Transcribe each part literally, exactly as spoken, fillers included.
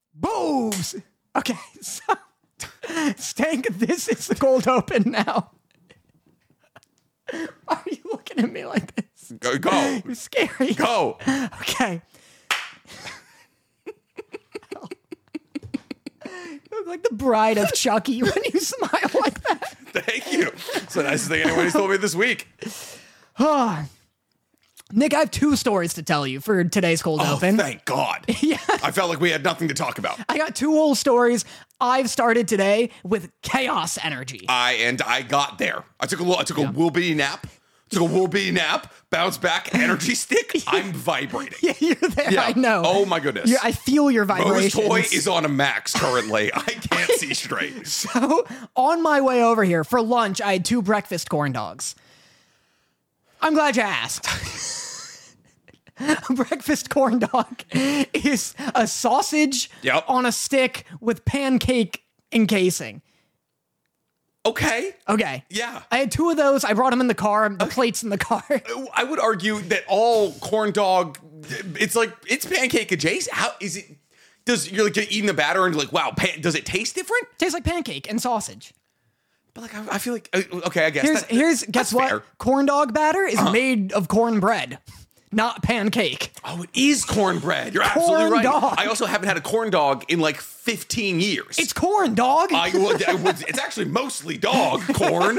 Boobs. Okay, so Stank, this is the cold open now. Why are you looking at me like this? Go. go. You're scary. Go. Okay. You look like the bride of Chucky when you smile like that. Thank you. It's the nicest thing anybody's told me this week. Oh. Nick, I have two stories to tell you for today's cold Oh, open. thank God. Yeah. I felt like we had nothing to talk about. I got two whole stories. I've started today with chaos energy. I and I got there. I took a little. I took a yeah. Wilby nap. Took a Wilby nap. Bounce back. Energy stick. I'm vibrating. Yeah, you're there. Yeah. I know. Oh my goodness. You're, I feel your vibrations. Mo's toy is on a max currently. I can't see straight. So on my way over here for lunch, I had two breakfast corn dogs. I'm glad you asked. A breakfast corn dog is a sausage yep. on a stick with pancake encasing. Okay. Okay. Yeah. I had two of those. I brought them in the car. The okay. plates in the car. I would argue that all corn dog, it's like, it's pancake adjacent. How is it? Does you're like eating the batter and you're like, wow, pan, does it taste different? Tastes like pancake and sausage. But like, I, I feel like, okay, I guess. Here's, that, here's guess what? Fair. Corn dog batter is uh-huh. made of cornbread. Not pancake. Oh, it is cornbread. You're corn absolutely right. Dog. I also haven't had a corn dog in like fifteen years. It's corn, dog. I, well, it's actually mostly dog corn.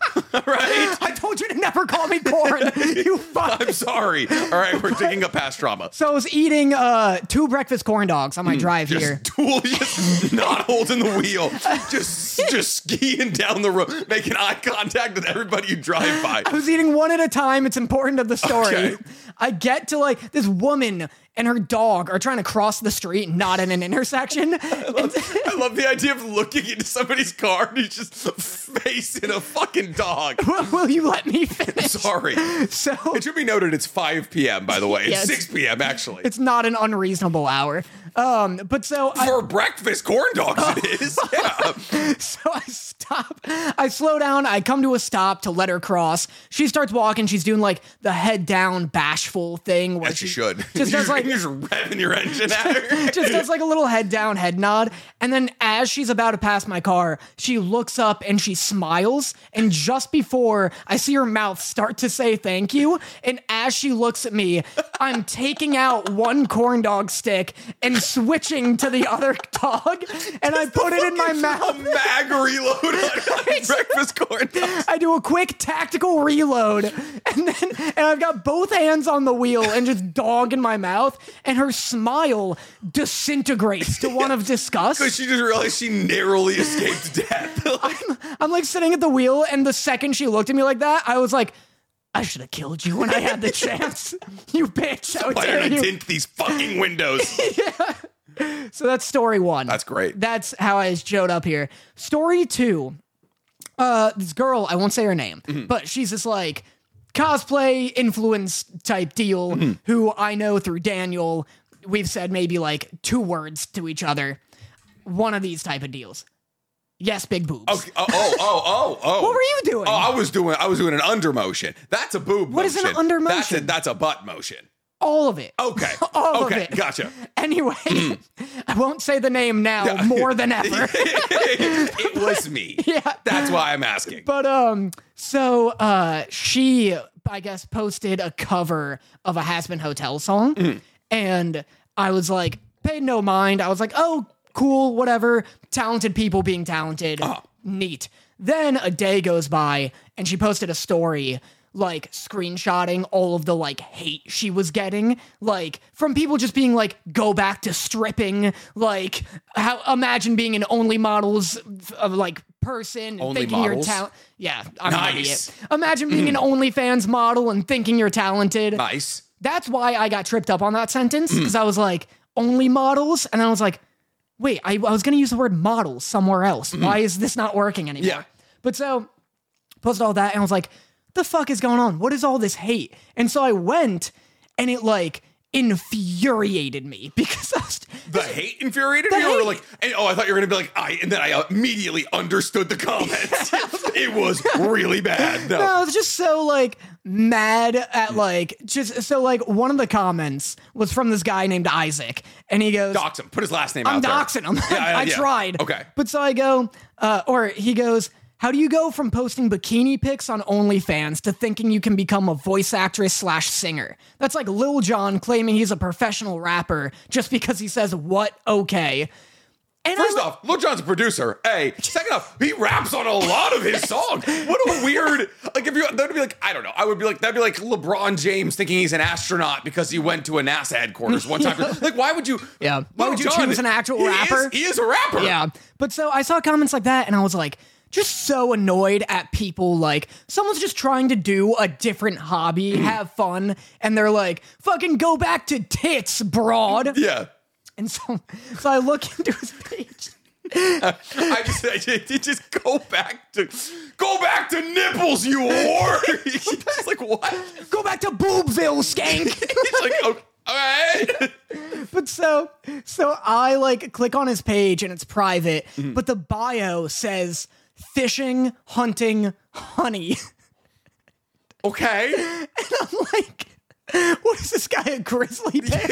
Right? I told you to never call me corn. You fuck. I'm sorry. All right, we're digging up past trauma. So I was eating uh, two breakfast corn dogs on my mm, drive just here. Dual, just not holding the wheel. Just, just skiing down the road, making eye contact with everybody you drive by. I was eating one at a time. It's important to the story. Okay. I get to like this woman and her dog are trying to cross the street, not in an intersection. I love, I love the idea of looking into somebody's car and he's just facing a fucking dog. Will you let me finish? Sorry. So it should be noted it's five p.m., by the way. It's yeah, six p.m., actually. It's not an unreasonable hour. Um, but so For I, breakfast corn dogs, it is. Yeah. So I stop. I slow down. I come to a stop to let her cross. She starts walking. She's doing like the head down bashful thing. Where As she you should. Just does like you're just revving your engine at her. Just does like a little head down, head nod. And then as she's about to pass my car, she looks up and she smiles. And just before I see her mouth start to say thank you, and as she looks at me, I'm taking out one corn dog stick and switching to the other dog, and I put it in my mouth. A mag reload on breakfast corn dogs. I do a quick tactical reload, and then and I've got both hands on the wheel and just dog in my mouth, and her smile disintegrates to one of disgust. Because she just realized she narrowly escaped death. I'm, I'm like sitting at the wheel, and the second she looked at me like that, I was like, I should have killed you when I had the chance. You bitch. How dare you. Tint these fucking windows. Yeah. So that's story one. That's great. That's how I showed up here. Story two. Uh, this girl, I won't say her name, mm-hmm. but she's this like cosplay influence type deal mm-hmm. who I know through Daniel. We've said maybe like two words to each other. One of these type of deals. Yes, big boobs. Okay. Oh, oh, oh, oh, oh. What were you doing? Oh, I was doing I was doing an under motion. That's a boob what motion. What is an under motion? That's a, that's a butt motion. All of it. Okay. All okay. of it. Gotcha. Anyway, I won't say the name now more than ever. It was me. Yeah. That's why I'm asking. But um, so uh, she, I guess, posted a cover of a Hazbin Hotel song, mm. and I was like, paid no mind. I was like, oh, cool, whatever. Talented people being talented. Uh-huh. Neat. Then a day goes by, and she posted a story like screenshotting all of the like hate she was getting, like from people just being like, go back to stripping, like how imagine being an only models of like person only thinking models? you're talented. Yeah, I'm nice. an idiot. Imagine being an OnlyFans model and thinking you're talented. Nice. That's why I got tripped up on that sentence, because I was like, only models, and then I was like, wait, I, I was gonna use the word models somewhere else. Mm. Why is this not working anymore? Yeah. But so posted all that, and I was like, the fuck is going on? What is all this hate? And so I went, and it like infuriated me because I was, the hate infuriated the me. Hate. Or like, and, oh, I thought you were gonna be like, I, and then I immediately understood the comments. It was really bad. No. no, it's just so like mad at like just so like one of the comments was from this guy named Isaac, and he goes, Dox him. Put his last name I'm out there. doxing him. Yeah, yeah, I yeah. tried. Okay. But so I go, uh, or he goes, how do you go from posting bikini pics on OnlyFans to thinking you can become a voice actress slash singer? That's like Lil Jon claiming he's a professional rapper just because he says what okay. And First I, off, Lil Jon's a producer. A. Second off, he raps on a lot of his songs. What a weird, like if you, that would be like, I don't know. I would be like, that'd be like LeBron James thinking he's an astronaut because he went to a NASA headquarters one time. Like, why would you? Yeah. Why would you Jon, choose an actual he rapper? Is, he is a rapper. Yeah. But so I saw comments like that and I was like, just so annoyed at people like someone's just trying to do a different hobby, have fun, and they're like, fucking go back to tits, broad. Yeah. And so, so I look into his page. I just, I just, just go back to, go back to nipples, you whore. He's just like, what? Go back to Boobville, skank. He's like, okay. All right. But so, so I like click on his page and it's private, mm-hmm. but the bio says fishing, hunting, honey. Okay. And I'm like, what is this guy, a grizzly bear?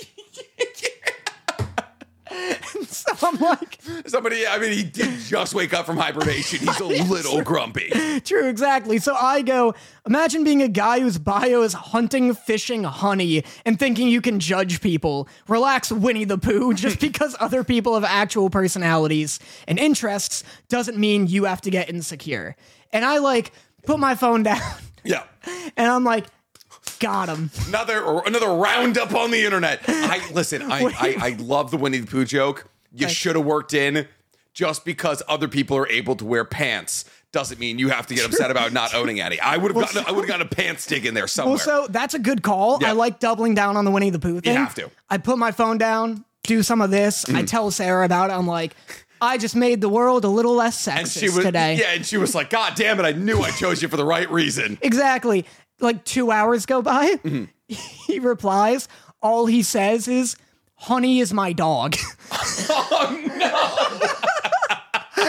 And so I'm like, somebody, I mean, he did just wake up from hibernation. He's a little true. grumpy. True, exactly. So I go, imagine being a guy whose bio is hunting, fishing, honey, and thinking you can judge people. Relax, Winnie the Pooh. Just because other people have actual personalities and interests doesn't mean you have to get insecure. And I like put my phone down. Yeah. And I'm like, got him. Another another roundup on the internet. I listen. I I, I love the Winnie the Pooh joke. You should have worked in. Just because other people are able to wear pants doesn't mean you have to get upset about not owning any. I would have Well, gotten. I would have gotten a pants stick in there somewhere. Well, so that's a good call. Yeah. I like doubling down on the Winnie the Pooh thing. You have to. I put my phone down, do some of this. Mm. I tell Sarah about it. I'm like, I just made the world a little less sexist and she was, today. Yeah, and she was like, God damn it, I knew I chose you for the right reason. Exactly. Like two hours go by. Mm-hmm. He replies. All he says is, honey is my dog. Oh, no.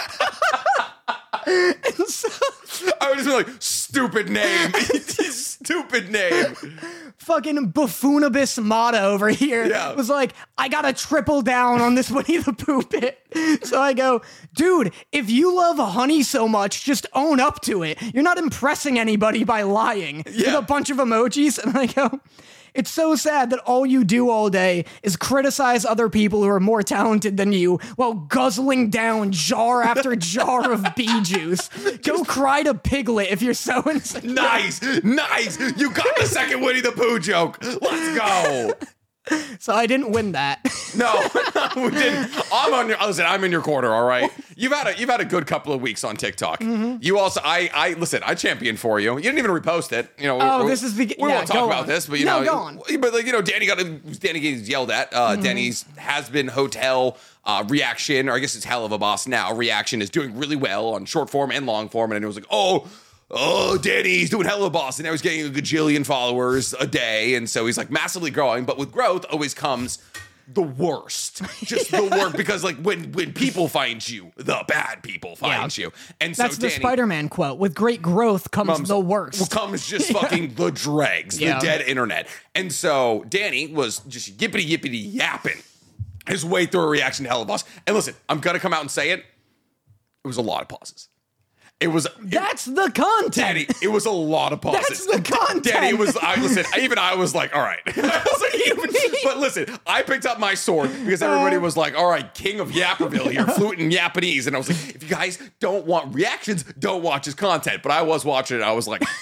And so, I would just be like, stupid name. Stupid name. fucking buffoonibus Mata over here Yeah. was like, I gotta triple down on this Winnie the Pooh bit. So I go, dude, if you love honey so much, just own up to it. You're not impressing anybody by lying. Yeah. With a bunch of emojis. And I go, it's so sad that all you do all day is criticize other people who are more talented than you while guzzling down jar after jar of bee juice. Go cry to Piglet if you're so insecure. Nice, nice. You got the second Winnie the Pooh joke. Let's go. So I didn't win that. No, we didn't. I'm on your. Listen, I'm in your corner. All right. You've had a you've had a good couple of weeks on TikTok. Mm-hmm. You also, I, I listen. I championed for you. You didn't even repost it. You know. Oh, we, this is the. We yeah, won't talk go about on. this, but you no, know, go on. But like you know, Danny got Danny gets yelled at. Uh, mm-hmm. Danny's has been hotel uh, reaction, or I guess it's Hell of a Boss now. Reaction is doing really well on short form and long form, and it was like, oh. Oh, Danny's doing hell of a boss, and now he's getting a gajillion followers a day, and so he's like massively growing. But with growth always comes the worst, just the worst, because like when when people find you, the bad people find Yeah. you, and so That's the Danny Spider-Man quote. With great growth comes, comes the worst. Comes just fucking the dregs, Yeah. the dead internet, and so Danny was just yippity yippity yapping his way through a reaction to Hell of a Boss. And listen, I'm gonna come out and say it. It was a lot of pauses. It was. That's it, the content. Danny, it was a lot of pauses. That's the content. Danny, it was, I listen, even I was like, all right. I was like, even, but listen, I picked up my sword because everybody was like, all right, King of Yapperville here, fluent in Japanese. And I was like, if you guys don't want reactions, don't watch his content. But I was watching it. I was like,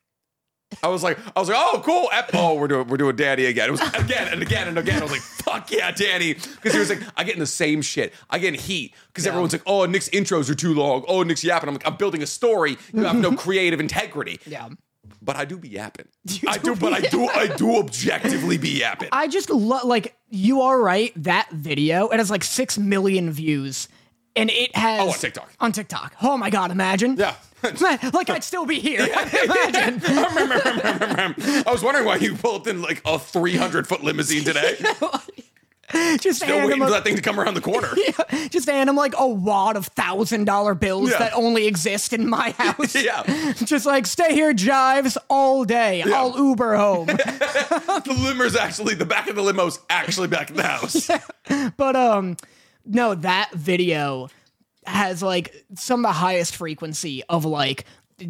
I was like, I was like, oh, cool. Oh, we're doing, we're doing Danny again. It was again and again and again. I was like, fuck yeah, Danny. Because he was like, I get in the same shit. I get in heat because Yeah. everyone's like, oh, Nick's intros are too long. Oh, Nick's yapping. I'm like, I'm building a story. You have no creative integrity. Yeah. But I do be yapping. You I do do, but I be do, I do objectively be yapping. I just love, like, you are right. That video, it has like six million views. And it has. Oh, on TikTok. On TikTok. Oh my God, imagine. Yeah. Man, like I'd still be here. Imagine. I was wondering why you pulled in like a three hundred foot limousine today. Just Still hand waiting him for a, that thing to come around the corner. yeah, just hand him like a wad of thousand dollar bills Yeah. that only exist in my house. Yeah. Just like stay here, Jives, all day. Yeah. I'll Uber home. The limo's actually, the back of the limo's actually back in the house. But um, no, that video has like some of the highest frequency of like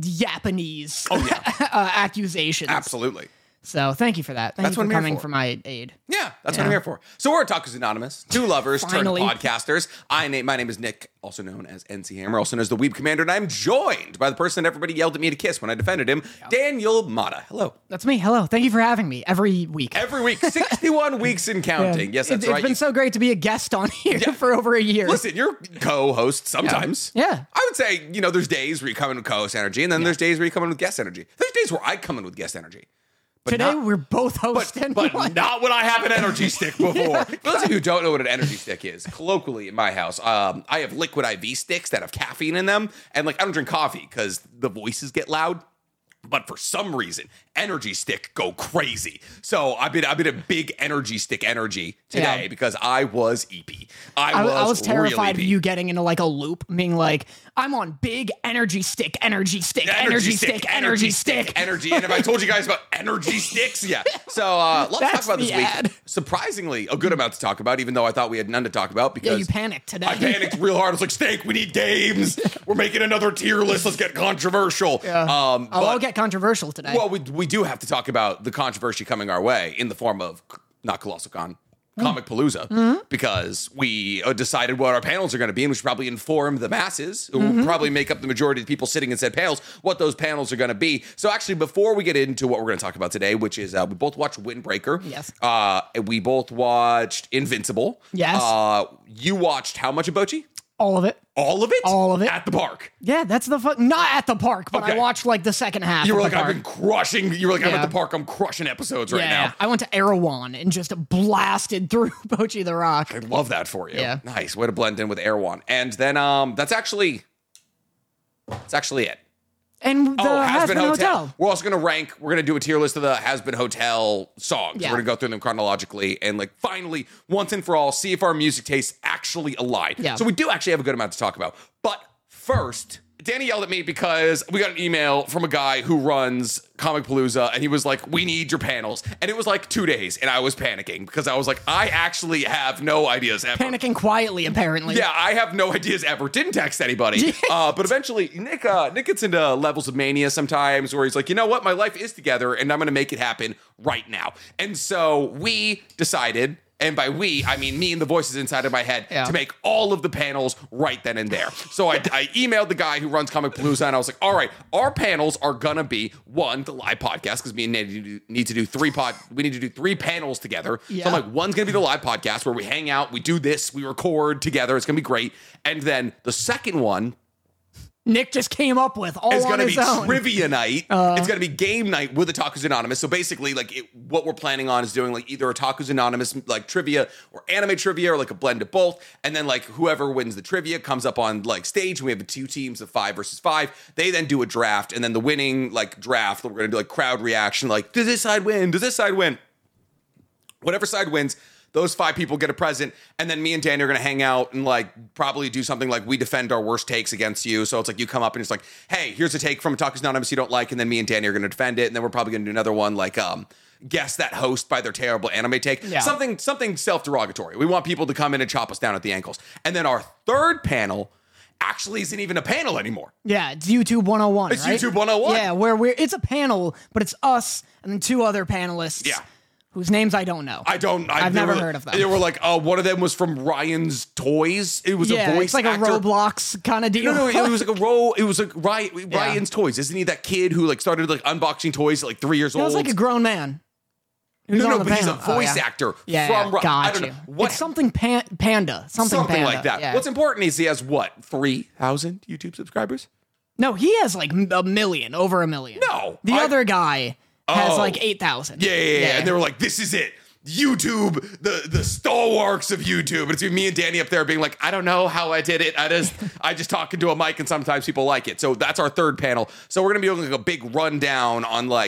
Japanese Oh, yeah. uh, accusations. Absolutely. So thank you for that. Thank That's you what for I'm here coming for. for my aid. Yeah, that's Yeah. what I'm here for. So we're Otakus Anonymous, two lovers turned Finally. podcasters. I name my name is Nick, also known as N C Hammer, also known as the Weeb Commander, and I'm joined by the person that everybody yelled at me to kiss when I defended him, Daniel Mata. Hello. That's me. Hello. Thank you for having me every week. Every week, sixty-one weeks and counting. Yes, that's It- right. It's been You- so great to be a guest on here for over a year. Listen, you're co-host sometimes. Yeah. I would say, you know, there's days where you come in with co-host energy, and then there's days where you come in with guest energy. There's days where I come in with guest energy. But Today not- we're both hosting. But one. not when I have an energy stick before. For those of you who don't know what an energy stick is, colloquially in my house, um, I have liquid I V sticks that have caffeine in them. And like, I don't drink coffee because the voices get loud. But for some reason, energy stick go crazy. So I've been I've been a big energy stick energy today Yeah. because I was E P. I, I, was I was terrified real of you getting into like a loop, being like, I'm on big energy stick, energy stick, energy, stick, energy stick. energy. And if I told you guys about energy sticks, yeah. So uh, let's That's talk about this the week. ad. Surprisingly, a good amount to talk about, even though I thought we had none to talk about because Yeah, you panicked today. I panicked real hard. I was like, Steak, we need games. We're making another tier list. Let's get controversial. Yeah. Um, I'll, but, I'll get controversial today. well, we, we do have to talk about the controversy coming our way in the form of, not Colossal Con, Comic Palooza, Mm-hmm. because we uh, decided what our panels are going to be, and we should probably inform the masses, who Mm-hmm. will probably make up the majority of the people sitting in said panels, what those panels are going to be. So actually, before we get into what we're going to talk about today, which is uh, we both watched Windbreaker. Yes. Uh, and we both watched Invincible. Yes. Uh, you watched how much of Bochi? All of it. All of it? All of it. At the park. Yeah, that's the fuck. Not at the park, but Okay. I watched like the second half. You were of like, the I've park. been crushing. You were like, I'm Yeah. at the park. I'm crushing episodes right Yeah, now. I went to Erewhon and just blasted through Bochi the Rock. I love that for you. Yeah. Nice. Way to blend in with Erewhon. And then um that's actually that's actually it. And the Oh, Has Been Hotel. We're also gonna rank, we're gonna do a tier list of the Has Been Hotel songs. Yeah. We're gonna go through them chronologically and like finally, once and for all, see if our music tastes actually align. Yeah. So we do actually have a good amount to talk about. But first, Danny yelled at me because we got an email from a guy who runs Comic Palooza, and he was like, we need your panels. And it was like two days, and I was panicking because I was like, I actually have no ideas ever. Panicking quietly, apparently. Yeah, I have no ideas ever. Didn't text anybody. uh, but eventually, Nick uh, Nick gets into levels of mania sometimes where he's like, you know what? My life is together, and I'm going to make it happen right now. And so we decided, and by we, I mean me and the voices inside of my head, Yeah. to make all of the panels right then and there. So I, I emailed the guy who runs Comic Palooza, and I was like, all right, our panels are going to be, one, the live podcast, because me and Nate need to do, need to do three pod, we need to do three panels together. So Yeah. I'm like, one's going to be the live podcast where we hang out, we do this, we record together. It's going to be great. And then the second one Nick just came up with all is on going to his be own. trivia night. It's going to be game night with Otakus Anonymous. So basically, like it, what we're planning on is doing like either Otakus Anonymous like trivia or anime trivia or like a blend of both. And then like whoever wins the trivia comes up on like stage. And we have the two teams of five versus five. They then do a draft, and then the winning like draft, we're going to do like crowd reaction. Like, does this side win? Does this side win? Whatever side wins, those five people get a present, and then me and Danny are going to hang out and like probably do something like we defend our worst takes against you. So it's like you come up and it's like, hey, here's a take from Otakus Anonymous you don't like, and then me and Danny are going to defend it, and then we're probably going to do another one like um guess that host by their terrible anime take. Yeah. Something something self-derogatory. We want people to come in and chop us down at the ankles. And then our third panel actually isn't even a panel anymore. Yeah, it's YouTube one oh one, It's right? YouTube one oh one. Yeah, where we're it's a panel, but it's us and then two other panelists. Yeah. Whose names I don't know. I don't. I, I've they never were- heard of them. They were like, uh, one of them was from Ryan's Toys. It was yeah, a voice it's like actor. a Roblox kind of deal. No, no, it was like a role. It was like Ryan, Ryan's Toys. Isn't he that kid who like started like unboxing toys at like three years It old? was like a grown man. Who's no, on no, the but he's a panel. Oh, voice yeah. actor Yeah, from. yeah, Ri- got I don't you. know what. It's something pan- panda, something, something panda. like that. Yeah. What's important is he has what three thousand YouTube subscribers. No, he has like a million, over a million. No, the I- other guy has Oh. like eight thousand. Yeah, yeah, yeah, and they were like, "This is it." YouTube, the the stalwarts of YouTube. And it's me and Danny up there being like, I don't know how I did it. I just I just talk into a mic and sometimes people like it. So that's our third panel. So we're gonna be doing like a big rundown on like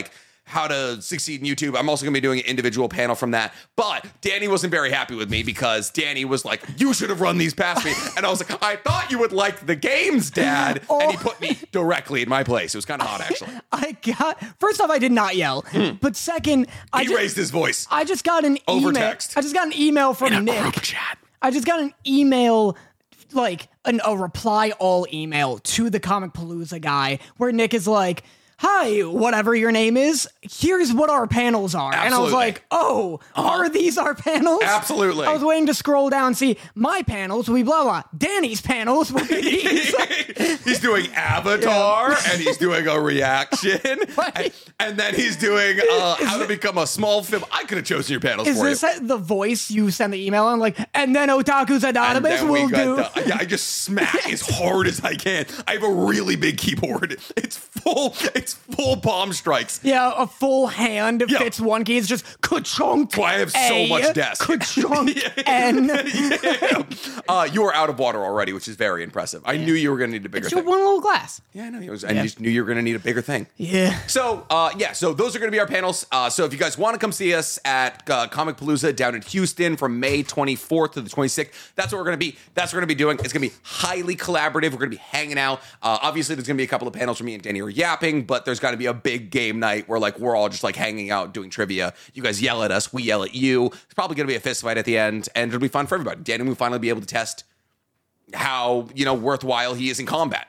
how to succeed in YouTube. I'm also going to be doing an individual panel from that. But Danny wasn't very happy with me because Danny was like, you should have run these past me. And I was like, I thought you would like the games, Dad. Oh. And he put me directly in my place. It was kind of hot, actually. I got, first off, I did not yell. Mm. But second, I he just, raised his voice. I just got an Over email. text. I just got an email from in a Nick. Group chat. I just got an email, like an, a reply all email to the Comic Palooza guy where Nick is like, hi, whatever your name is, here's what our panels are. Absolutely. And I was like, oh, uh-huh. Are these our panels? Absolutely. I was waiting to scroll down and see my panels will be blah, blah. Danny's panels will be these. He's doing Avatar, yeah. and he's doing a reaction. Right. and, and then he's doing uh, how to become a small film. I could have chosen your panels is for this you. The voice you send the email on? Like, and then Otaku's Anonymous will do. The, yeah, I just smack as hard as I can. I have a really big keyboard. It's full. It's full palm strikes. Yeah, a full hand yeah. fits one key. It's just ka-chunk. That's why I have so A, much desk. Ka-chunk yeah. N. yeah. uh, you are out of water already, which is very impressive. I yeah. knew you were going to need a bigger it's thing. One little glass. Yeah, I know. It was, yeah. I just knew you were going to need a bigger thing. Yeah. So, uh, yeah, so those are going to be our panels. Uh, so if you guys want to come see us at uh, Comic Palooza down in Houston from May twenty-fourth to the twenty-sixth, that's what we're going to be. That's what we're going to be doing. It's going to be highly collaborative. We're going to be hanging out. Uh, obviously, there's going to be a couple of panels where me and Danny are yapping, but there's got to be a big game night where, like, we're all just, like, hanging out, doing trivia. You guys yell at us. We yell at you. It's probably going to be a fist fight at the end, and it'll be fun for everybody. Danny will finally be able to test how, you know, worthwhile he is in combat.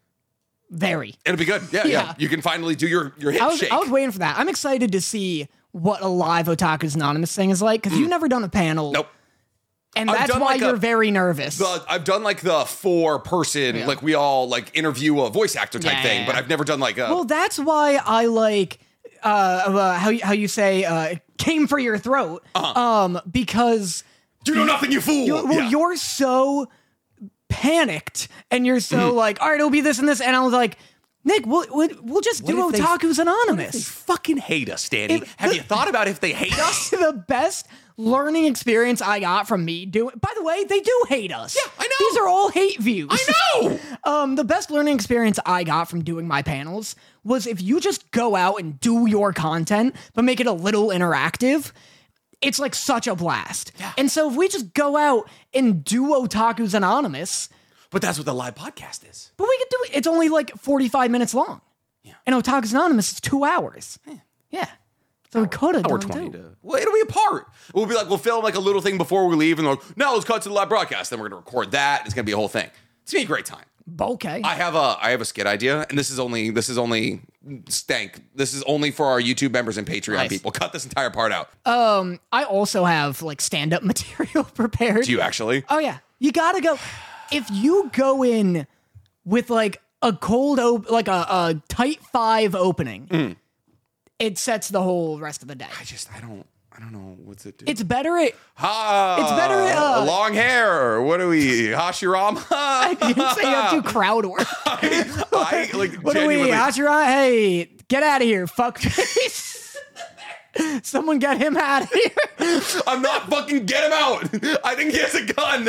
Very. It'll be good. Yeah, yeah. yeah. You can finally do your, your hip I was, shake. I was waiting for that. I'm excited to see what a live Otaku's Anonymous thing is like, because mm. you've never done a panel. Nope. And that's why like you're a, very nervous. The, I've done like the four person, yeah. like we all like interview a voice actor type yeah, thing, yeah. but I've never done like a. Well, that's why I like uh, uh how how you say uh came for your throat. Uh-huh. Um, because you know nothing, you fool. You're, well, yeah. you're so panicked, and you're so mm-hmm. like, all right, it'll be this and this, and I was like, Nick, we'll, we'll, we'll just do Otaku's they, Anonymous. They fucking hate us, Danny. If, Have the, you thought about if they hate us? The best learning experience I got from me doing. By the way, they do hate us. Yeah, I know. These are all hate views. I know. um, the best learning experience I got from doing my panels was if you just go out and do your content, but make it a little interactive. It's like such a blast. Yeah. And so if we just go out and do Otaku's Anonymous. But that's what the live podcast is. But we could do it. It's only like forty-five minutes long. Yeah. And Otaku's Anonymous is two hours. Yeah. yeah. So hour, we could have done twenty two. To, well, it'll be a part. We'll be like, we'll film like a little thing before we leave and we're like, now let's cut to the live broadcast. Then we're going to record that. It's going to be a whole thing. It's going to be a great time. Okay. I have a I have a skit idea, and this is only this is only stank. This is only for our YouTube members and Patreon nice. people. Cut this entire part out. Um, I also have like stand-up material prepared. Do you actually? Oh yeah. You gotta go. If you go in with like a cold op- like a, a tight five opening, mm. it sets the whole rest of the day. I just I don't I don't know what's it do. It's better at ha. It's better at uh, long hair. What are we? Hashirama. I didn't say you have to crowd work. I, I like what are we? Hashirama? Hey, get out of here, fuck face. Someone get him out of here. I'm not fucking get him out. I think he has a gun.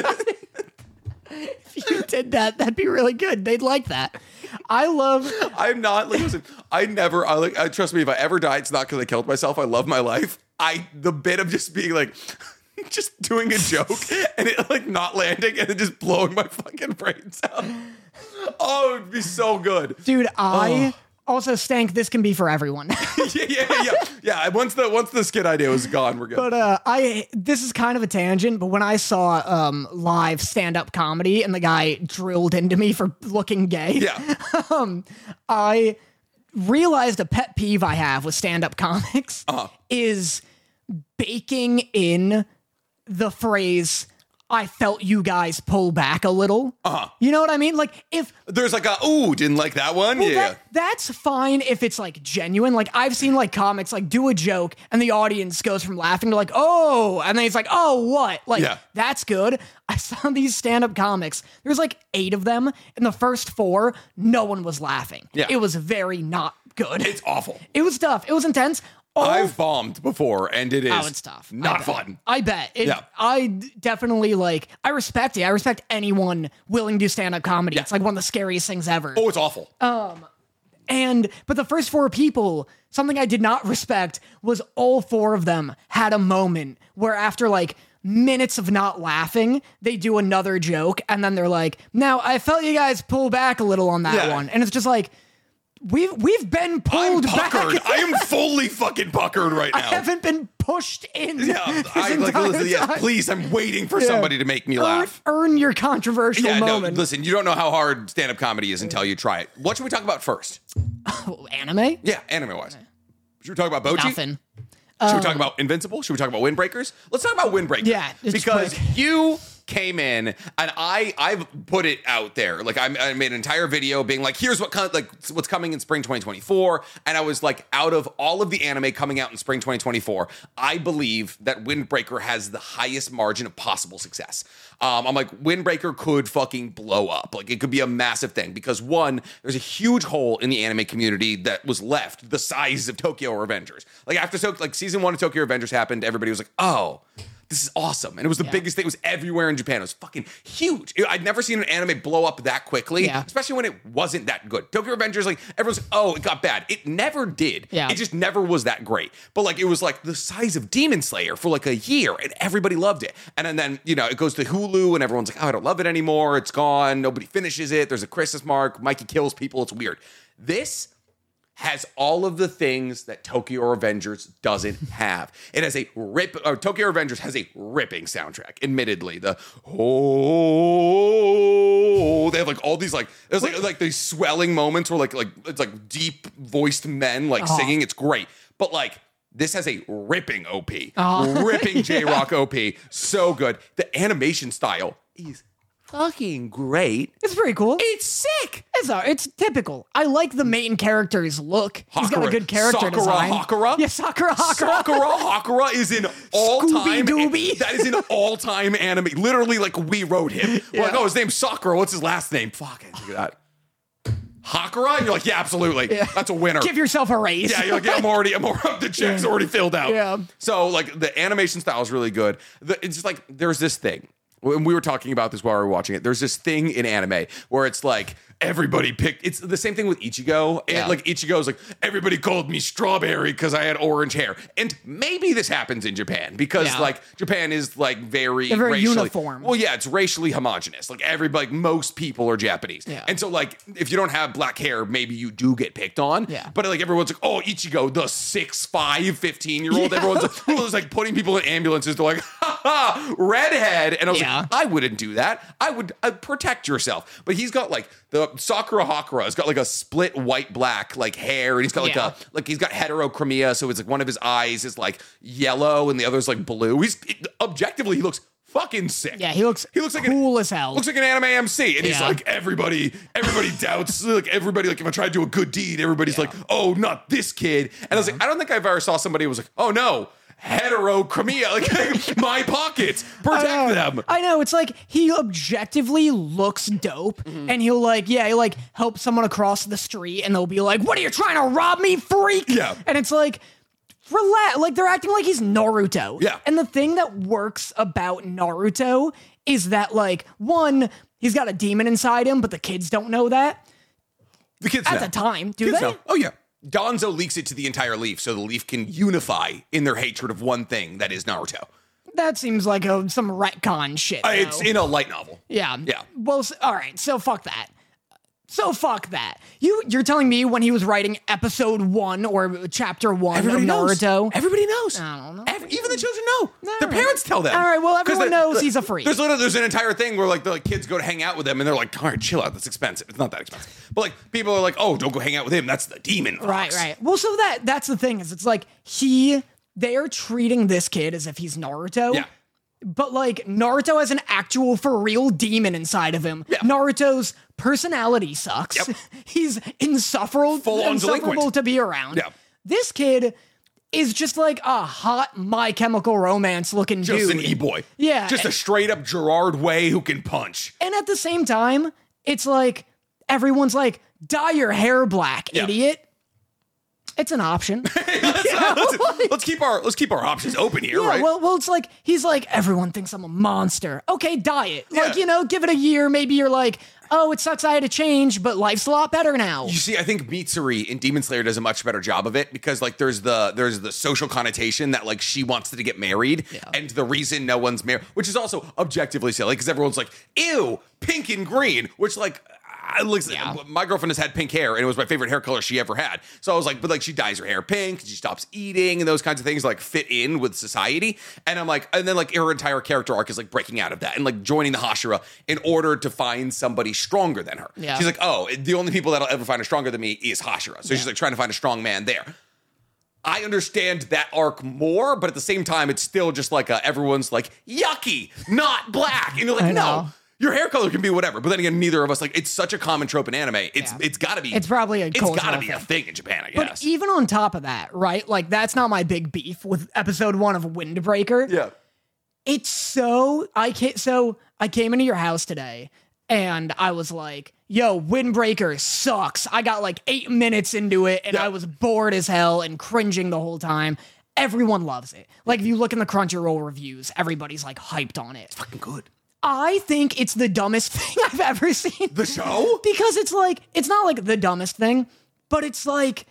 If you did that, that'd be really good. They'd like that. I love. I'm not. Like, listen, I never. I like. I, trust me. If I ever die, it's not because I killed myself. I love my life. I the bit of just being like, just doing a joke and it like not landing and then just blowing my fucking brains out. Oh, it'd be so good, dude. I. Oh. Also, Stank, this can be for everyone. yeah, yeah, yeah, yeah. Once the once the skit idea was gone, we're good. But uh, I this is kind of a tangent. But when I saw um, live stand up comedy and the guy drilled into me for looking gay, yeah, um, I realized a pet peeve I have with stand up comics uh-huh. is baking in the phrase. I felt you guys pull back a little. Uh-huh. You know what I mean? Like if there's like a ooh, didn't like that one. Well, yeah, that, that's fine if it's like genuine. Like I've seen like comics like do a joke and the audience goes from laughing to like oh, and then it's like oh what? Like yeah. that's good. I saw these stand-up comics. There's like eight of them. In the first four, no one was laughing. Yeah, it was very not good. It's awful. It was tough. It was intense. All I've bombed before, and it is oh, it's tough. not I fun. I bet. It, yeah. I definitely, like, I respect it. I respect anyone willing to do stand-up comedy. Yeah. It's, like, one of the scariest things ever. Oh, it's awful. Um, And, but the first four people, something I did not respect was all four of them had a moment where after like minutes of not laughing, they do another joke. And then they're like, now I felt you guys pull back a little on that Yeah. one. And it's just like, we've, we've been pulled I'm puckered. back. I am fully fucking puckered right now. I haven't been pushed in. Yeah, this I like entire listen, yes, time. please. I'm waiting for Yeah. somebody to make me Earn, laugh. earn your controversial Yeah, no, moment. listen, you don't know how hard stand-up comedy is until you try it. What should we talk about first? Oh, anime? Yeah, anime-wise. Should we talk about Bochi? Nothing. Should we talk about Invincible? Should we talk about Windbreakers? Let's talk about Windbreakers. Yeah, it's because quick. you came in and I I've put it out there. Like I, I made an entire video being like, here's what co- like what's coming in spring twenty twenty-four. And I was like, out of all of the anime coming out in spring twenty twenty-four, I believe that Windbreaker has the highest margin of possible success. Um, I'm like, Windbreaker could fucking blow up. Like it could be a massive thing because one, there's a huge hole in the anime community that was left the size of Tokyo Revengers. Like after so like season one of Tokyo Revengers happened, everybody was like, oh, this is awesome. And it was the Yeah. biggest thing. It was everywhere in Japan. It was fucking huge. I'd never seen an anime blow up that quickly, Yeah. especially when it wasn't that good. Tokyo Revengers, like, everyone's like, oh, it got bad. It never did. Yeah. It just never was that great. But, like, it was, like, the size of Demon Slayer for, like, a year, and everybody loved it. And then, then, you know, it goes to Hulu, and everyone's like, oh, I don't love it anymore. It's gone. Nobody finishes it. There's a Christmas mark. Mikey kills people. It's weird. This has all of the things that Tokyo Revengers doesn't have. It has a rip, or Tokyo Revengers has a ripping soundtrack, admittedly. The, oh, they have like all these like, there's like, like these swelling moments where like, like, it's like deep voiced men like Uh-huh. singing. It's great. But like, this has a ripping O P, Uh-huh. ripping J-Rock O P. So good. The animation style is fucking great. It's pretty cool. It's sick. It's all, it's typical. I like the main character's look. He's got a Hakura- good character Sakura design. Hakura? Yeah, Sakura Hakura. Sakura Hakura is an all-time. Scooby-Dooby. That is an all-time anime. Literally, like we wrote him. We're like, Yeah. oh, his name's Sakura. What's his last name? Fuck it. Look at that. Hakura? And you're like, yeah, absolutely. Yeah. That's a winner. Give yourself a raise. Yeah, you're like, yeah, I'm already, I'm already, the check's already filled out. Yeah. So, like, the animation style is really good. The, it's just like, there's this thing. When we were talking about this while we were watching it, there's this thing in anime where it's like everybody picked. It's the same thing with Ichigo. And Yeah. like Ichigo's like, everybody called me strawberry because I had orange hair. And maybe this happens in Japan because Yeah. like Japan is like very, They're very racially uniform. Well, yeah, it's racially homogenous. Like everybody, like most people are Japanese. Yeah. And so like if you don't have black hair, maybe you do get picked on. Yeah. But like everyone's like, oh, Ichigo, the six five, fifteen year old. Yeah. Everyone's like, everyone's like putting people in ambulances. They're like, ha ha, redhead. And I was Yeah. like, I wouldn't do that. I would uh, protect yourself. But he's got like the Sakura Hakura has got like a split white black like hair, and he's got like Yeah. a like he's got heterochromia, so it's like one of his eyes is like yellow and the other's like blue. He's objectively he looks fucking sick. Yeah, he looks he looks like cool an, as hell. Looks like an anime M C, and he's Yeah. like everybody everybody doubts like everybody like if I try to do a good deed, everybody's Yeah. like, oh, not this kid. And I was like, I don't think I've ever saw somebody who was like, oh no. Heterochromia, like my pockets, protect I know. them. I know. It's like he objectively looks dope, Mm-hmm. and he'll like, yeah, he'll like help someone across the street, and they'll be like, "What are you trying to rob me, freak?" Yeah. and it's like, relax. Like they're acting like he's Naruto. Yeah. And the thing that works about Naruto is that like one, he's got a demon inside him, but the kids don't know that The kids at know. the time. Do Kids they? know. Oh yeah. Donzo leaks it to the entire Leaf, so the Leaf can unify in their hatred of one thing that is Naruto. That seems like a, some retcon shit. Uh, It's though. in a light novel. Yeah. Yeah. Well, s- all right. So fuck that. So fuck that. You you're telling me when he was writing episode one or chapter one Everybody of knows. Naruto? Everybody knows. I don't know. Every- even the children know. All Their right. parents tell them. All right, well, 'Cause everyone the- knows the- he's a freak. There's literally, there's an entire thing where like the like, kids go to hang out with them and they're like, all right, chill out. That's expensive. It's not that expensive. But like people are like, oh, don't go hang out with him. That's the demon fox. Right, right. Well, so that that's the thing is it's like he they are treating this kid as if he's Naruto. Yeah. But like Naruto has an actual for real demon inside of him. Yeah. Naruto's personality sucks. Yep. He's insufferable, Full-on insufferable delinquent. to be around. Yeah. This kid is just like a hot My Chemical Romance looking Just dude. an e-boy. Yeah. Just a straight up Gerard Way who can punch. And at the same time, it's like everyone's like, dye your hair black, Yeah. idiot. It's an option. let's, let's keep our let's keep our options open here, Yeah, right? well, well, it's like he's like everyone thinks I'm a monster. Okay, dye it. Like Yeah. you know, give it a year. Maybe you're like, oh, it sucks I had to change, but life's a lot better now. You see, I think Mitsuri in Demon Slayer does a much better job of it because like there's the there's the social connotation that like she wants to get married, Yeah. and the reason no one's married, which is also objectively silly because everyone's like, ew, pink and green, which like. I, like, Yeah. My girlfriend has had pink hair, and it was my favorite hair color she ever had. So I was like, but like she dyes her hair pink, she stops eating, and those kinds of things like fit in with society. And I'm like, and then like her entire character arc is like breaking out of that and like joining the Hashira in order to find somebody stronger than her. Yeah. She's like, oh, the only people that'll ever find her stronger than me is Hashira. So Yeah. she's like trying to find a strong man there. I understand that arc more, but at the same time, it's still just like a, everyone's like yucky, not black, and you're like, I no. know. Your hair color can be whatever, but then again, neither of us like. It's such a common trope in anime. It's Yeah. it's got to be. It's probably a It's cultural got to be a thing. thing in Japan, I But guess. even on top of that, right? Like, that's not my big beef with episode one of Windbreaker. yeah. It's so I ca- so I came into your house today and I was like, yo, Windbreaker sucks. I got like eight minutes into it and Yeah. I was bored as hell and cringing the whole time. Everyone loves it. Like, if you look in the Crunchyroll reviews, everybody's like hyped on it. Fucking good. I think it's the dumbest thing I've ever seen. The show? Because it's like, it's not like the dumbest thing, but it's like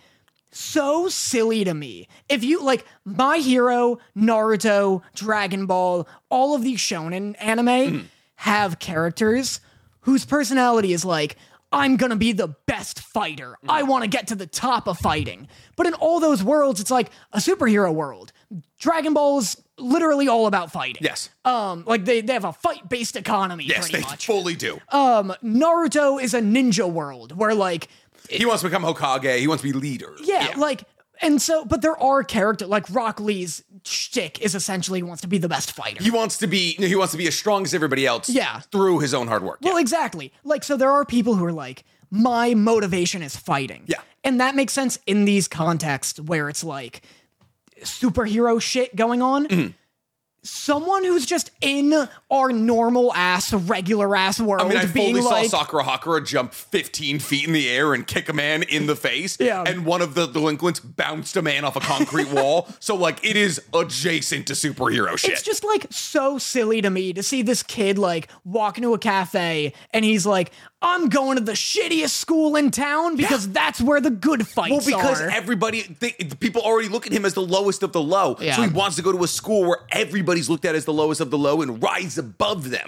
so silly to me. If you like My Hero, Naruto, Dragon Ball, all of these shonen anime Mm. have characters whose personality is like, I'm gonna be the best fighter. Mm. I wanna get to the top of fighting. But in all those worlds, it's like a superhero world. Dragon Ball is literally all about fighting. Yes. Um, like they, they have a fight-based economy, Yes, pretty they much. fully do. Um, Naruto is a ninja world where like he wants to become Hokage. He wants to be leader. yeah, like and so but there are characters like Rock Lee's shtick is essentially he wants to be the best fighter. He wants to be. He wants to be as strong as everybody else. Yeah. Through his own hard work. Well, exactly. Like so there are people who are like, my motivation is fighting. Yeah. And that makes sense in these contexts where it's like superhero shit going on. Mm-hmm. Someone who's just in our normal ass, regular ass world I mean, I being fully like, saw Sakura Hakura jump fifteen feet in the air and kick a man in the face. Yeah. And one of the delinquents bounced a man off a concrete wall. So, like, it is adjacent to superhero shit. it's just like so silly to me to see this kid like walk into a cafe and he's like, I'm going to the shittiest school in town because that's where the good fights well, because are. everybody, think, people already look at him as the lowest of the low. Yeah. So he wants to go to a school where everybody's looked at as the lowest of the low and rise above them.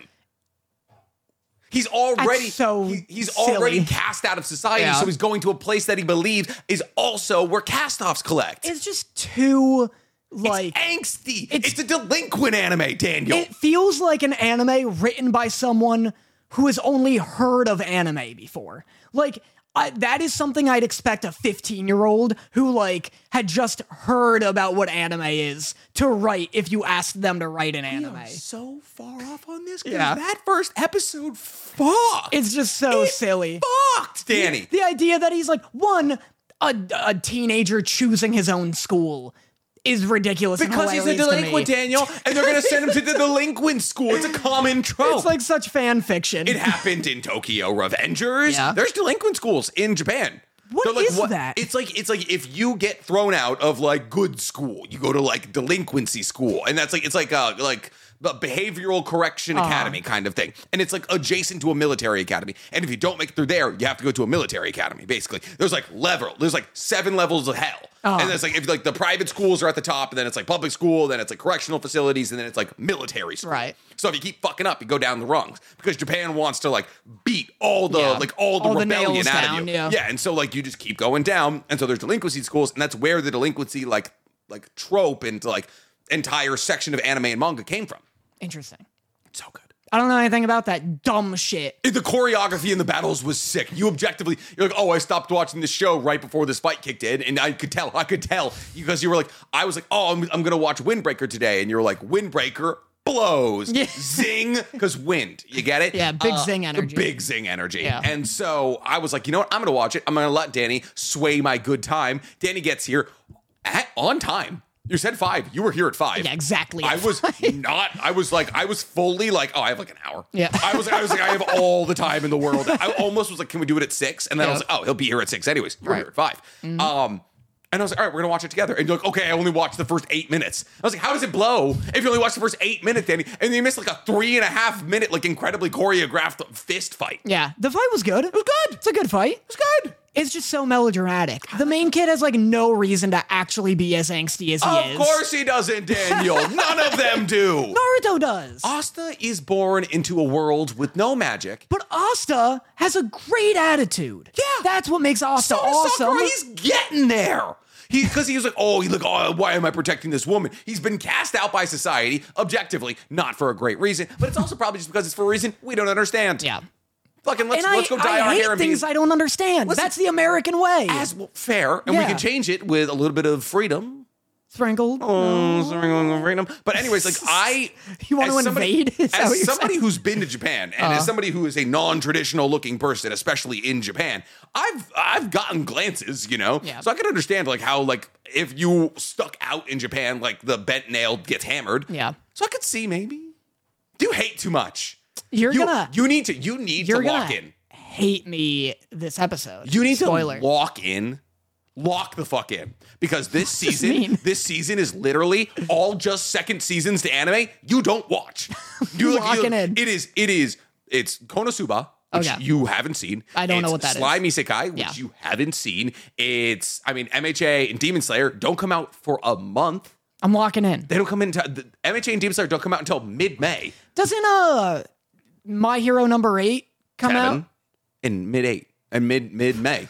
He's already so he- he's silly. already cast out of society, Yeah. so he's going to a place that he believes is also where cast-offs collect. it's just too like angsty. it's- It's, a delinquent anime, Daniel. it feels like an anime written by someone who has only heard of anime before. Like, I, that is something I'd expect a fifteen-year-old who, like, had just heard about what anime is to write if you asked them to write an anime. so far off on this. 'Cause Yeah. that first episode fucked. It's just so It silly. fucked, Danny. The idea that he's, like, one, a, a teenager choosing his own school is ridiculous and Because he's a hilarious to delinquent, me. Daniel, and they're gonna send him to the delinquent school. It's a common trope. It's like such fan fiction. it happened in Tokyo Revengers. Yeah. There's delinquent schools in Japan. What They're like, is that? It's like it's like if you get thrown out of like good school, you go to like delinquency school, and that's like it's like uh like the behavioral correction Uh-huh. academy kind of thing, and it's like adjacent to a military academy. And if you don't make it through there, you have to go to a military academy. Basically, there's like level, there's like seven levels of hell. Uh-huh. And it's like if like the private schools are at the top, and then it's like public school, then it's like correctional facilities, and then it's like military school. Right. So if you keep fucking up, you go down the rungs because Japan wants to like beat all the Yeah. like all the All the rebellion nails out down, of you. yeah. yeah, and so like you just keep going down, and so there's delinquency schools, and that's where the delinquency like like trope and like entire section of anime and manga came from. Interesting. It's so good. I don't know anything about that dumb shit. The choreography in the battles was sick. You objectively, you're like, oh, I stopped watching the show right before this fight kicked in, and I could tell, I could tell because you were like, I was like, oh, I'm, I'm gonna watch Windbreaker today, and you were like, Windbreaker blows, Yeah. zing, because wind, you get it? Yeah, big zing energy. Big zing energy. Yeah. And so I was like, you know what? I'm gonna watch it. I'm gonna let Danny sway my good time. Danny gets here at, on time. You said five. You were here at five. Yeah, exactly. I was not. I was like, I was fully like, oh, I have like an hour. Yeah. I was. I was like, I have all the time in the world. I almost was like, can we do it at six? And then I was Yeah. like, oh, he'll be here at six anyways. You're Right. here at five. Um, And I was like, all right, we're going to watch it together. And you're like, okay, I only watched the first eight minutes. I was like, how does it blow if you only watch the first eight minutes, Danny? And you missed like a three and a half minute, like incredibly choreographed fist fight. Yeah, the fight was good. It was good. It's a good fight. It was good. It's just so melodramatic. The main kid has like no reason to actually be as angsty as he Of is. Of course he doesn't, Daniel. None of them do. Naruto does. Asta is born into a world with no magic. But Asta has a great attitude. Yeah. That's what makes Asta So awesome. Sakura, he's getting there. He because he was like, oh, he like, oh, why am I protecting this woman? He's been cast out by society, objectively, not for a great reason, but it's also probably just because it's for a reason we don't understand. Yeah. Fucking let's and let's I, go dye I our hate hair and things be I don't understand. Listen, That's the American way. as well, fair, and Yeah. we can change it with a little bit of freedom. Sprinkled. Oh, no. freedom. But anyways, like I, You want as to somebody, invade? Is that what as you're somebody saying? who's been to Japan and Uh. as somebody who is a non-traditional looking person, especially in Japan, I've I've gotten glances, you know, Yeah. so I can understand like how like if you stuck out in Japan, like the bent nail gets hammered. Yeah. So I could see maybe. Do you hate too much? You're you, gonna. You need to. You need You're to gonna lock in. hate me this episode. You need Spoiler. to lock in. Lock the fuck in. Because this does this season, mean? this season is literally all just second seasons to anime you don't watch. You Locking in. It is, it is, it's Konosuba, which Okay. you haven't seen. I don't know It's what that is. Slime Isekai, which Yeah. you haven't seen. It's, I mean, M H A and Demon Slayer don't come out for a month. I'm locking in. They don't come in until, the M H A and Demon Slayer don't come out until mid-May. Doesn't uh My Hero number eight come Kevin, out? in mid-eight and mid, mid-May.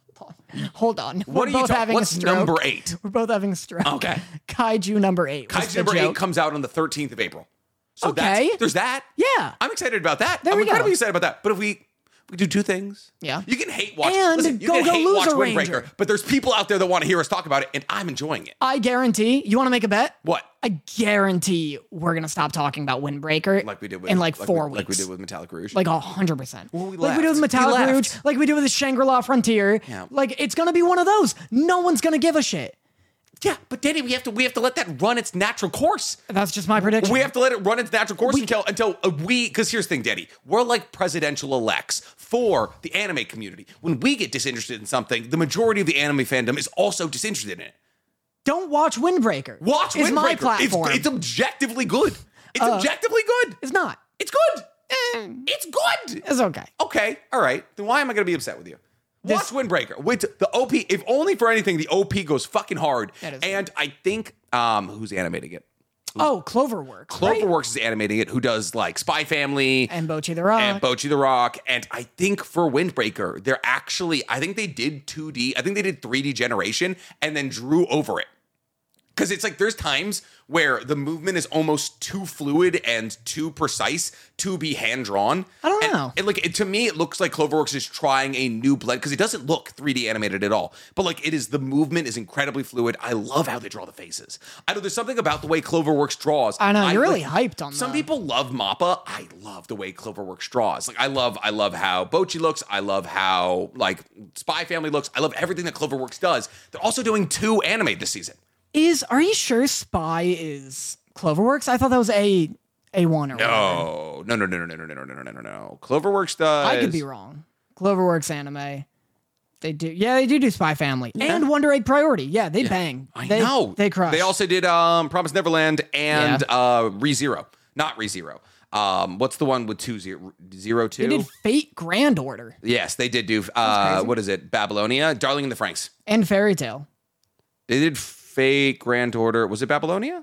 Hold on. What We're are you both talking, having what's a stroke. number eight? We're both having a stroke. Okay. Kaiju number eight. What's Kaiju the number eight joke? comes out on the thirteenth of April. So Okay. that's, there's that. Yeah. I'm excited about that. There I'm we go. incredibly excited about that. But if we we do two things. Yeah. You can hate watch. And listen, you Go can Go hate watch Loser Windbreaker, Ranger. but there's people out there that want to hear us talk about it, and I'm enjoying it. I guarantee. You want to make a bet? What? I guarantee we're gonna stop talking about Windbreaker Like we did with in like, like four we, weeks. like we did with Metallic Rouge. Like a hundred percent. Well, we like we did with left. We Metallic left. Rouge, like we did with the Shangri-La Frontier. Yeah. Like it's gonna be one of those. No one's gonna give a shit. yeah, but Danny, we have to we have to let that run its natural course. That's just my prediction. We have to let it run its natural course until until uh, we. Because here's the thing, Danny, we're like presidential elects for the anime community. When we get disinterested in something, the majority of the anime fandom is also disinterested in it. Don't watch Windbreaker. Watch is Windbreaker. my platform. It's, it's objectively good. It's Uh, objectively good. It's not. It's good. It's good. It's okay. Okay, all right. Then why am I going to be upset with you? Watch Windbreaker. Wait, the O P. If only for anything, the O P goes fucking hard. That is and I think um, who's animating it? Oh, Cloverworks. right? Cloverworks is animating it. Who does like Spy Family And Bochi the Rock. and Bochi the Rock? And I think for Windbreaker, they're actually. I think they did two D. I think they did three D generation and then drew over it. Because it's like there's times where the movement is almost too fluid and too precise to be hand drawn. I don't And- know. And like it, to me, it looks like Cloverworks is trying a new blend because it doesn't look three D animated at all. But like it is, the movement is incredibly fluid. I love how they draw the faces. I know there's something about the way Cloverworks draws. I know, you're really like- hyped on Some the- people love Mappa. I love the way Cloverworks draws. Like I love, I love how Bochi looks. I love how like Spy Family looks. I love everything that Cloverworks does. They're also doing two anime this season. Is are you sure Spy is Cloverworks? I thought that was a a one or whatever. No, no, no, no, no, no, no, no, no, no, no, no. Cloverworks does. I could be wrong. Cloverworks anime. They do. Yeah, they do do Spy Family and Wonder Egg Priority. Yeah, they bang. I they, know. They crush. They also did um, Promise Neverland and Yeah. uh, ReZero. Not ReZero. Um, what's the one with two zero zero two? They did Fate Grand Order Yes, they did do. Uh, crazy. what is it? Babylonia, Darling in the Franxx. and Fairy Tale. They did Fate Grand Order. Was it Babylonia?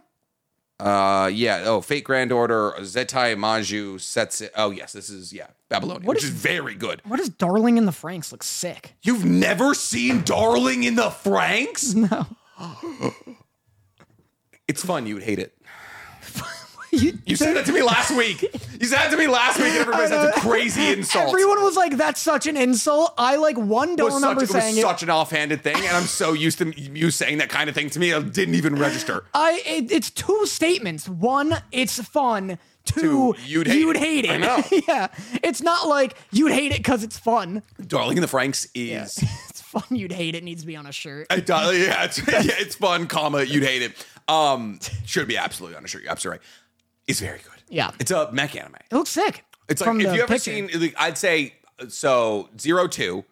Uh, yeah. Oh, Fate Grand Order. Zetai Maju sets it. Oh, yes. This is yeah Babylonia, What which is- is very good. What is Darling in the Franks? Looks sick. You've never seen Darling in the Franxx? No. It's fun. You would hate it. You, You said that to me last week. You said that to me last week, and everybody said that's a crazy insult. Everyone was like, "That's such an insult." I like one It don't was, such, remember it was saying it. such an offhanded thing, and I'm so used to you saying that kind of thing to me, it didn't even register. I it, it's two statements. One, it's fun. Two, Two, you'd hate hate it. it. I know. Yeah, it's not like you'd hate it because it's fun. Darling in the Franxx is, It's fun. You'd hate it. Needs to be on a shirt. I, uh, yeah, it's, yeah, it's fun, comma, you'd hate it. Um, should be absolutely on a shirt. You're absolutely right. It's very good. Yeah. It's a mech anime. It looks sick. It's like, From if the you ever picture. seen, like, I'd say, so Zero Two,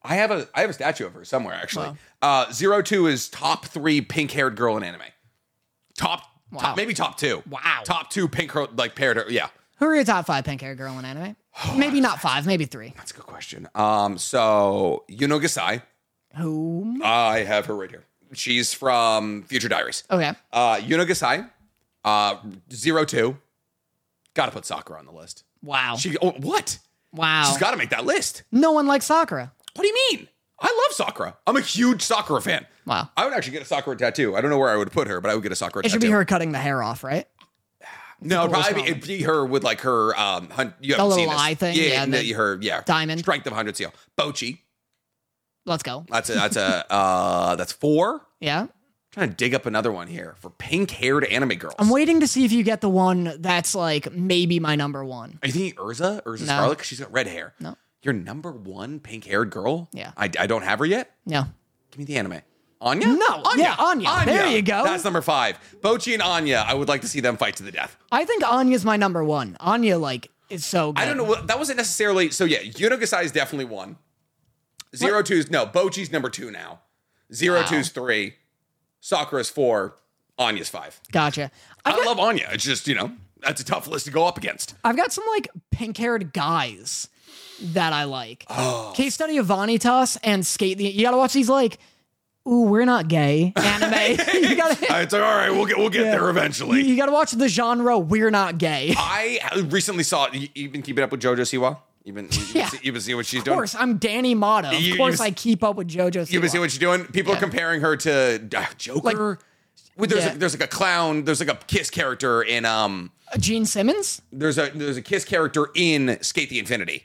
I have a I have a statue of her somewhere actually. Wow. Uh, Zero Two is top three pink haired girl in anime. Top, wow. top, maybe top two. Wow. Top two pink like paired. Yeah. Who are your top five pink haired girl in anime? Maybe not five, maybe three. That's a good question. Um, so Yuno Gasai. Who? I have her right here. She's from Future Diaries. Okay. Uh, Yuno Gasai. Uh, Zero Two. Got to put Sakura on the list. Wow. She. Oh, what? Wow. She's got to make that list. No one likes Sakura. What do you mean? I love Sakura. I'm a huge Sakura fan. Wow. I would actually get a Sakura tattoo. I don't know where I would put her, but I would get a Sakura It tattoo. should be her cutting the hair off, right? No, it'd probably be, it'd be her with like her um. Hun- you haven't little seen this. eye thing? Yeah, Yeah, and the the, her yeah diamond. strength of one hundred seal. Bochi. Let's go. That's a that's a uh that's four. Yeah. I'm trying to dig up another one here for pink haired anime girls. I'm waiting to see if you get the one that's like maybe my number one. Are you thinking Urza? Urza No. Scarlet? 'Cause she's got red hair. No. Your number one pink haired girl? Yeah. I, I don't have her yet. No. Give me the anime. Anya? No, yeah, Anya. There you go. That's number five. Bochi and Anya. I would like to see them fight to the death. I think Anya's my number one. Anya, like, is so good. I don't know. what- That wasn't necessarily. So yeah, Yuno Gasai is definitely one. Zero two is no. Bochi's number two now. Zero Wow. two is three. Sakura's four. Anya's five. Gotcha. I've I got, love Anya. It's just you know that's a tough list to go up against. I've got some like pink-haired guys that I like. Oh. Case study of Vanitas and Skate. The, you gotta watch these like, ooh, we're not gay anime. you gotta. It's like, all right, we'll get we'll get Yeah. there You, eventually. you gotta watch the genre. We're not gay. I recently saw. You, you've been keeping up with JoJo Siwa. You've been you've been, Yeah. see, you've been seeing what she's Of doing. course, I'm Danny Mata. Of You- you course, was- I keep up with JoJo. You've been seeing what she's doing. People Yeah. are comparing her to uh, Joker. Well, there's yeah. like, there's like a clown. There's like a Kiss character in um. Gene Simmons. There's a there's a Kiss character in Skate the Infinity.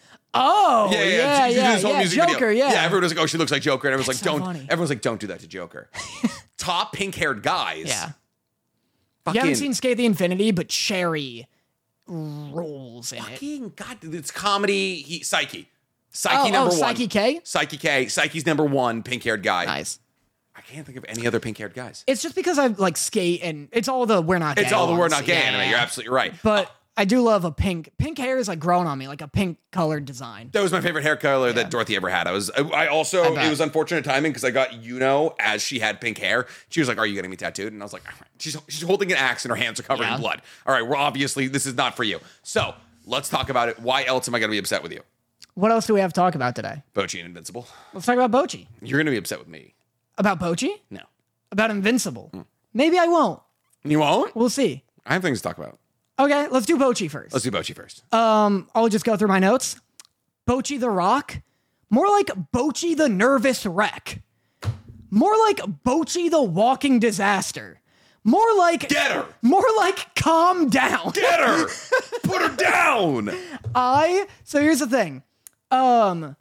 Oh, Yeah, yeah, yeah, yeah, she- she did yeah. this whole music Joker, video. yeah. Yeah, everyone was like, "Oh, she looks like Joker," and everyone's like, That's so "Don't." funny. Everyone's like, "Don't do that to Joker." Top pink-haired guys. Yeah. Fucking, You haven't seen Skate the Infinity, but Cherry rules in it. fucking God, it's comedy. He, Psyche. Psyche Oh, number oh, one. Psyche K? Psyche K. Psyche's number one pink-haired guy. Nice. I can't think of any other pink-haired guys. It's just because I like Skate and it's all the we're not gay. It's all the we're ones. not gay Yeah, anime. yeah. You're absolutely right. But I do love a pink. Pink hair is like growing on me, like a pink colored design. That was my favorite hair color that Dorothy ever had. I was, I also, I bet. it was unfortunate timing because I got Yuno as she had pink hair. She was like, "Are you getting me tattooed?" And I was like, "All right." she's she's holding an axe and her hands are covered Yeah. in blood. All right, well, obviously this is not for you. So let's talk about it. Why else am I going to be upset with you? What else do we have to talk about today? Bochi and Invincible. Let's talk about Bochi. You're going to be upset with me. About Bochi? No, About Invincible? Hmm. Maybe I won't. you won't. We'll see. I have things to talk about. Okay, let's do Bochi first. Let's do Bochi first. Um, I'll just go through my notes. Bochi the Rock. More like Bochi the Nervous Wreck. More like Bochi the Walking Disaster. More like Get her. More like Calm Down. Get her. Put her down. I so here's the thing. Um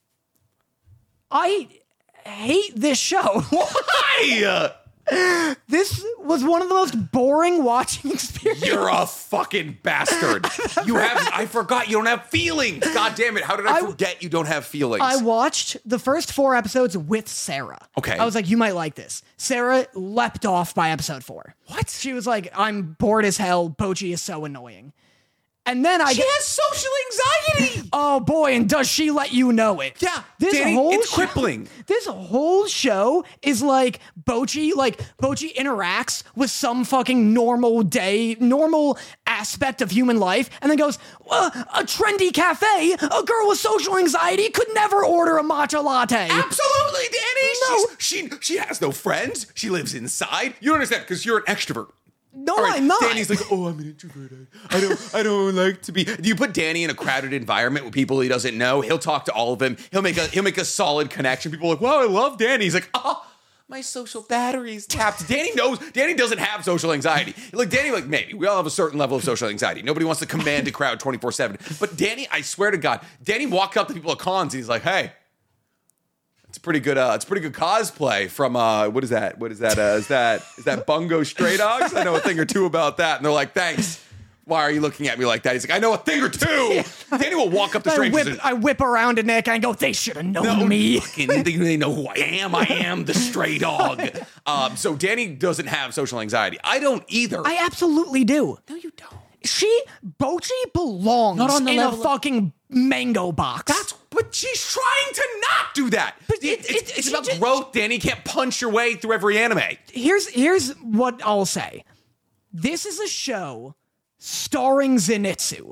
I hate this show. Why? This was one of the most boring watching experiences. You're a fucking bastard. You have. I forgot. You don't have feelings. God damn it. How did I, I- forget you don't have feelings? I watched the first four episodes with Sarah. Okay. I was like, you might like this. Sarah leapt off by episode four. What? She was like, I'm bored as hell. Bochi is so annoying. And then I She get, has social anxiety. oh boy, and does she let you know it? Yeah, This Danny, whole it's show- crippling. This whole show is like Bochi, like Bochi interacts with some fucking normal day, normal aspect of human life, and then goes, uh, a trendy cafe, a girl with social anxiety could never order a matcha latte. Absolutely, Danny. No. She's, she she has no friends. She lives inside. You don't understand because you're an extrovert. No, All right, I'm not. Danny's like, oh, I'm an introvert. I, I don't, I don't like to be. Do you put Danny in a crowded environment with people he doesn't know? He'll talk to all of them. He'll make a, he'll make a solid connection. People are like, wow, I love Danny. He's like, oh, my social battery's tapped. Danny knows. Danny doesn't have social anxiety. Like Danny, like maybe we all have a certain level of social anxiety. Nobody wants to command a crowd twenty-four seven. But Danny, I swear to God, Danny walked up to people at cons. And he's like, hey. It's pretty good. Uh, it's pretty good cosplay from uh, what is that? What is that? Uh, is that is that Bungo Stray Dogs? I know a thing or two about that. And they're like, thanks. Why are you looking at me like that? He's like, I know a thing or two. Danny will walk up to I strangers. whip, and, I whip around to Nick and I go, they should have known no, me. fucking, they, they know who I am. I am the stray dog. Um, so Danny doesn't have social anxiety. I don't either. I absolutely do. no, you don't. She, Bochi belongs Not on the in a level of- fucking mango box. That's But she's trying to not do that. But It- it- it's it- it's she about just- growth, Danny. You can't punch your way through every anime. Here's here's what I'll say. This is a show starring Zenitsu.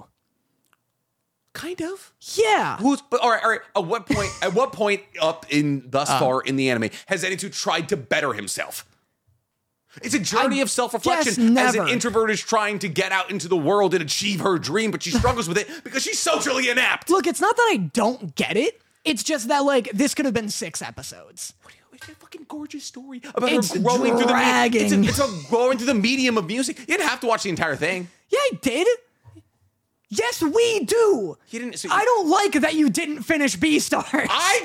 Kind of. Yeah. Who's but all right, all right. At what point? At what point up in thus Uh. far in the anime has Zenitsu tried to better himself? It's a journey I of self-reflection guess as an never. introvert is trying to get out into the world and achieve her dream, but she struggles with it because she's socially inept. Look, it's not that I don't get it. It's just that like this could have been six episodes. It's a fucking gorgeous story about It's her growing through the dragging. medium. It's a, it's a growing through the medium of music. You didn't have to watch the entire thing. Yeah, I did. Yes, we do. You didn't. So I don't like that you didn't finish Beastars. I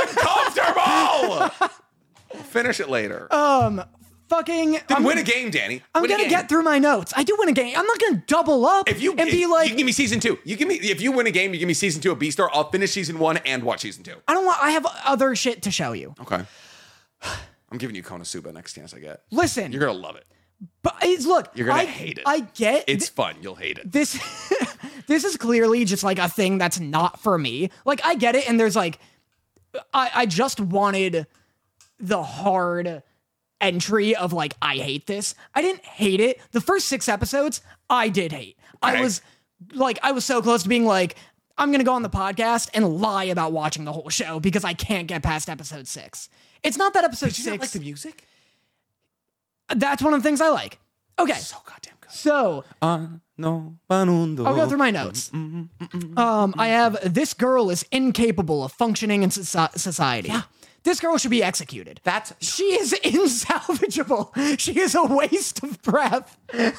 got uncomfortable. Finish it later. Um, fucking. Then I'm, win a game, Danny. I'm Win a gonna game. get through my notes. I do win a game. I'm not gonna double up If you and be like, you give me season two. You give me if you win a game, you give me season two of Beastar. I'll finish season one and watch season two. I don't want. I have other shit to show you. Okay. I'm giving you Konosuba next chance I get. Listen, You're gonna love it. but it's, look, You're gonna I, hate it. I get It's fun. You'll hate it. this. This is clearly just like a thing that's not for me. Like I get it, and there's like, I I just wanted the hard entry of like I hate this. I didn't hate it. The first six episodes I did hate. I Okay. was like I was so close to being like I'm gonna go on the podcast and lie about watching the whole show because I can't get past episode six. It's not that episode Did you six. not like the music? That's one of the things I like. Okay, So goddamn good. so Uh, no, I'll I'll go through my notes. Um, I have this girl is incapable of functioning in soci- society. This girl should be executed. That's She is insalvageable. She is a waste of breath.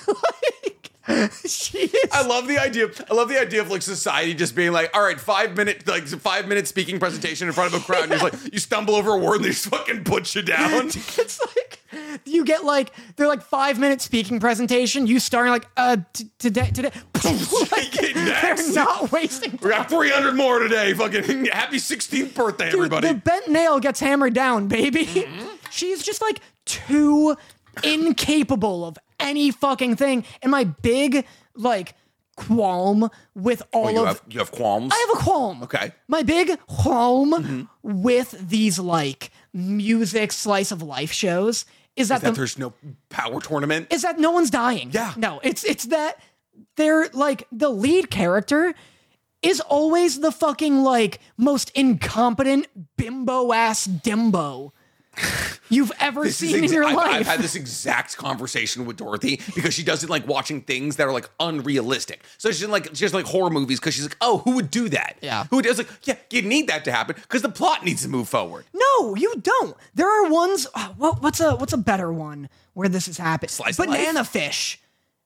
Like, she is. I love the idea. I love the idea of like society just being like, all right, five minute like five minute speaking presentation in front of a crowd, and you're like, you stumble over a word and they just fucking put you down. It's like you get like they're like five minute speaking presentation. You start like uh t- today today. Like, Next. they're not wasting. We got three hundred more today. Fucking happy sixteenth birthday, Dude, everybody. the bent nail gets hammered down, baby. She's just like too incapable of any fucking thing. And my big like qualm with all oh, you of have you have qualms. I have a qualm. Okay. My big qualm Mm-hmm. with these like music slice of life shows is that, that the, there's no power tournament. is that no one's dying. Yeah. No, it's it's that they're like the lead character is always the fucking like most incompetent bimbo ass dimbo you've ever This is seen in exa- your I've, life. I've had this exact conversation with Dorothy because she doesn't like watching things that are like unrealistic. So she's like she doesn't like horror movies because she's like, oh, who would do that? Yeah. Who would? It's like, yeah, you need that to happen because the plot needs to move forward. No, you don't. There are ones. oh, what, what's a what's a better one where this has happened? Slice of Banana life? Fish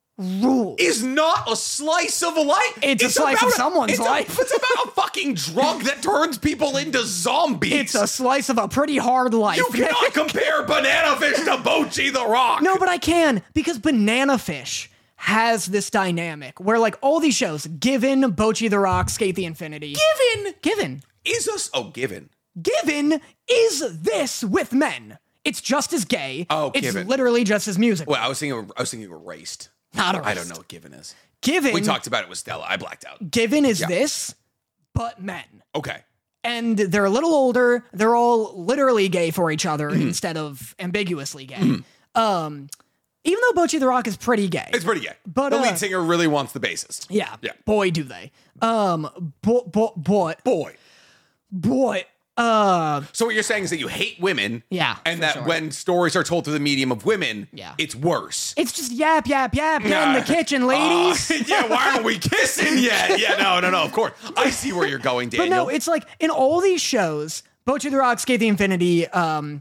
rules. Is not a slice of a life. It's a slice of about someone's it's a- life. it's about a fucking drug that turns people into zombies. It's a slice of a pretty hard life. You cannot compare Banana Fish to Bochi the Rock. No, but I can because Banana Fish has this dynamic where like all these shows, Given, Bochi the Rock, Skate the Infinity. Given Given. is us. Oh, Given. Given is this with men. It's just as gay. Oh, it's Given. literally just as musical. Well, I was thinking. I was thinking Erased. Not Erased. I don't know what Given is. Given. We talked about it with Stella. I blacked out. Given is Yeah. this, but men. Okay. And they're a little older. They're all literally gay for each other Mm-hmm. instead of ambiguously gay. Um, even though Bochi the Rock is pretty gay. It's pretty gay. But, the uh, lead singer really wants the bassist. yeah, Yeah. boy, do they. Um, bo- bo- boy, Boy. boy, uh, So what you're saying is that you hate women. Yeah, And for that sure. when stories are told through the medium of women, Yeah. it's worse. it's just yap, yap, yap. Get in the Nah. kitchen, ladies. Uh, yeah, why aren't we kissing yet? Yeah, no, no, no, of course. I see where you're going, But Daniel. no, it's like in all these shows, Bochi the Rock, Skate the Infinity, um,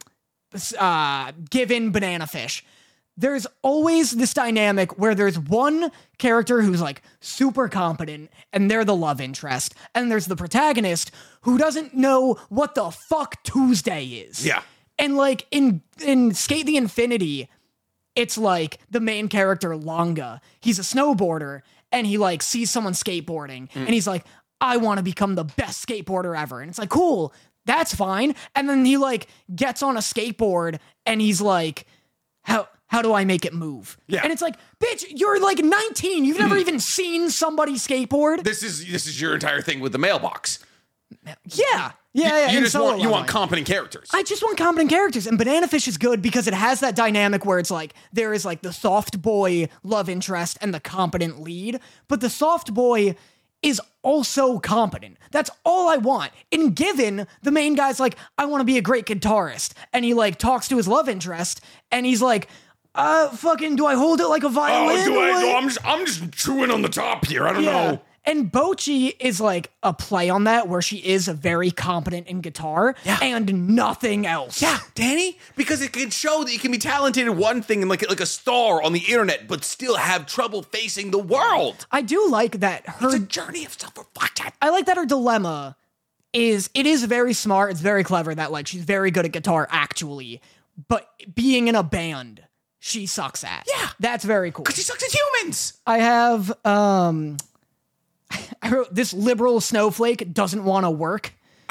uh, Given, Banana Fish, there's always this dynamic where there's one character who's like super competent and they're the love interest. And there's the protagonist who doesn't know what the fuck Tuesday is. Yeah. And like in, in Skate the Infinity, it's like the main character, Longa. He's a snowboarder and he like sees someone skateboarding and he's like, I want to become the best skateboarder ever. And it's like, cool, that's fine. And then he like gets on a skateboard and he's like, how, how do I make it move? Yeah. And it's like, bitch, you're like nineteen. You've never even seen somebody skateboard. This is this is your entire thing with the mailbox. Yeah. Yeah, yeah. You in just solo want you want leveling. competent characters. I just want competent characters, and Banana Fish is good because it has that dynamic where it's like there is like the soft boy love interest and the competent lead, but the soft boy is also competent. That's all I want. In Given, the main guy's like, I want to be a great guitarist, and he like talks to his love interest, and he's like, uh, fucking, do I hold it like a violin? Oh, do I? Like- No, I'm just I'm just chewing on the top here. I don't Yeah. know. And Bocchi is like a play on that where she is very competent in guitar Yeah. and nothing else. Yeah, Danny, because it can show that you can be talented in one thing and like like a star on the internet, but still have trouble facing the world. I do like that her It's a journey of self-reflection. I like that her dilemma is it is very smart, it's very clever that like she's very good at guitar actually, but being in a band she sucks at. Yeah. That's very cool. Because she sucks at humans. I have um I wrote this liberal snowflake doesn't want to work.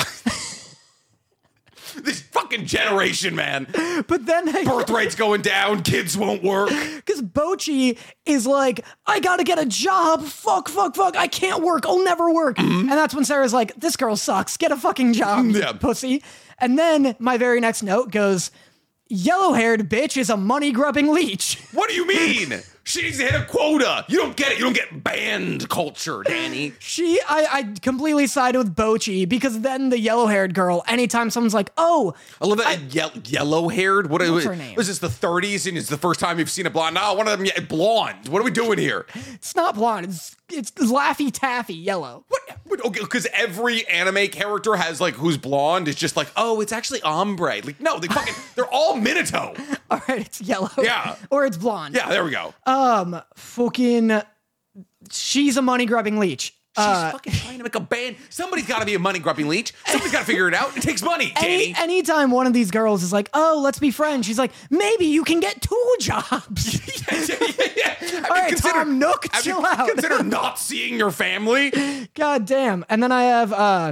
This fucking generation, man. But then I Birth rate's going down. Kids won't work. Because Bocchi is like, I gotta get a job. Fuck, fuck, fuck. I can't work. I'll never work. And that's when Sarah's like, this girl sucks. Get a fucking job, Yeah. pussy. And then my very next note goes, yellow-haired bitch is a money-grubbing leech. What do you mean? She needs to hit a quota. You don't get it. You don't get band culture, Danny. She, I, I completely sided with Bocchi because then the yellow-haired girl, anytime someone's like, oh, I love that ye- yellow-haired. What What's is her name? Was this the thirties and it's the first time you've seen a blonde? No, one of them yeah, blonde. What are we doing here? it's not blonde. It's, it's Laffy Taffy yellow. What? what okay, because every anime character has like who's blonde is just like, oh, it's actually ombre. Like, no, they fucking they're all Minato. All right, it's yellow. Yeah. Or it's blonde. Yeah, there we go. Um, fucking, she's a money-grubbing leech. She's Uh, fucking trying to make a band. Somebody's got to be a money grubbing leech. Somebody's got to figure it out. It takes money, Danny. Any, anytime one of these girls is like, oh, let's be friends, she's like, maybe you can get two jobs. yeah, yeah, yeah. Have All you right, considered- Tom Nook, have chill you out. Consider not seeing your family. God damn. And then I have, uh,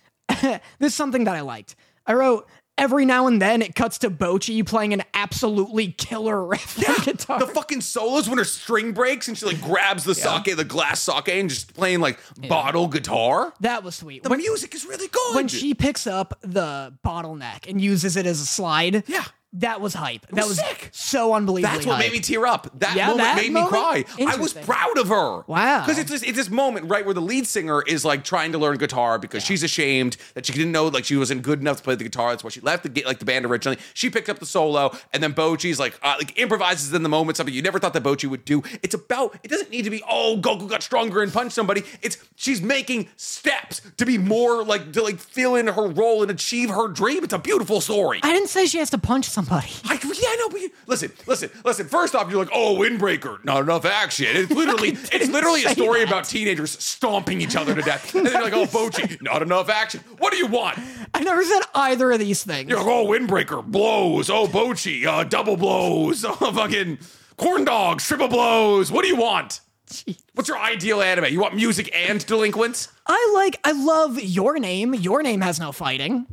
this is something that I liked. I wrote, every now and then it cuts to Bocchi playing an absolutely killer riff on guitar. The fucking solos when her string breaks and she like grabs the sake, the glass sake, and just playing like bottle guitar. that was sweet. The When, music is really good. when she picks up the bottleneck and uses it as a slide, Yeah. that was hype. that was was sick. so unbelievably That's what hype. made me tear up. That Yeah, moment that made moment? me cry. I was Interesting. proud of her. Wow. Because it's this, it's this moment, right, where the lead singer is like trying to learn guitar because she's ashamed that she didn't know like she wasn't good enough to play the guitar. That's why she left the like the band originally. She picked up the solo, and then Bocchi's like uh, like improvises in the moment, something you never thought that Bocchi would do. It's about it doesn't need to be oh Goku got stronger and punched somebody. It's she's making steps to be more like to like fill in her role and achieve her dream. It's a beautiful story. I didn't say she has to punch somebody. I, yeah, I know, but you, listen, listen, listen. First off, you're like, oh, windbreaker, not enough action. It's literally, it's literally a say story that. about teenagers stomping each other to death. And then you're like, oh, Bocchi, not enough action. What do you want? I never said either of these things. You're like, oh, windbreaker, blows. Oh, Bocchi, uh, double blows. Oh, fucking corn dogs, triple blows. What do you want? Jeez. What's your ideal anime? You want music and delinquents? I like, I love Your Name. Your Name has no fighting.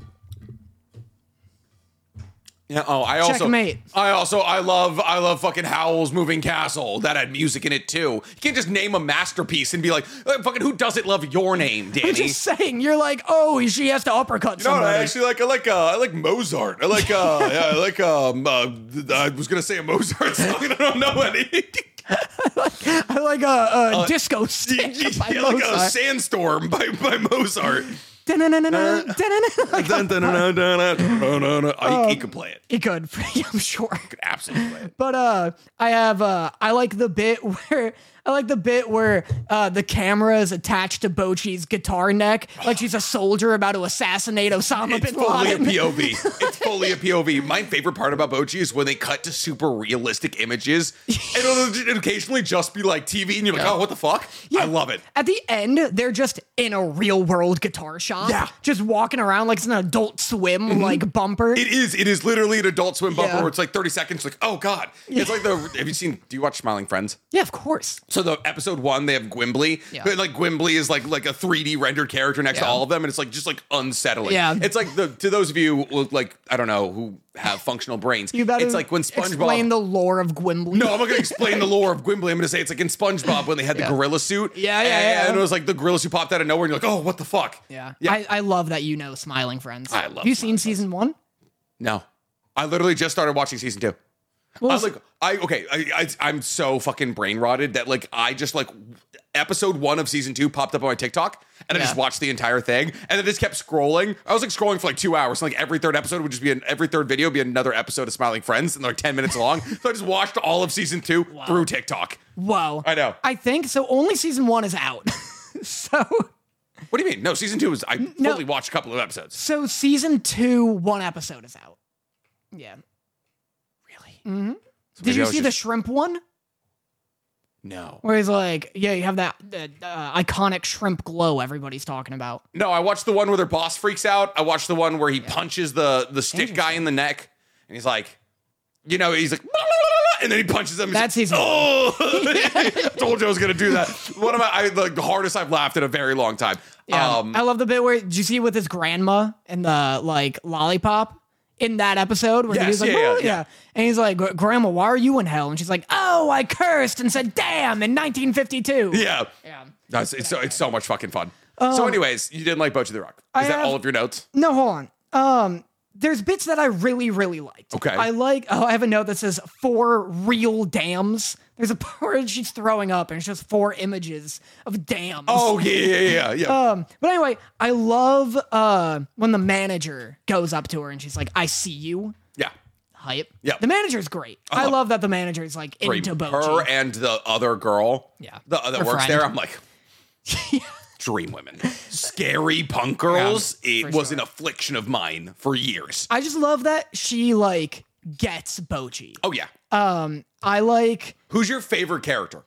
Yeah. Oh, I also, Checkmate. I also, I love, I love fucking Howl's Moving Castle. That had music in it too. You can't just name a masterpiece and be like, "Uh, fucking, who doesn't love Your Name, Danny? I'm just saying, you're like, oh, she has to uppercut No, somebody. I actually like, I like, uh, I like Mozart. I like, uh, yeah, I like, um, uh, I was gonna say a Mozart song, and I don't know any. I like a, a Uh, disco stick by I like a Mozart. Sandstorm by by Mozart. Da-na-na-na-na, da-na-na. Like, Dun, dun, dun, dun, dun, dun, dun, dun. Oh, he, he could play it. He could, I'm sure. He could absolutely play it. But uh, I have uh, I like the bit where I like the bit where uh, the camera is attached to Bocchi's guitar neck, like she's a soldier about to assassinate Osama It's bin fully a Laden. P O V. It's fully a P O V. My favorite part about Bocchi is when they cut to super realistic images, and it'll, it'll occasionally just be like T V, and you're like, oh, what the fuck? I love it. At the end, they're just in a real world guitar shop, Yeah. just walking around like it's an Adult Swim like bumper. It is. It is literally an Adult Swim bumper Yeah. where it's like thirty seconds. Like, oh god, it's like the. Have you seen? Do you watch Smiling Friends? yeah, of course. So the episode one, they have Gwimbly. Yeah. But like Gwimbly is like like a three D rendered character next to Yeah. all of them, and it's like just like unsettling. Yeah. It's like the to those of you who, like I don't know who have functional brains. You better it's like when SpongeBob. explain the lore of Gwimbly. No, I'm not gonna explain the lore of Gwimbly. I'm gonna say it's like in SpongeBob when they had the Yeah. gorilla suit. Yeah, yeah, and, yeah. And it was like the gorilla suit popped out of nowhere, and you're like, oh, what the fuck? Yeah. Yeah. I, I love that you know Smiling Friends. I love Have you Smiling seen season one? No, I literally just started watching season two. Well, I was like, I okay, I, I I'm so fucking brain rotted that like I just like episode one of season two popped up on my TikTok and I Yeah. just watched the entire thing and then just kept scrolling. I was like scrolling for like two hours. And, like every third episode would just be an every third video would be another episode of Smiling Friends and they're like ten minutes long. So I just watched all of season two through TikTok. whoa. I know. I think so. Only season one is out. so, What do you mean? No, season two is I No. fully watched a couple of episodes. so season two, one episode is out. Yeah. Really? Mm-hmm. So Did maybe you I was see the just- shrimp one? No. Where he's like, yeah, you have that, that uh, iconic shrimp glow everybody's talking about. No, I watched the one where their boss freaks out. I watched the one where he punches the the stick guy in the neck, and he's like, you know, he's like, and then he punches him. That's He's season like, oh, I told you I was gonna do that. One of my I, like the hardest I've laughed in a very long time. Yeah. Um, I love the bit where, did you see with his grandma and the like lollipop in that episode where Yes, he's like, yeah, oh, yeah, yeah, yeah. And he's like, Grandma, why are you in hell? And she's like, oh, I cursed and said, damn, in nineteen fifty-two. yeah, Yeah. That's, it's so it's so much fucking fun. so, anyways, you didn't like Bochi the Rock. Is I that have- all of your notes? No, hold on. Um, there's bits that I really, really liked. Okay. I like, oh, I have a note that says four real dams. There's a part where she's throwing up and it's just four images of dams. Oh yeah, yeah, yeah, yeah. Um, but anyway, I love uh when the manager goes up to her and she's like, I see you. yeah. Hype. Yeah. The manager's great. I love that the manager's like Great. into Her Bochi. and the other girl, Yeah. the, that Her works friend. there. I'm like, dream women, scary punk girls. Yeah, it for was sure. an affliction of mine for years. I just love that she like gets Bochi. Oh yeah. Um, I like Who's your favorite character?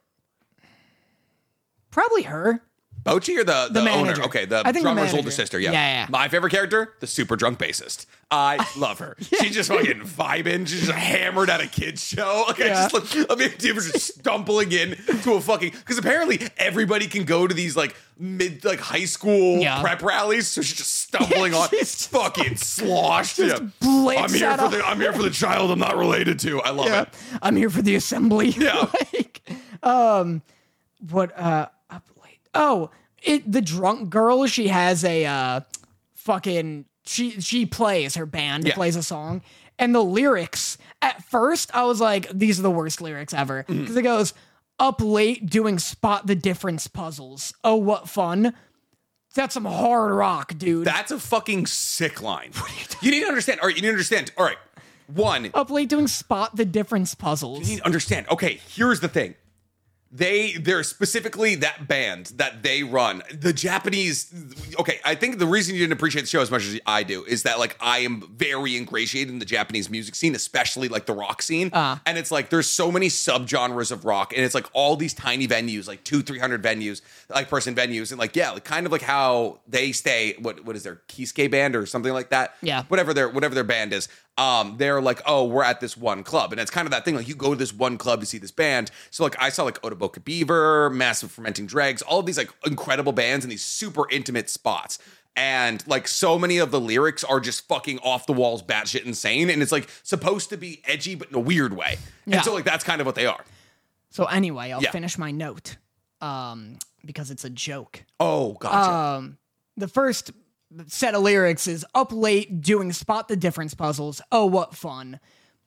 probably her. Bochi or the, the, owner? manager. Okay, the I think the drummer's older manager. sister. Yeah. Yeah, yeah. My favorite character, the super drunk bassist. I love her. She's just fucking vibing. She's just hammered at a kid's show. Like, Yeah. I just like, I mean, she was just stumbling in to a fucking, because apparently everybody can go to these like mid, like high school Yeah. prep rallies. So she's just stumbling Yeah, on, she's just fucking sloshed. just Yeah. blitz I'm here at for a- the, I'm here for the child I'm not related to. I love Yeah. it. I'm here for the assembly. Yeah. like, um, what, uh, up late. Oh, it, the drunk girl, she has a, uh, fucking, she, she plays her band, Yeah. plays a song. And the lyrics, at first, I was like, these are the worst lyrics ever. Mm-hmm. Because it goes, up late doing spot the difference puzzles. Oh, what fun. That's some hard rock, dude. That's a fucking sick line. You need to understand. All right, you need to understand. All right. One, Up late doing spot the difference puzzles. you need to understand. Okay, here's the thing. They, they're specifically that band that they run. The Japanese, okay, I think the reason you didn't appreciate the show as much as I do is that, like, I am very ingratiated in the Japanese music scene, especially, like, the rock scene. Uh. And it's, like, there's so many subgenres of rock, and it's, like, all these tiny venues, like, two, three hundred venues, like, person venues, and, like, yeah, like, kind of like how they stay, what what is their Kisuke band or something like that? Yeah. Whatever their, whatever their band is. Um, they're like, oh, we're at this one club. And it's kind of that thing, like you go to this one club to see this band. So like I saw like Otoboka Beaver, Massive Fermenting Dregs, all of these like incredible bands in these super intimate spots. And like so many of the lyrics are just fucking off the walls, batshit insane. And it's like supposed to be edgy, but in a weird way. Yeah. And so like that's kind of what they are. So anyway, I'll Yeah. finish my note. Um, because it's a joke. Oh, gotcha. Um, the first set of lyrics is up late doing spot the difference puzzles. Oh, what fun.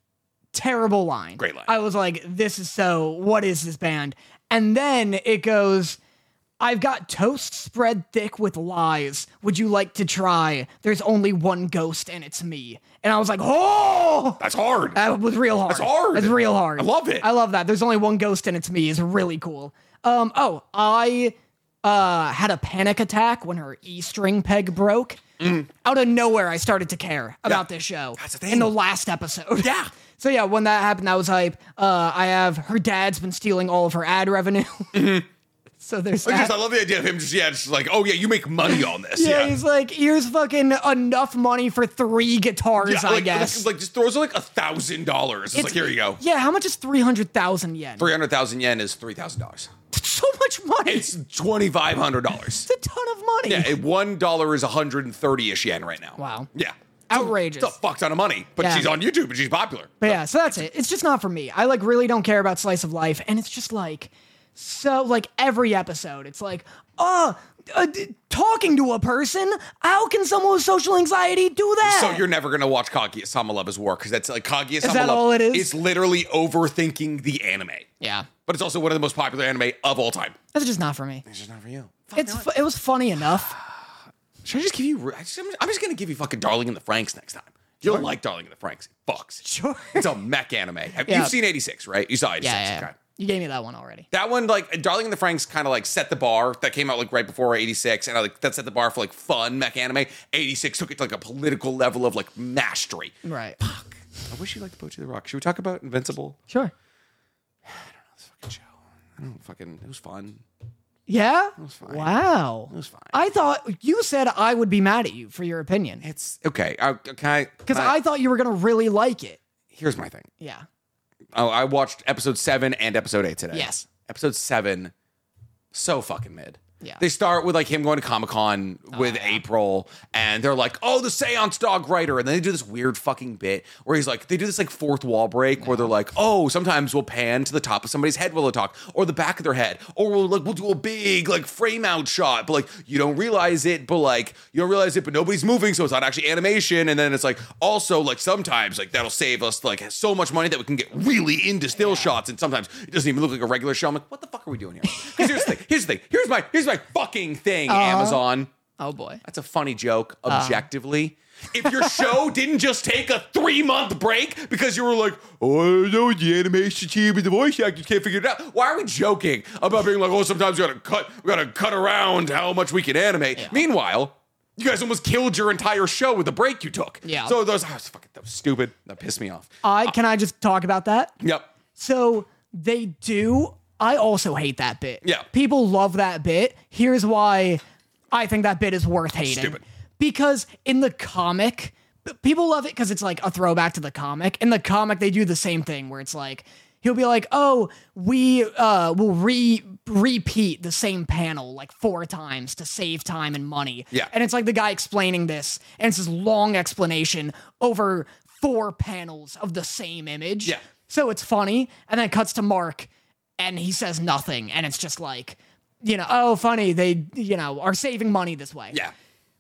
Terrible line. Great line. I was like, this is so, what is this band? And then it goes, I've got toast spread thick with lies. Would you like to try? There's only one ghost and it's me. And I was like, oh, that's hard. that was real hard. That's hard. That's real hard. I love it. I love that. There's only one ghost and it's me is really cool. Um, oh, I uh had a panic attack when her E string peg broke. Out of nowhere, I started to care about this show. That's the thing. In the last episode. Yeah. So yeah, when that happened, that was hype. Uh, I have her dad's been stealing all of her ad revenue. So there's I, that. just, I love the idea of him just, yeah, just like, oh yeah, you make money on this. yeah, Yeah. he's like, here's fucking enough money for three guitars, Yeah, I like, guess. Like, like just throws her like a thousand dollars. It's like, here you go. Yeah, how much is three hundred thousand yen? three hundred thousand yen is three thousand dollars. so much money. It's twenty-five hundred dollars. It's a ton of money. Yeah, one dollar is one hundred thirty-ish yen right now. Wow. Yeah. Outrageous. It's a fuck ton of money, but Yeah. she's on YouTube and she's popular. But yeah, so that's it. It's just not for me. I like really don't care about slice of life, and it's just like so like every episode, it's like, oh, uh, d- talking to a person. How can someone with social anxiety do that? So you're never gonna watch Kaguya-sama Love is War because that's like Kaguya-sama that Love all it is? It's literally overthinking the anime. yeah, But it's also one of the most popular anime of all time. that's just not for me. It's just not for you. It's fu- it was funny enough. Should I just give you? I just, I'm just gonna give you fucking Darling in the Franxx next time. You'll like Darling in the Franxx. It fucks. Sure. It's a mech anime. Have, Yeah. You've seen eighty-six, right? You saw eighty-six. Yeah, yeah, yeah. Okay. You gave me that one already. That one, like Darling in the Franxx, kind of like set the bar. That came out like right before eighty-six, and I, like that set the bar for like fun mech anime. eighty-six took it to like a political level of like mastery. Right. Fuck. I wish you liked Bocchi the Rock. Should we talk about Invincible? Sure. This fucking show. I don't fucking. It was fun. Yeah? It was fine. Wow. It was fine. I thought you said I would be mad at you for your opinion. It's okay. I, can I? Because can I thought you were going to really like it. Here's my thing. Yeah. Oh, I watched episode seven and episode eight today. Yes. Episode seven, so fucking mid. Yeah. They start with like him going to Comic-Con with yeah. April, and they're like, oh, the Seance Dog writer. And then they do this weird fucking bit where he's like, they do this like fourth wall break where they're like, oh, sometimes we'll pan to the top of somebody's head while they talk, or the back of their head, or we'll like we'll do a big like frame out shot, but like you don't realize it, but like you don't realize it, but nobody's moving, so it's not actually animation. And then it's like also like sometimes like that'll save us like so much money that we can get really into still shots, and sometimes it doesn't even look like a regular show. I'm like, what the fuck are we doing here? Because here's the thing, here's the thing, here's my here's my fucking thing, Uh-huh. Amazon. Oh, boy. That's a funny joke, objectively. If your show didn't just take a three-month break because you were like, oh, I know the animation team and the voice actors can't figure it out. Why are we joking about being like, oh, sometimes we gotta cut, we gotta cut around how much we can animate? Yeah. Meanwhile, you guys almost killed your entire show with the break you took. Yeah. So those, oh, was fucking, that was stupid. That pissed me off. I Can I just talk about that? Yep. So they do. I also hate that bit. Yeah. People love that bit. Here's why I think that bit is worth hating. Stupid. Because in the comic, people love it because it's like a throwback to the comic. In the comic, they do the same thing where it's like, he'll be like, oh, we uh, will re repeat the same panel like four times to save time and money. Yeah. And it's like the guy explaining this, and it's this long explanation over four panels of the same image. Yeah. So it's funny, and then it cuts to Mark, and he says nothing, and it's just like, you know, oh, funny, they, you know, are saving money this way. Yeah.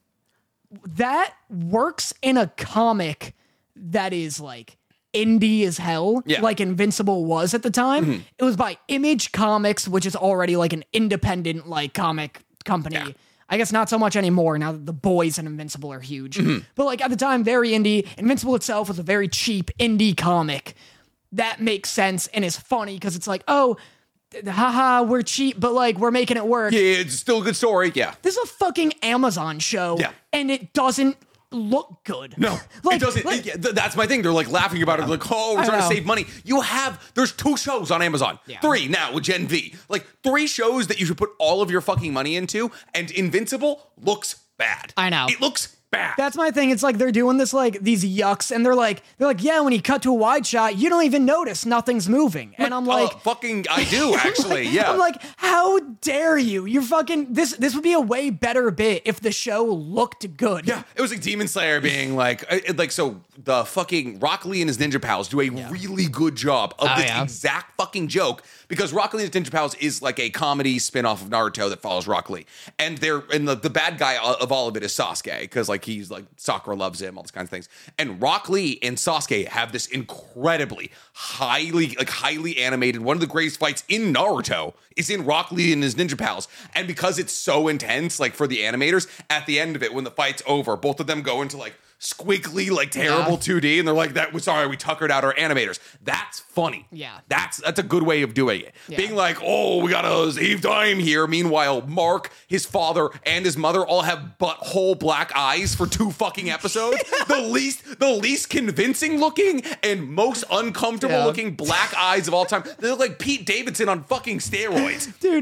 That works in a comic that is like indie as hell, Yeah. like Invincible was at the time. Mm-hmm. It was by Image Comics, which is already like an independent like comic company. Yeah. I guess not so much anymore now that the boys and Invincible are huge. Mm-hmm. But like at the time, very indie. Invincible itself was a very cheap indie comic. That makes sense and is funny because it's like, oh, haha, we're cheap, but like we're making it work. Yeah, it's still a good story. Yeah. This is a fucking Amazon show, Yeah. and it doesn't look good. No, like, it doesn't. like- it- th- that's my thing. They're like laughing about it. Like, oh, we're I trying to know. save money. You have, there's two shows on Amazon. Yeah. Three now with Gen V. Like, three shows that you should put all of your fucking money into, and Invincible looks bad. I know. It looks bad. That's my thing. It's like they're doing this like these yucks, and they're like they're like, yeah, when you cut to a wide shot, you don't even notice nothing's moving. And I'm like, Uh, fucking, I do, actually. like- yeah. I'm like, how dare you? You're fucking this. This would be a way better bit if the show looked good. Yeah, it was like Demon Slayer being like, uh, it- like so the fucking Rock Lee and his Ninja Pals do a really good job of Oh, this yeah. exact fucking joke because Rock Lee and his Ninja Pals is like a comedy spin-off of Naruto that follows Rock Lee, and they're and the, the bad guy of all of it is Sasuke because like he's like Sakura loves him, all these kinds of things, and Rock Lee and Sasuke have this incredibly highly like highly animated one of the greatest fights in Naruto is in Rock Lee and his Ninja Pals, and because it's so intense, like for the animators, at the end of it when the fight's over, both of them go into like squiggly, like terrible Yeah. two D, and they're like, "That was sorry, we tuckered out our animators." That's funny. Yeah. that's that's a good way of doing it. Yeah. Being like, "Oh, we gotta save time here." Meanwhile, Mark, his father, and his mother all have butthole black eyes for two fucking episodes. The least, the least convincing looking and most uncomfortable Yeah. looking black eyes of all time. They look like Pete Davidson on fucking steroids. Dude,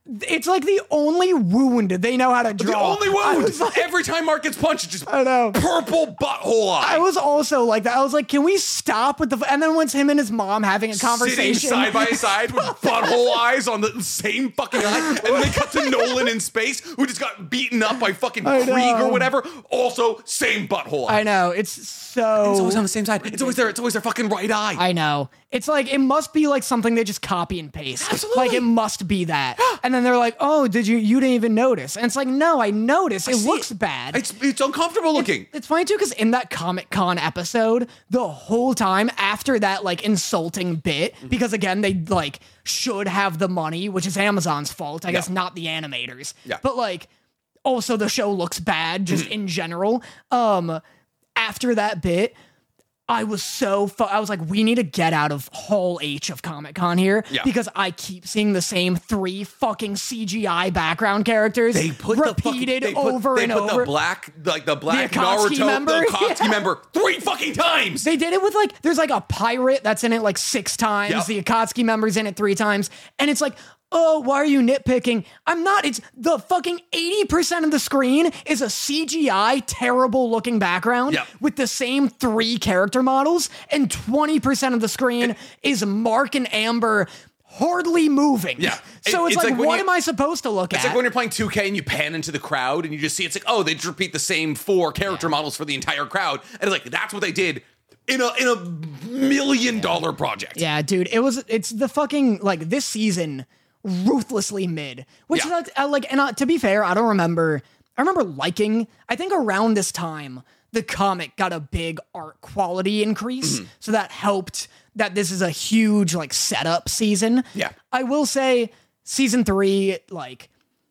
It's like the only wound they know how to draw. The only wound. Like, every time Mark gets punched, it's just I know. purple butthole eye. I was also like that. I was like, can we stop with the... And then once him and his mom having a conversation. Sitting side by side with butthole eyes on the same fucking eye. And then they cut to Nolan in space, who just got beaten up by fucking Krieg or whatever. Also, same butthole eye. I know. It's so... And it's always on the same side. It's always their, it's always their fucking right eye. I know. It's like, it must be like something they just copy and paste. Absolutely. Like, it must be that. And then they're like, oh, did you, you didn't even notice. And it's like, no, I noticed. It looks it. bad. It's, it's uncomfortable looking. It's, it's funny too, because in that Comic-Con episode, the whole time after that, like, insulting bit, because again, they, like, should have the money, which is Amazon's fault, I Yeah. guess, not the animators. Yeah. But, like, also the show looks bad, just in general. Um, after that bit, I was so fu- I was like, we need to get out of Hall H of Comic-Con here Yeah. because I keep seeing the same three fucking C G I background characters They put repeated the fucking, they put, over they and put over. the black, like the black The Akatsuki Naruto, member? the Akatsuki Yeah. member three fucking times. They did it with like, there's like a pirate that's in it like six times. Yep. The Akatsuki member's in it three times. And it's like, oh, why are you nitpicking? I'm not. It's the fucking eighty percent of the screen is a C G I, terrible looking background Yep. with the same three character models. And twenty percent of the screen is Mark and Amber hardly moving. Yeah. So It- it's, it's like, like when what you- am I supposed to look It's at? like when you're playing two K and you pan into the crowd and you just see it's like, oh, they just repeat the same four character models for the entire crowd. And it's like, that's what they did in a in a million dollar project. Yeah, dude, it was, it's the fucking, like, this season, ruthlessly mid, which Yeah. is like, uh, like, and uh, to be fair, I don't remember, I remember liking, I think around this time, the comic got a big art quality increase, Mm-hmm. so that helped that this is a huge, like, setup season. Yeah. I will say, season three, like,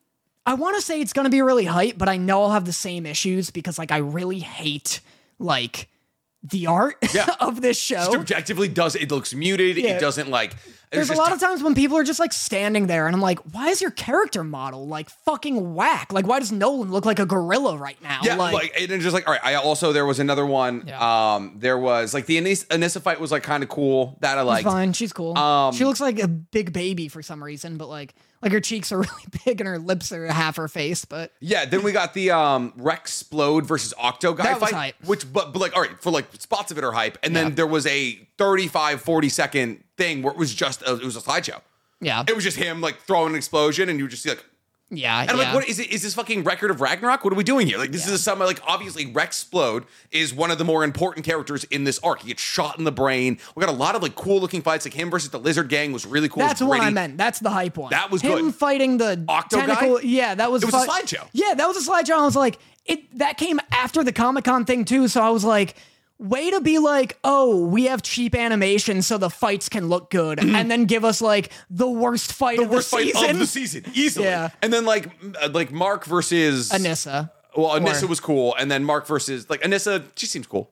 I want to say it's going to be really hype, but I know I'll have the same issues because, like, I really hate, like, the art Yeah. of this show. It objectively does, it looks muted. Yeah. It doesn't like, There's a lot of times when people are just like standing there and I'm like, why is your character model like fucking whack? Like, why does Nolan look like a gorilla right now? Yeah, like, and it's just like, all right, I also, there was another one, Yeah. um, there was, like, the Anissa, Anissa fight was, like, kind of cool, that I she's liked. fine. She's cool. Um, she looks like a big baby for some reason, but like, like her cheeks are really big and her lips are half her face, but Yeah, then we got the um, Rexplode versus Octo guy That was fight, hype. which, but, but like, all right, for like spots of it are hype, and Yeah. then there was a thirty-five, forty second thing where it was just, a, it was a slideshow. yeah, It was just him like throwing an explosion, and you would just see like, yeah, and I'm yeah. like, what is it? Is this fucking Record of Ragnarok? What are we doing here? Like, this is some like obviously Rexplode is one of the more important characters in this arc. He gets shot in the brain. We got a lot of like cool looking fights, like him versus the Lizard Gang was really cool. It was That's what I gritty. meant. That's the hype one. That was him good. fighting the Octo guy? tentacle. Yeah, that was. It was a fu- slideshow. Yeah, that was a slideshow. I was like, it. That came after the Comic-Con thing too. So I was like, way to be like, oh, we have cheap animation so the fights can look good, and then give us like the worst fight The of worst the fight season. of the season, easily. Yeah. And then like uh, like Mark versus Anissa. Well, Anissa Or- was cool, and then Mark versus like Anissa. She seems cool.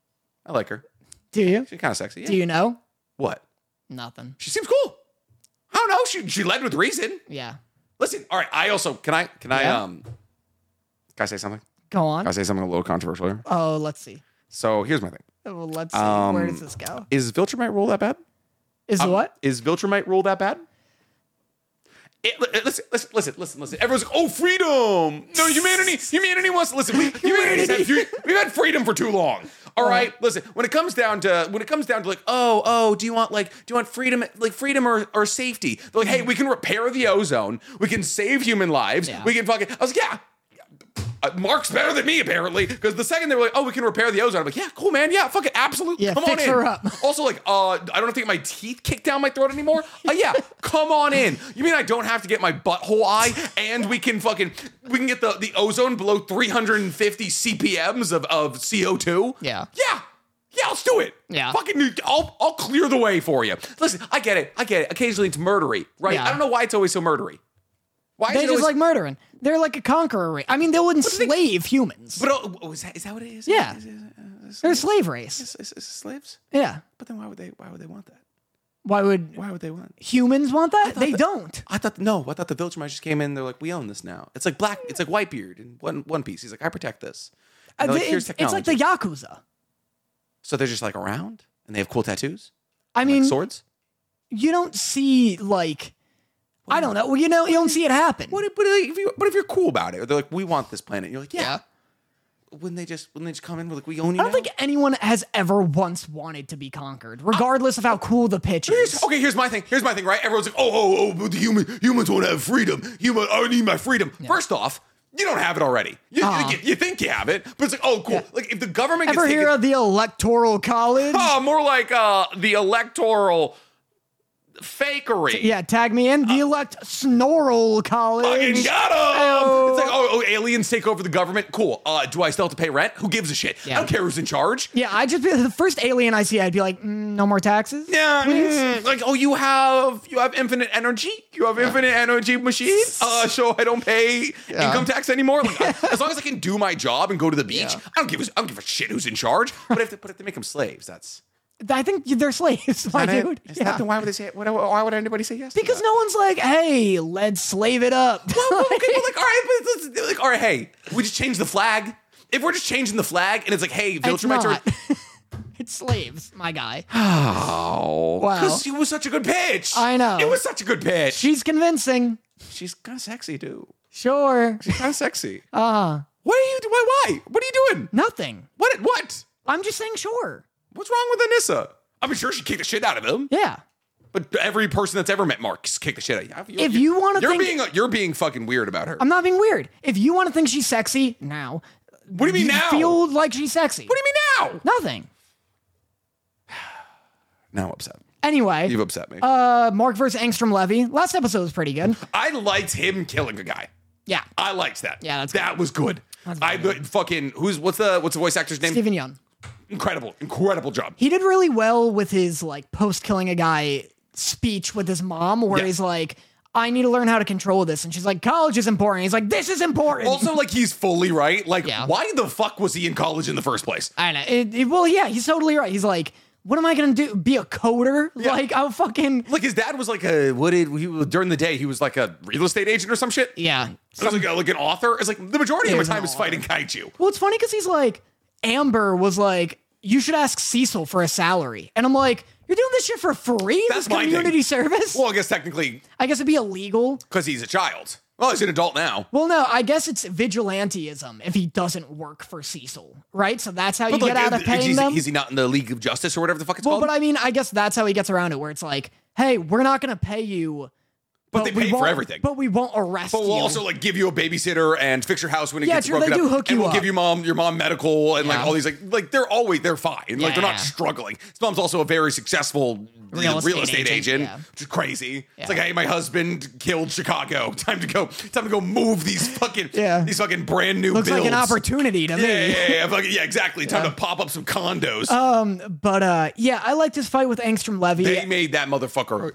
I like her. Do you? She's kind of sexy. Yeah. Do you know? What? Nothing. She seems cool. I don't know. She she led with reason. Yeah. Listen. All right. I also can I can I Yeah. um can I say something? Go on. Can I say something a little controversial here? Oh, let's see. So here's my thing. Well, let's see. Um, Where does this go? Is Viltrumite rule that bad? Is Um, what? Is Viltrumite rule that bad? It, li- listen, listen, listen, listen, listen. Everyone's like, "Oh, freedom! No, humanity, humanity wants to listen. We, humanity's had, fu- we've had freedom for too long. All right, listen. When it comes down to when it comes down to like, oh, oh, do you want like, do you want freedom, like freedom or, or safety? They're like, hey, we can repair the ozone. We can save human lives. Yeah. We can fucking. I was like, yeah. Uh, Mark's better than me apparently, because the second they were like, "Oh, we can repair the ozone," I'm like, "Yeah, cool, man. Yeah, fuck it, absolutely. Yeah, come fix on in." her up. Also, like, uh, I don't have to get my teeth kicked down my throat anymore. Uh, yeah, come on in. You mean I don't have to get my butthole eye, and we can fucking we can get the the ozone below three hundred fifty C P Ms of of C O two? Yeah. Yeah. Yeah, let's do it. Yeah. Fucking, I'll, I'll clear the way for you. Listen, I get it. I get it. Occasionally it's murdery, right? Yeah. I don't know why it's always so murdery. Why They is it just always, like murdering. They're like a conqueror race. I mean, they'll enslave humans. But oh, oh, is that is that what it is? Yeah. Is, is, is, They're a slave race. is, is, is slaves? Yeah. But then why would they? Why would they want that? Why would Why would they want? humans want that? They that- don't. I thought no. I thought the Viltrumite just came in. They're like, we own this now. It's like black. It's like Whitebeard in One One Piece. He's like, I protect this. And Uh, they're like, here's it's, it's like the technology. Yakuza. So they're just like around, and they have cool tattoos, I like mean, swords. you don't see like I don't know. Well, you know, you don't see it happen. What if, but if you, but if you're cool about it, they're like, we want this planet. You're like, yeah. Yeah. When they just when they just come in, we're like, we own you. I don't now? think anyone has ever once wanted to be conquered, regardless of how cool the pitch Here's, is. okay, here's my thing. Here's my thing, right? Everyone's like, oh, oh, oh, but the human humans want to have freedom. Human, I need my freedom. First off, you don't have it already. You, Uh-huh. you, you think you have it, but it's like, oh, cool. Yeah. Like if the government Ever gets hear taken, of the Electoral College? oh, more like uh, the electoral fakery. Yeah, tag me in. The Elect Snorrel College. Fucking got 'em. Oh. It's like, oh, oh, aliens take over the government. Cool. Uh, do I still have to pay rent? Who gives a shit? Yeah. I don't care who's in charge. Yeah, I just the first alien I see, I'd be like, mm, no more taxes. Yeah, please. mm, like oh, you have you have infinite energy. You have infinite energy machine. Uh, so I don't pay Yeah. income tax anymore. Like, I- as long as I can do my job and go to the beach, Yeah. I don't give a, I don't give a shit who's in charge. But if they, but if they make them slaves, that's I think they're slaves, my that it? dude. Is Yeah. that the, why would they say? Why, why would anybody say yes? to Because that? no one's like, hey, let's slave it up. Well, okay, well, like all right, but let's, like all right, hey, we just change the flag. If we're just changing the flag and it's like, hey, it's Viltrumites are. not. It's slaves, my guy. Oh, Wow. because it was such a good pitch. I know. It was such a good pitch. She's convincing. She's kind of sexy too. Sure. She's kind of sexy. Uh, What are you? Why? Why? What are you doing? nothing. What? What? I'm just saying sure. What's wrong with Anissa? I'm sure she kicked the shit out of him. Yeah. But every person that's ever met Mark kicked the shit out of you. If you wanna you're think- being you're being fucking weird about her. I'm not being weird. If you want to think she's sexy now, what do you mean now? feel like she's sexy. what do you mean now? Nothing. Now I'm upset. Anyway, You've upset me. uh, Mark versus Angstrom Levy. Last episode was pretty good. I liked him killing a guy. Yeah. I liked that. Yeah, that's that was good. That's I good. fucking who's what's the what's the voice actor's name? Stephen Young. Incredible, incredible job. He did really well with his like post killing a guy speech with his mom, where Yeah. he's like, I need to learn how to control this. And she's like, college is important. He's like, this is important. Also, like he's fully right. Like, Yeah. why the fuck was he in college in the first place? I know. It, it- well, yeah, he's totally right. He's like, what am I going to do? Be a coder? Like, I'll fucking. Like his dad was like a what did he during the day he was like a real estate agent or some shit. Yeah. It was like, a, like an author. It's like the majority Yeah, of he my was an time is author. fighting kaiju. Well, it's funny because he's like, Amber was like, you should ask Cecil for a salary. And I'm like, you're doing this shit for free? That's this my thing. community service? Well, I guess technically I guess it'd be illegal. because he's a child. Well, he's an adult now. Well, no, I guess it's vigilanteism if he doesn't work for Cecil, right? So that's how you But like, get out of is, paying is, them. is he not in the League of Justice or whatever the fuck it's Well, called? but I mean, I guess that's how he gets around it, where it's like, hey, we're not going to pay you. But they we pay for won't- everything. But we won't arrest But you. we'll also like give you a babysitter and fix your house when it Yeah, gets true, broken they do up. hook and you we'll up. give you mom your mom medical and like Yeah. all these like like they're always they're fine. Like they're Yeah. not struggling. His mom's also a very successful Real real, estate estate, agent, agent, yeah. which is crazy. Yeah. It's like, hey, my husband killed Chicago. Time to go. Time to go move these fucking Yeah. these fucking brand new Looks builds. like an opportunity to Yeah, me. yeah, yeah, yeah, fucking- yeah, exactly. Time to pop up some condos. Um, but uh, yeah, I liked his fight with Angstrom Levy. They made that motherfucker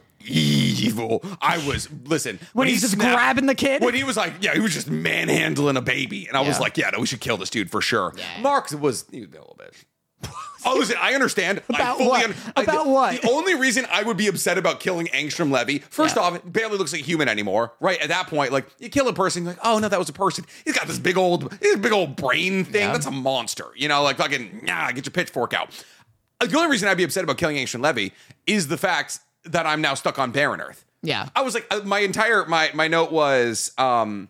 evil. I was listen When he he's just snapped- grabbing the kid? When he was like, yeah, he was just manhandling a baby, and I was Yeah. like, yeah, no, we should kill this dude for sure. Yeah. Mark was he was a little bit. Oh, listen, I understand. About I fully what? un- I- About the, what? The only reason I would be upset about killing Angstrom Levy, first Yeah. off, it barely looks like a human anymore, right? At that point, like you kill a person, you're like, oh no, that was a person. He's got this big old, this big old brain thing. Yeah. That's a monster, you know, like fucking, nah, get your pitchfork out. Uh, The only reason I'd be upset about killing Angstrom Levy is the fact that I'm now stuck on Barren Earth. Yeah. I was like, uh, my entire my my note was, um,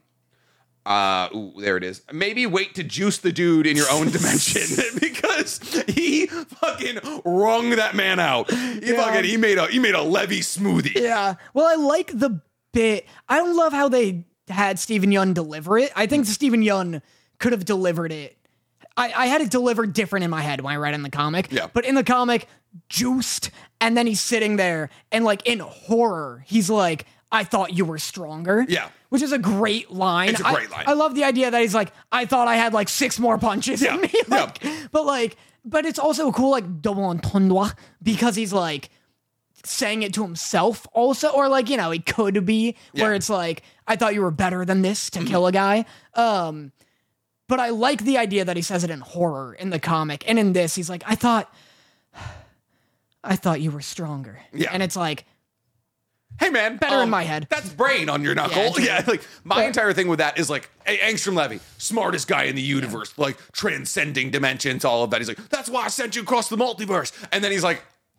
uh, ooh, there it is. Maybe wait to juice the dude in your own dimension because he fucking wrung that man out. He Yeah. fucking he made a he made a Levy smoothie. Yeah. Well, I like the bit. I don't love how they had Stephen Yeun deliver it. I think Stephen Yeun could have delivered it. I, I had it delivered different in my head when I read it in the comic. Yeah. But in the comic, juiced, and then he's sitting there and like in horror, he's like, I thought you were stronger. Yeah. Which is a great line. It's a great I, line. I love the idea that he's like, I thought I had like six more punches Yeah. in me. Yeah. Like, but like, but it's also a cool like double entendre because he's like saying it to himself also, or like, you know, he could be where Yeah. it's like, I thought you were better than this to kill a guy. Um, but I like the idea that he says it in horror in the comic, and in this, he's like, I thought, I thought you were stronger. Yeah. And it's like, Hey man, Better in my head. That's brain on your knuckle. Yeah, Yeah, it's- like my but- entire thing with that is like, hey, Angstrom Levy, smartest guy in the universe, like transcending dimensions, all of that. He's like, that's why I sent you across the multiverse. And then he's like,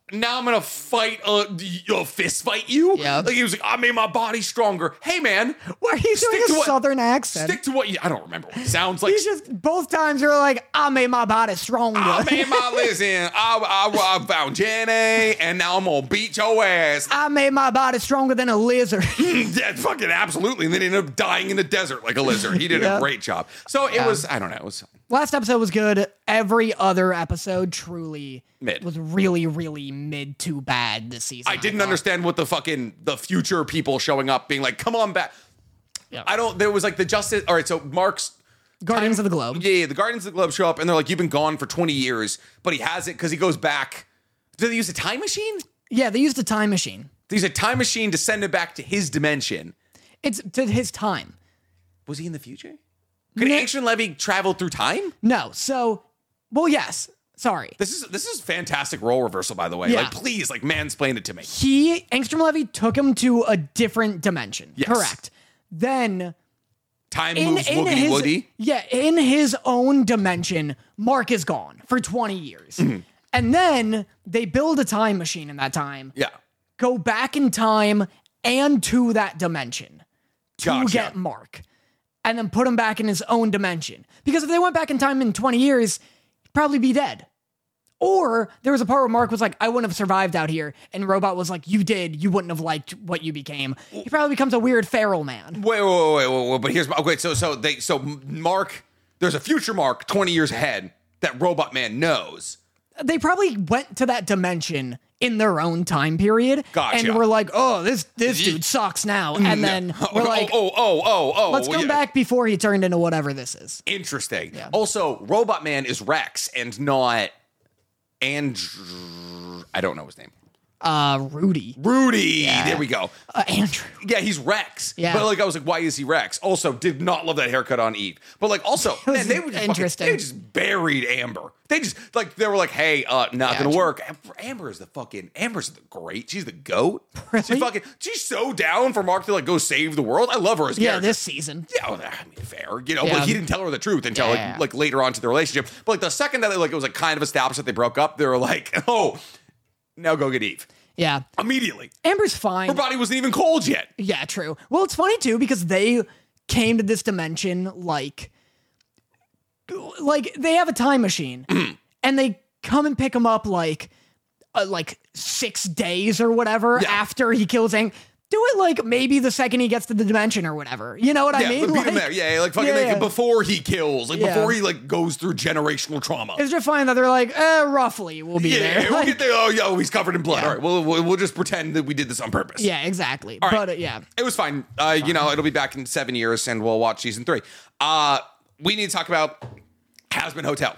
now I'm gonna fight a, a fist fight you. Yeah. Like he was like, I made my body stronger. Hey man, Why are you doing to a what- southern accent? Stick to what you. I don't remember what it sounds like. He's just both times you're like, I made my body stronger. I made my listen. I, I, I found Jenny, and now I'm gonna beat your ass. I made my body stronger than a lizard. Yeah, fucking absolutely. And then he ended up dying in the desert like a lizard. He did Yeah. a great job. So it Yeah. was. I don't know. It was. Last episode was good. Every other episode truly Mid. was really, really mid to bad this season. I didn't thought. understand what the fucking the future people showing up being like, come on back. Yeah. I don't. There was like the justice. All right, so Mark's Guardians time- of the Globe. Yeah, yeah, the Guardians of the Globe show up and they're like, you've been gone for twenty years, but he has it because he goes back. Do they use a time machine? Yeah, they used a time machine. They use a time machine to send him back to his dimension. It's to his time. Was he in the future? Could No. Ancient Levy travel through time? No, so, well, yes. Sorry. This is this is fantastic role reversal, by the way. Yeah. Like, please, like, mansplain it to me. He, Angstrom Levy, took him to a different dimension. Yes. Correct. Then, Time in, moves in woogity his woody. yeah, in his own dimension, Mark is gone for twenty years, Mm-hmm. and then they build a time machine in that time. Yeah. Go back in time and to that dimension to Gotcha. get Mark, and then put him back in his own dimension. Because if they went back in time in twenty years, he'd probably be dead. Or there was a part where Mark was like, I wouldn't have survived out here. And Robot was like, you did. You wouldn't have liked what you became. He probably becomes a weird feral man. Wait, wait, wait, wait, wait, wait. But here's my. Wait, so so they so Mark. There's a future Mark twenty years ahead that Robot Man knows. They probably went to that dimension in their own time period. Gotcha. And we're like, oh, this this dude sucks now. And then we're like, oh, oh, oh, oh. let's come yeah. back before he turned into whatever this is. Interesting. Also, Robot Man is Rex and not Andrew. I don't know his name. Uh, Rudy. Rudy. There we go. Uh, Andrew. Yeah, he's Rex. Yeah. But like, I was like, why is he Rex? Also, did not love that haircut on Eve. But like, also, man, they were just interesting. Fucking, they just buried Amber. They just like they were like, hey, uh, not Yeah, gonna true. work. Amber is the fucking Amber's the great. She's the goat. She's Really? fucking. She's so down for Mark to like go save the world. I love her as a Yeah, character. this season. Yeah, well, I mean, fair. You know, Yeah. like he didn't tell her the truth until Yeah. like, like later on to the relationship. But like the second that like it was like kind of established that they broke up, they were like, oh, now go get Eve Yeah. immediately. Amber's fine. Her body wasn't even cold yet. Yeah, true. Well, it's funny too because they came to this dimension like like they have a time machine and they come and pick him up like uh, like six days or whatever Yeah. after he kills Ang. Do it like maybe the second he gets to the dimension or whatever. You know what Yeah, I mean? beat him Like, there. Yeah, like fucking Yeah, like, yeah. before he kills, like Yeah. before he like goes through generational trauma. it's just fine that they're like, eh, roughly we'll be yeah, there. we'll Like, get there. Oh, yo, he's covered in blood. Yeah. All right, we'll, we'll we'll just pretend that we did this on purpose. yeah, exactly. All right. But uh, yeah. It was fine. Uh, you know, it'll be back in seven years, and we'll watch season three. Uh, we need to talk about Hazbin Hotel.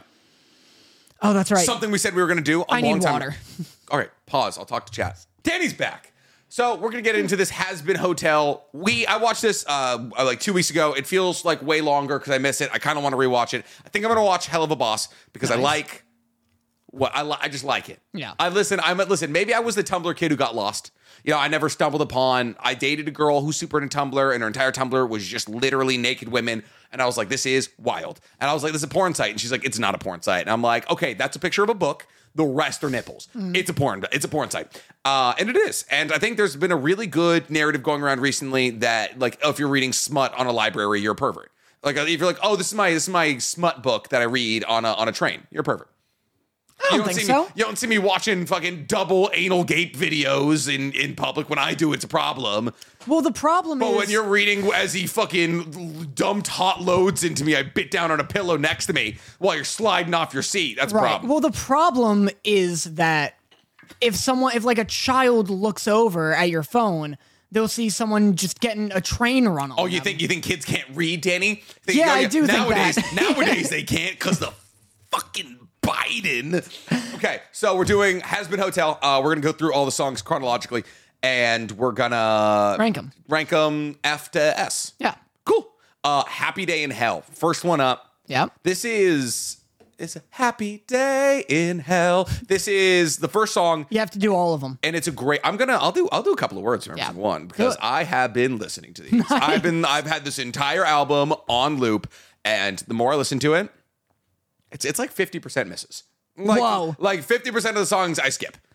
Oh, that's right. Something we said we were going to do. A I long need time water. All right, pause. I'll talk to chat. Danny's back. So we're gonna get into this Hazbin Hotel. We I watched this uh like two weeks ago. It feels like way longer because I miss it. I kind of want to rewatch it. I think I'm gonna watch Hell of a Boss because I Nice. like what I li- I just like it. Yeah. I listen. I'm listen. Maybe I was the Tumblr kid who got lost. You know, I never stumbled upon. I dated a girl who's super into Tumblr, and her entire Tumblr was just literally naked women. And I was like, this is wild. And I was like, this is a porn site. And she's like, it's not a porn site. And I'm like, okay, that's a picture of a book. The rest are nipples. It's a porn. It's a porn site, uh, and it is. And I think there's been a really good narrative going around recently that, like, if you're reading smut on a library, you're a pervert. Like, if you're like, oh, this is my this is my smut book that I read on a on a train, you're a pervert. I don't you think see so. Me, you don't see me watching fucking double anal gape videos in, in public. When I do, it's a problem. Well, the problem But is when you're reading as he fucking dumped hot loads into me, I bit down on a pillow next to me while you're sliding off your seat. That's a right. problem. Well, the problem is that if someone, if like a child looks over at your phone, they'll see someone just getting a train run on Oh, you them. think you think kids can't read, Danny? Think, Yeah, I do think nowadays, that. nowadays they can't because the fucking Biden. Okay, so we're doing Hazbin Hotel. Uh, we're gonna go through all the songs chronologically, and we're gonna Rank 'em. Rank them F to S. Yeah. Cool. Uh, Happy Day in Hell. First one up. Yeah. This is it's a happy day in hell. This is the first song. You have to do all of them. And it's a great. I'm gonna. I'll do. I'll do a couple of words from Yeah. episode one because Do it. I have been listening to these. I've been. I've had this entire album on loop, and the more I listen to it, it's it's like fifty percent misses. Like, Whoa. Like fifty percent of the songs I skip.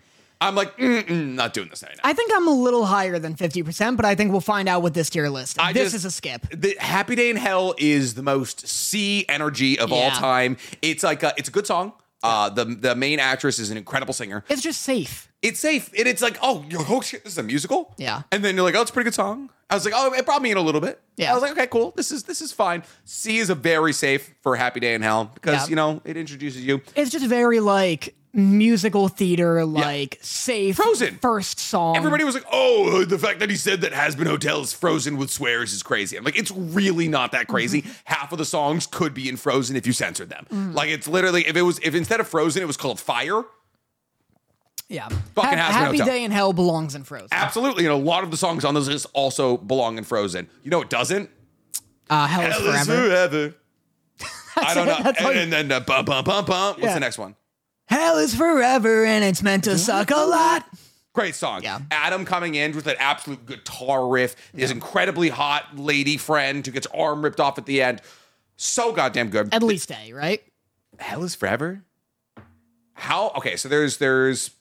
I'm like, mm-mm, not doing this right now. I think I'm a little higher than fifty percent, but I think we'll find out with this tier list. I this just- is a skip. The Happy Day in Hell is the most C energy of all Yeah. time. It's like a, it's a good song. Uh, the the main actress is an incredible singer. It's just safe. It's safe. And it's like, oh, you're, oh shit, this is a musical? Yeah. And then you're like, oh, it's a pretty good song. I was like, oh, it brought me in a little bit. Yeah. I was like, okay, cool. This is this is fine. C is a very safe for Happy Day in Hell because, Yeah. you know, it introduces you. It's just very like musical theater, like safe Frozen. first song. Everybody was like, oh, the fact that he said that Has Been Hotel is Frozen with swears is crazy. I'm like, it's really not that crazy. Mm-hmm. Half of the songs could be in Frozen if you censored them. Mm. Like, it's literally, if it was, if instead of Frozen, it was called Fire, Yeah. Fucking Ha- Has Been Happy Hotel. Day in Hell belongs in Frozen. absolutely. And a lot of the songs on this list also belong in Frozen. You know, it doesn't. Uh, Hell is Hell is Forever. forever. I don't know. That's And, like- and then uh, bum, bum, bum, bum. What's Yeah. the next one? Hell is forever and it's meant to suck a lot. Great song. Yeah. Adam coming in with an absolute guitar riff. His incredibly hot lady friend who gets arm ripped off at the end. So goddamn good. At least A, right? Hell is forever. How? Okay, so there's there's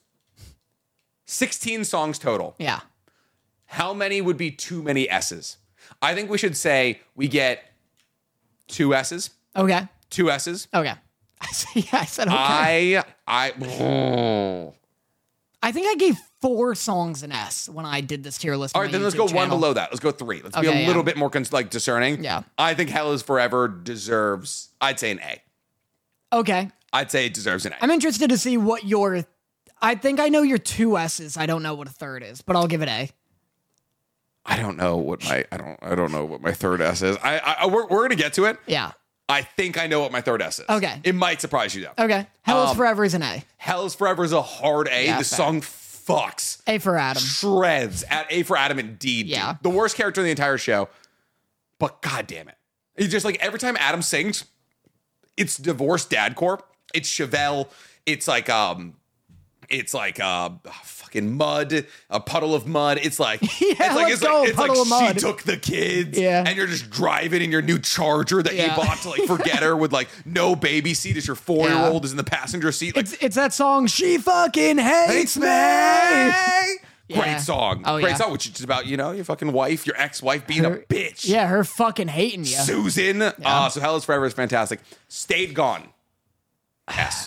sixteen songs total. Yeah. How many would be too many S's? I think we should say we get two S's. Okay. Two S's. Okay. I said, yeah, I said okay. I I oh. I think I gave four songs an S when I did this tier list. All on right, my then let's YouTube go one channel. below that. Let's go three. Let's be Okay, a yeah. little bit more cons- like discerning. Yeah. I think Hell is Forever deserves, I'd say an A. Okay. I'd say it deserves an A. I'm interested to see what your. I think I know your two S's. I don't know what a third is, but I'll give it A. I don't know what my I don't I don't know what my third S is. I, I we're, we're gonna get to it. Yeah. I think I know what my third S is. Okay. It might surprise you though. Okay. Hell is Um, Forever is an A. Hell is Forever is a hard A. Yeah, the fair. song fucks. A for Adam. Shreds at A for Adam indeed. dude. Yeah. The worst character in the entire show. But god damn it. It's just like every time Adam sings, it's divorced dad corp. It's Chevelle. It's like um it's like uh fucking mud, a puddle of mud. It's like it's like let's it's go, like it's like puddle of she mud. took the kids Yeah. and you're just driving in your new Charger that Yeah. you bought to like forget her with like no baby seat as your four-year-old is in the passenger seat. Like It's it's that song. She fucking hates, hates me. me. Yeah. Great song. Oh, Great yeah. song, which is about, you know, your fucking wife, your ex-wife being a Her- bitch. Yeah, her fucking hating you. Susan. Uh, so Hell is Forever is fantastic. Stayed Gone. S.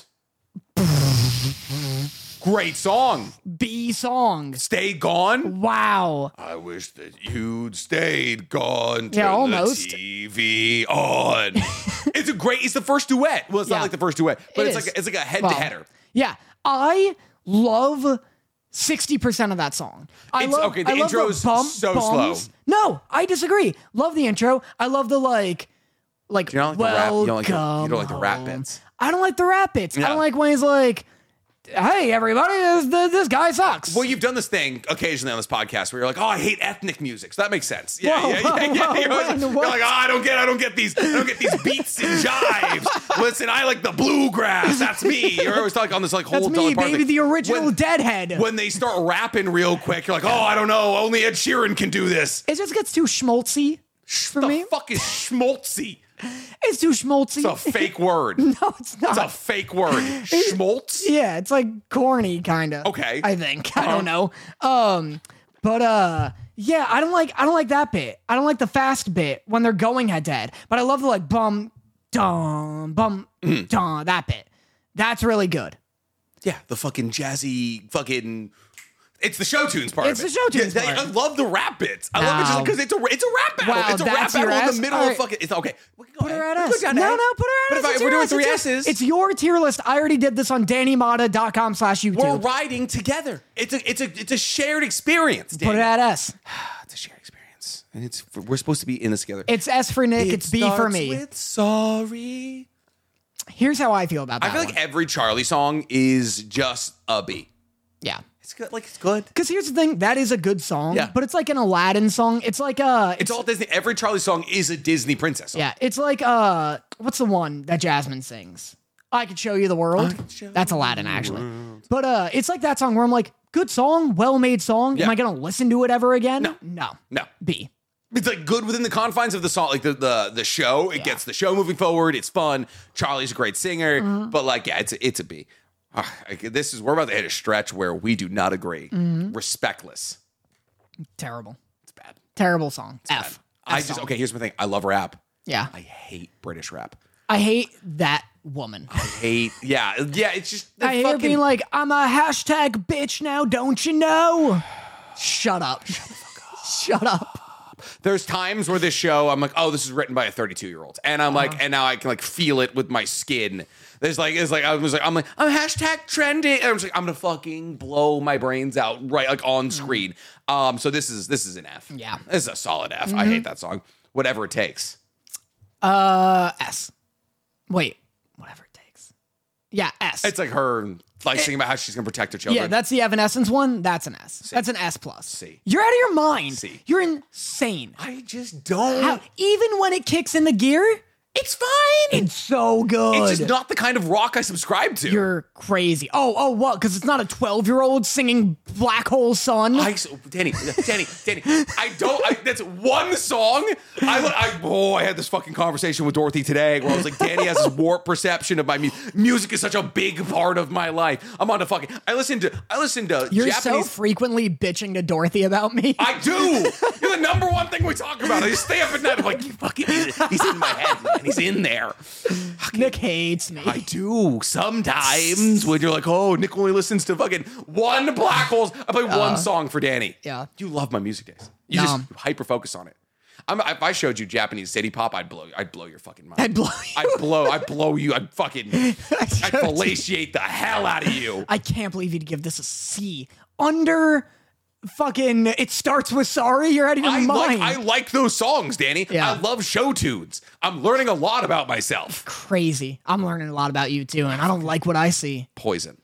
Great song. B song. Stayed Gone. Wow. I wish that you'd stayed gone. Turn Yeah, almost. The T V on. It's a great. It's the first duet. Well, it's Yeah. not like the first duet, but It it's is. like it's like a head Well, to header. Yeah, I love sixty percent of that song. I It's- love, okay, the I love intro is bump, so bums. slow. No, I disagree. Love the intro. I love the like, like You don't like the rap- you welcome don't like the- you don't like the rap home. bits. I don't like the rap bits. I Yeah. don't like when he's like, "Hey, everybody, this, this, this guy sucks." Well, you've done this thing occasionally on this podcast where you're like, "Oh, I hate ethnic music," so that makes sense. Yeah, Whoa, yeah, yeah, whoa, yeah. whoa, You're, always- when, you're what? like, "Oh, I don't get, I don't get these, I don't get these beats and jives." Listen, I like the bluegrass. That's me. You're always like on this like whole. That's me, dollar part baby, thing. the original When, Deadhead. when they start rapping real quick, you're like, "Oh, I don't know. Only Ed Sheeran can do this." it just gets too schmaltzy for the me. fuck is schmaltzy? It's too schmaltzy. It's a fake word. no, it's not. It's a fake word. Schmaltz. Yeah, it's like corny kind of. Okay. I think. I Uh-huh. don't know. Um but uh yeah, I don't like I don't like that bit. I don't like the fast bit when they're going head to head. But I love the like bum dum bum Mm. dum that bit. That's really good. Yeah, the fucking jazzy fucking. It's the show tunes part. It's of it. the show tunes Yeah, they- part. I love the rap bits. I love it just Wow. because it's a it's a rap battle. Wow, it's a rap that's your battle in S? the middle All of right. fucking. It's okay. We can go Put her ahead. at We can S. go down No, A. no, put her at But S. if, I, It's if we're your doing S. three It's your- S's, It's your tier list. I already did this on danny mata dot com slash we're YouTube. riding together. It's a it's a it's a shared experience. Put it at S. It's a shared experience, and it's we're supposed to be in this together. It's S for Nick. It it's B for starts me. with sorry. Here's how I feel about that I feel one. like every Charlie song is just a B. yeah. It's good. Like it's good. Because here's the thing, that is a good song, Yeah. but it's like an Aladdin song. It's like uh, It's all Disney. Every Charlie song is a Disney princess song. yeah, it's like uh, what's the one that Jasmine sings? I could show you the world. could show That's Aladdin actually, but uh, it's like that song where I'm like, good song, well made song. Yeah. Am I gonna listen to it ever again? No. no, No. B. It's like good within the confines of the song, like the the, the show. It gets the show moving forward. It's fun. Charlie's a great singer, Mm-hmm. but like, yeah, it's a, it's a B. Uh, this is we're about to hit a stretch where we do not agree. Mm-hmm. Respectless. Terrible. It's bad. Terrible song. It's F. bad. F I just song. okay. Here's my thing. I love rap. Yeah. I hate British rap. I hate that woman. I hate. Yeah. Yeah. It's just. the I hate her fucking, being like, I'm a hashtag bitch now, don't you know? Shut up. Shut the fuck up. Shut up. There's times where this show, I'm like, oh, this is written by a thirty-two year old, and I'm Uh-huh. like, and now I can like feel it with my skin. There's like, it's like I was like, I'm like, I'm hashtag trending, and I'm just like, I'm gonna fucking blow my brains out right like on screen. Um, so this is this is an F. Yeah. This is a solid F. Mm-hmm. I hate that song. Whatever it takes. Uh, S. Wait, whatever it takes. Yeah, S. It's like her like singing about how she's gonna protect her children. Yeah, that's the Evanescence one. That's an S. That's an S plus. C. You're out of your mind. C. You're insane. I just don't. How, even when it kicks in the gear, It's fine. it's so good. It's just not the kind of rock I subscribe to. You're crazy. Oh, oh, what? Because it's not a twelve-year-old singing Black Hole Sun. I, Danny, Danny, Danny, I don't, I, that's one song. I, I, oh, I had this fucking conversation with Dorothy today where I was like, Danny has this warped perception of my music. Music is such a big part of my life. I'm on the fucking, I listen to, I listen to You're Japanese. so frequently bitching to Dorothy about me. I do. You're the number one thing we talk about. I just stay up at night. I'm like, you fucking, he's, he's in my head, man. He's in there. Nick hates me. I do sometimes when you're like, oh, Nick only listens to fucking one Black Holes. I play one song for Danny. yeah. You love my music days. You No. just hyper focus on it. I'm, if I showed you Japanese city pop, I'd blow. I'd blow your fucking mind. I'd blow you. I'd blow. I'd blow you. I'd fucking. I'd fellatiate the hell out of you. I can't believe you'd give this a C. Under fucking, it starts with sorry. You're out of your I like. mind. I like those songs, Danny. Yeah. I love show tunes. I'm learning a lot about myself. Crazy. I'm learning a lot about you too, and I don't like what I see. Poison.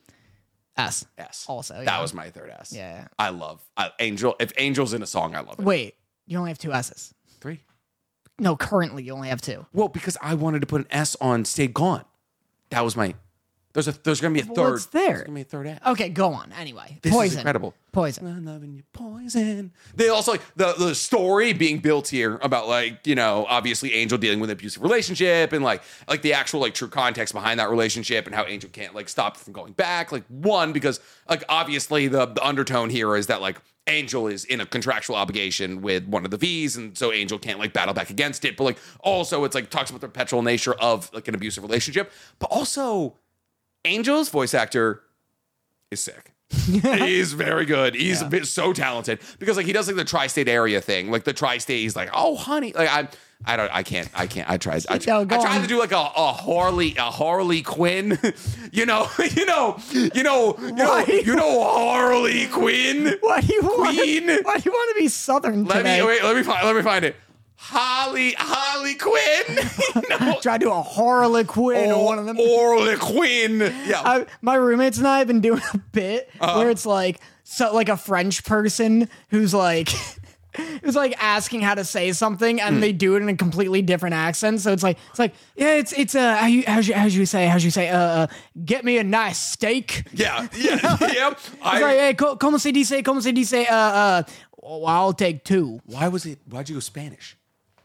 S. S. Also, That yeah. was my third S. Yeah. I love I, Angel. If Angel's in a song, I love it. Wait, you only have two S's. Three. No, currently you only have two. Well, because I wanted to put an S on Stay Gone. That was my. There's a. There's gonna be a Well, third. what's there? There's gonna be a third S. Okay, go on. Anyway, This poison. is incredible. Poison. I'm loving you, poison. They also like the the story being built here about like you know obviously Angel dealing with an abusive relationship and like like the actual like true context behind that relationship and how Angel can't like stop from going back. Like one because like obviously the the undertone here is that like Angel is in a contractual obligation with one of the V's and so Angel can't like battle back against it. But like also it's like talks about the perpetual nature of like an abusive relationship. But also Angel's voice actor is sick. He's very good. He's Yeah. a bit so talented because like he does like the tri-state area thing. Like the tri-state, he's like, oh honey, like I, I don't, I can't, I can't. I tried, I, No, I go tried on. to do like a, a Harley, a Harley Quinn. you know, you know, you know, you know, Why? you know Harley Quinn. Why do you want? Queen. Why do you want to be Southern Let today? me wait. Let me find. Let me find it. Holly, Holly Quinn. no. Try to do a Harlequin or one of them. Harley Quinn. Yeah. I, my roommates and I have been doing a bit Uh-huh. where it's like so like a French person who's like who's like asking how to say something and Hmm. they do it in a completely different accent. So it's like it's like yeah, it's it's uh how you how you how you say how you say uh, uh get me a nice steak. yeah. Yeah. yeah. It's I, like hey, co- como se dice como se dice uh uh well, I'll take two. why was it? Why'd you go Spanish?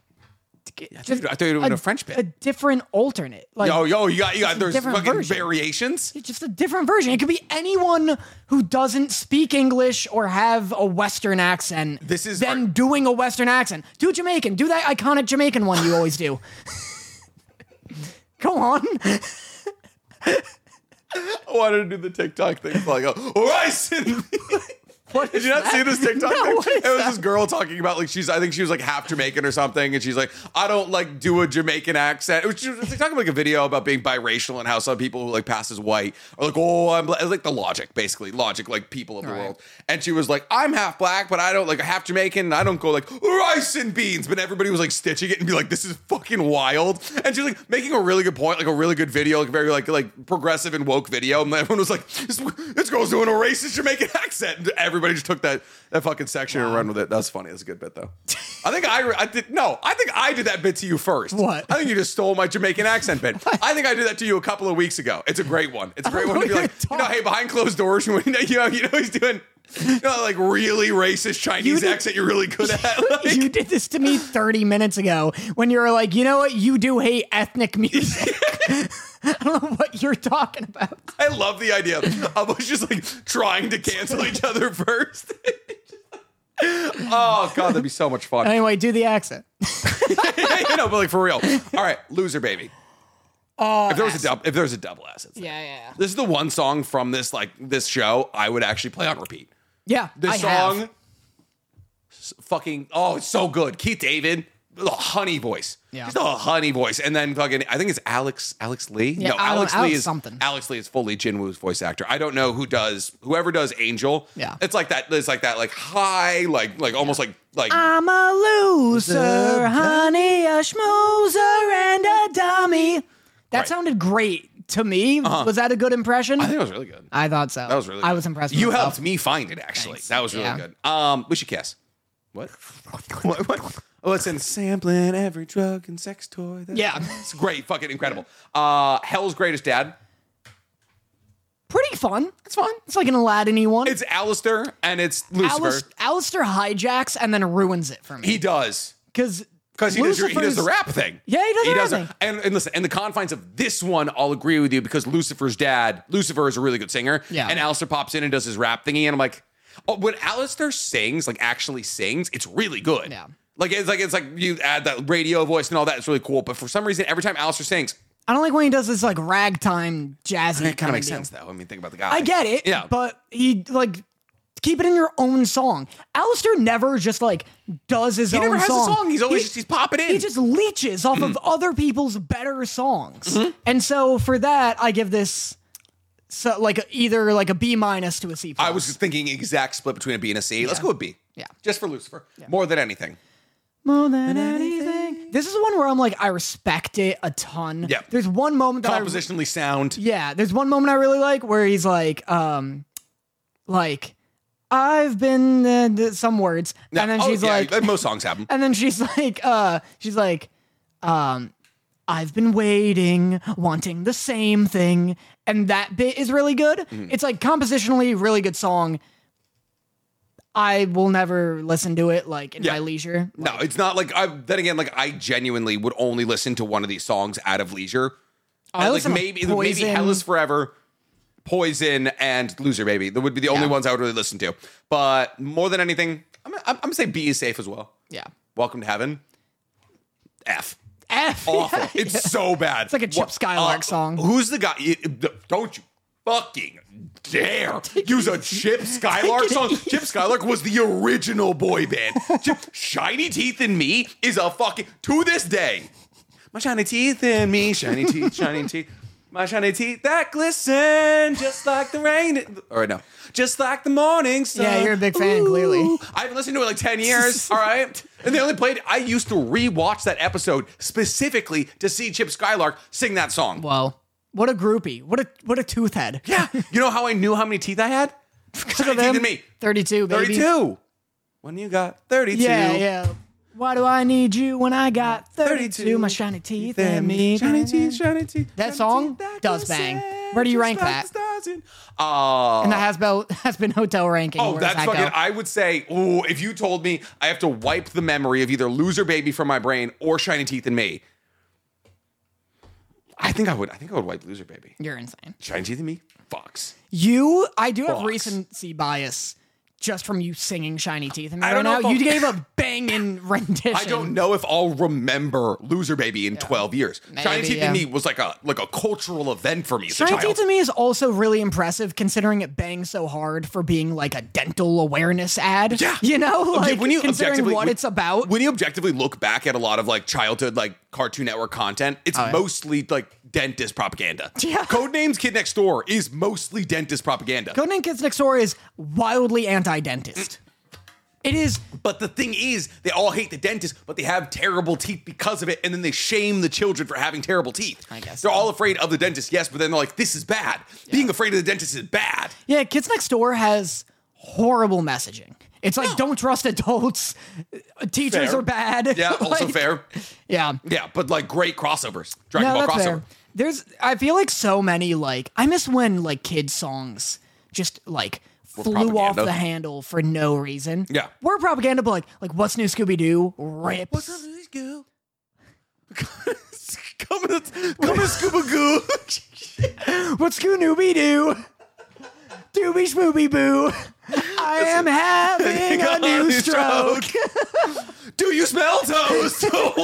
I thought Just you- I thought you were doing a French bit. A different alternate. Like Yo, yo, you got, you got, there's different fucking version. variations. It's just a different version. It could be anyone who doesn't speak English or have a Western accent. This is then our- doing a Western accent. Do Jamaican. Do that iconic Jamaican one you always do. Go on. I wanted to do the TikTok thing. Like, oh, horizon. What Did is you not that? see this TikTok No, thing? what is It was that? this girl talking about like she's I think she was like half Jamaican or something, and she's like, I don't like do a Jamaican accent. It was, she was like, talking like a video about being biracial and how some people who like pass as white are like, oh, I'm black. It's like the logic, basically logic, like people of the Right. world. And she was like, I'm half black, but I don't like half Jamaican. And I don't go like rice and beans. But everybody was like stitching it and be like, this is fucking wild. And she was like making a really good point, like a really good video, like very like like progressive and woke video. And everyone was like, this, this girl's doing a racist Jamaican accent. And everybody just took that that fucking section and run with it. That's funny. That's a good bit though. I think I I did no. I think I did that bit to you first. What? I think you just stole my Jamaican accent bit. I think I did that to you a couple of weeks ago. It's a great one. It's a great don't one to know be what like, you're you know, hey, behind closed doors, you know, you know, you know he's doing. You know, like really racist Chinese did- accent you're really good at. Like, You did this to me thirty minutes ago when you were like, you know what? You do hate ethnic music. I don't know what you're talking about. I love the idea of us just like trying to cancel each other first. Oh god, that'd be so much fun. Anyway, do the accent. You know, but like for real. All right, Loser Baby. Oh, If there was a double, if there was a double acid, yeah, yeah, yeah. this is the one song from this like this show I would actually play on repeat. Yeah, This I song, have. s- fucking oh, it's so good. Keith David, the honey voice, Yeah. just a honey voice, and then fucking I think it's Alex Alex Lee. Yeah, no, I don't- Alex Lee Alex is something. Alex Lee is fully Jinwoo's voice actor. I don't know who does whoever does Angel. Yeah. it's like that. It's like that, like high, like like almost like like. I'm a loser, honey, a schmoozer, and a dummy. That Right. sounded great to me. Uh-huh. Was that a good impression? I think it was really good. I thought so. That was really. I good. was impressed. With You myself. helped me find it. Actually, Thanks. that was really Yeah. good. Um, we should kiss. What? what? What? Oh, it's in sampling every drug and sex toy. That- Yeah. it's great, fucking incredible. Uh, Hell's Greatest Dad. Pretty fun. It's fun. It's like an Aladdin-y one. It's Alistair and it's Lucifer. Alis- Alistair hijacks and then ruins it for me. He does. Because Because he does, he does the rap thing. Yeah, he does the rap the- thing. And, and listen, in the confines of this one, I'll agree with you because Lucifer's dad, Lucifer is a really good singer. Yeah. And Alistair pops in and does his rap thingy. And I'm like, oh, when Alistair sings, like actually sings, it's really good. Yeah. Like it's like it's like you add that radio voice and all that. It's really cool. But for some reason, every time Alistair sings, I don't like when he does this like ragtime jazzy. it kind of makes deal. sense though. I mean, think about the guy. I get it. Yeah. But he like keep it in your own song. Alistair never just like does his he own never has song. a song. He's always He- just, he's popping in. He just leeches off of other people's better songs. And so for that, I give this so like a, either like a B minus to a C plus. I was just thinking exact split between a B and a C. Let's Yeah. go with B. Yeah. Just for Lucifer. More than anything. more than anything. This is one where I'm like, I respect it a ton. Yeah. There's one moment that I Compositionally sound. Yeah, there's one moment I really like where he's like, um, like, I've been uh, th- some words, Yeah. and then Oh, she's yeah, like, most songs have them. and then she's like, uh, she's like, um, I've been waiting, wanting the same thing, and that bit is really good. Mm-hmm. It's like compositionally really good song. I will never listen to it like in Yeah. my leisure. No, it's not like I. Then again, like I genuinely would only listen to one of these songs out of leisure. I And, like listen to maybe maybe Poison. Hell is Forever, Poison, and Loser Baby. That would be the only Yeah. ones I would really listen to. But more than anything, I'm, I'm, I'm gonna say B is safe as well. Yeah. Welcome to Heaven. F. F. Awful. Yeah. It's so bad. It's like a Chip Skylark song. Who's the guy? it- Don't you fucking dare use a Chip Skylark song. Chip Skylark was the original boy band. Chip, Shiny Teeth and Me is a fucking, to this day, my shiny teeth and me, shiny teeth, shiny teeth. My shiny teeth that glisten just like the rain. Or no, just like the morning sun. Yeah, you're a big fan, clearly. I haven't listened to it in like ten years, all right? And they only played, I used to rewatch that episode specifically to see Chip Skylark sing that song. Well, what a groupie. What a what a tooth head. Yeah. You know how I knew how many teeth I had? Shiny teeth and me. thirty-two, baby. thirty-two. When you got thirty-two. Yeah, yeah. Why do I need you when I got thirty-two? thirty-two. My shiny teeth and me. Shiny teeth, shiny teeth. That shiny song teeth that does glisten bang. Where do you just rank like that? the stars in- Uh, And the has been, has been hotel ranking. Oh, Where does that's that fucking. go? I would say, ooh, if you told me I have to wipe the memory of either Loser Baby from my brain or Shiny Teeth and Me, I think I would. I think I would wipe Loser Baby. You're insane. Shiny Teeth and Me, fucks. You, I do have Fox. recency bias just from you singing Shiny Teeth. And I right don't know now, if I'll- you gave a banging rendition. I don't know if I'll remember Loser Baby in twelve years. Shiny Maybe, Teeth yeah. and Me was like a like a cultural event for me as a Shiny child. Teeth to me is also really impressive considering it bangs so hard for being like a dental awareness ad. Yeah. You know, Okay, like when you considering objectively- what when- it's about. When you objectively look back at a lot of like childhood like Cartoon Network content, it's Oh, yeah. mostly like dentist propaganda. Yeah. Codenames Kid Next Door is mostly dentist propaganda. Codename Kids Next Door is wildly anti-dentist. It is. But the thing is, they all hate the dentist, but they have terrible teeth because of it, and then they shame the children for having terrible teeth. I guess They're so. all afraid of the dentist, yes, but then they're like, this is bad. Being afraid of the dentist is bad. Yeah, Kids Next Door has horrible messaging. It's like, don't trust adults. Teachers Fair. are bad. Yeah, also Like, fair. Yeah. Yeah, but like great crossovers. Dragon No, Ball that's crossover. fair. There's, I feel like so many, like, I miss when, like, kids' songs just, like, flew off propaganda. the handle for no reason. Yeah. We're propaganda, but, like, like What's New Scooby-Doo? Rips. What's up, let's go? Come to, come to Scuba Goo. What's Scooby Doo? Dooby Schmooby Boo. I am having a new stroke. Do you smell toast?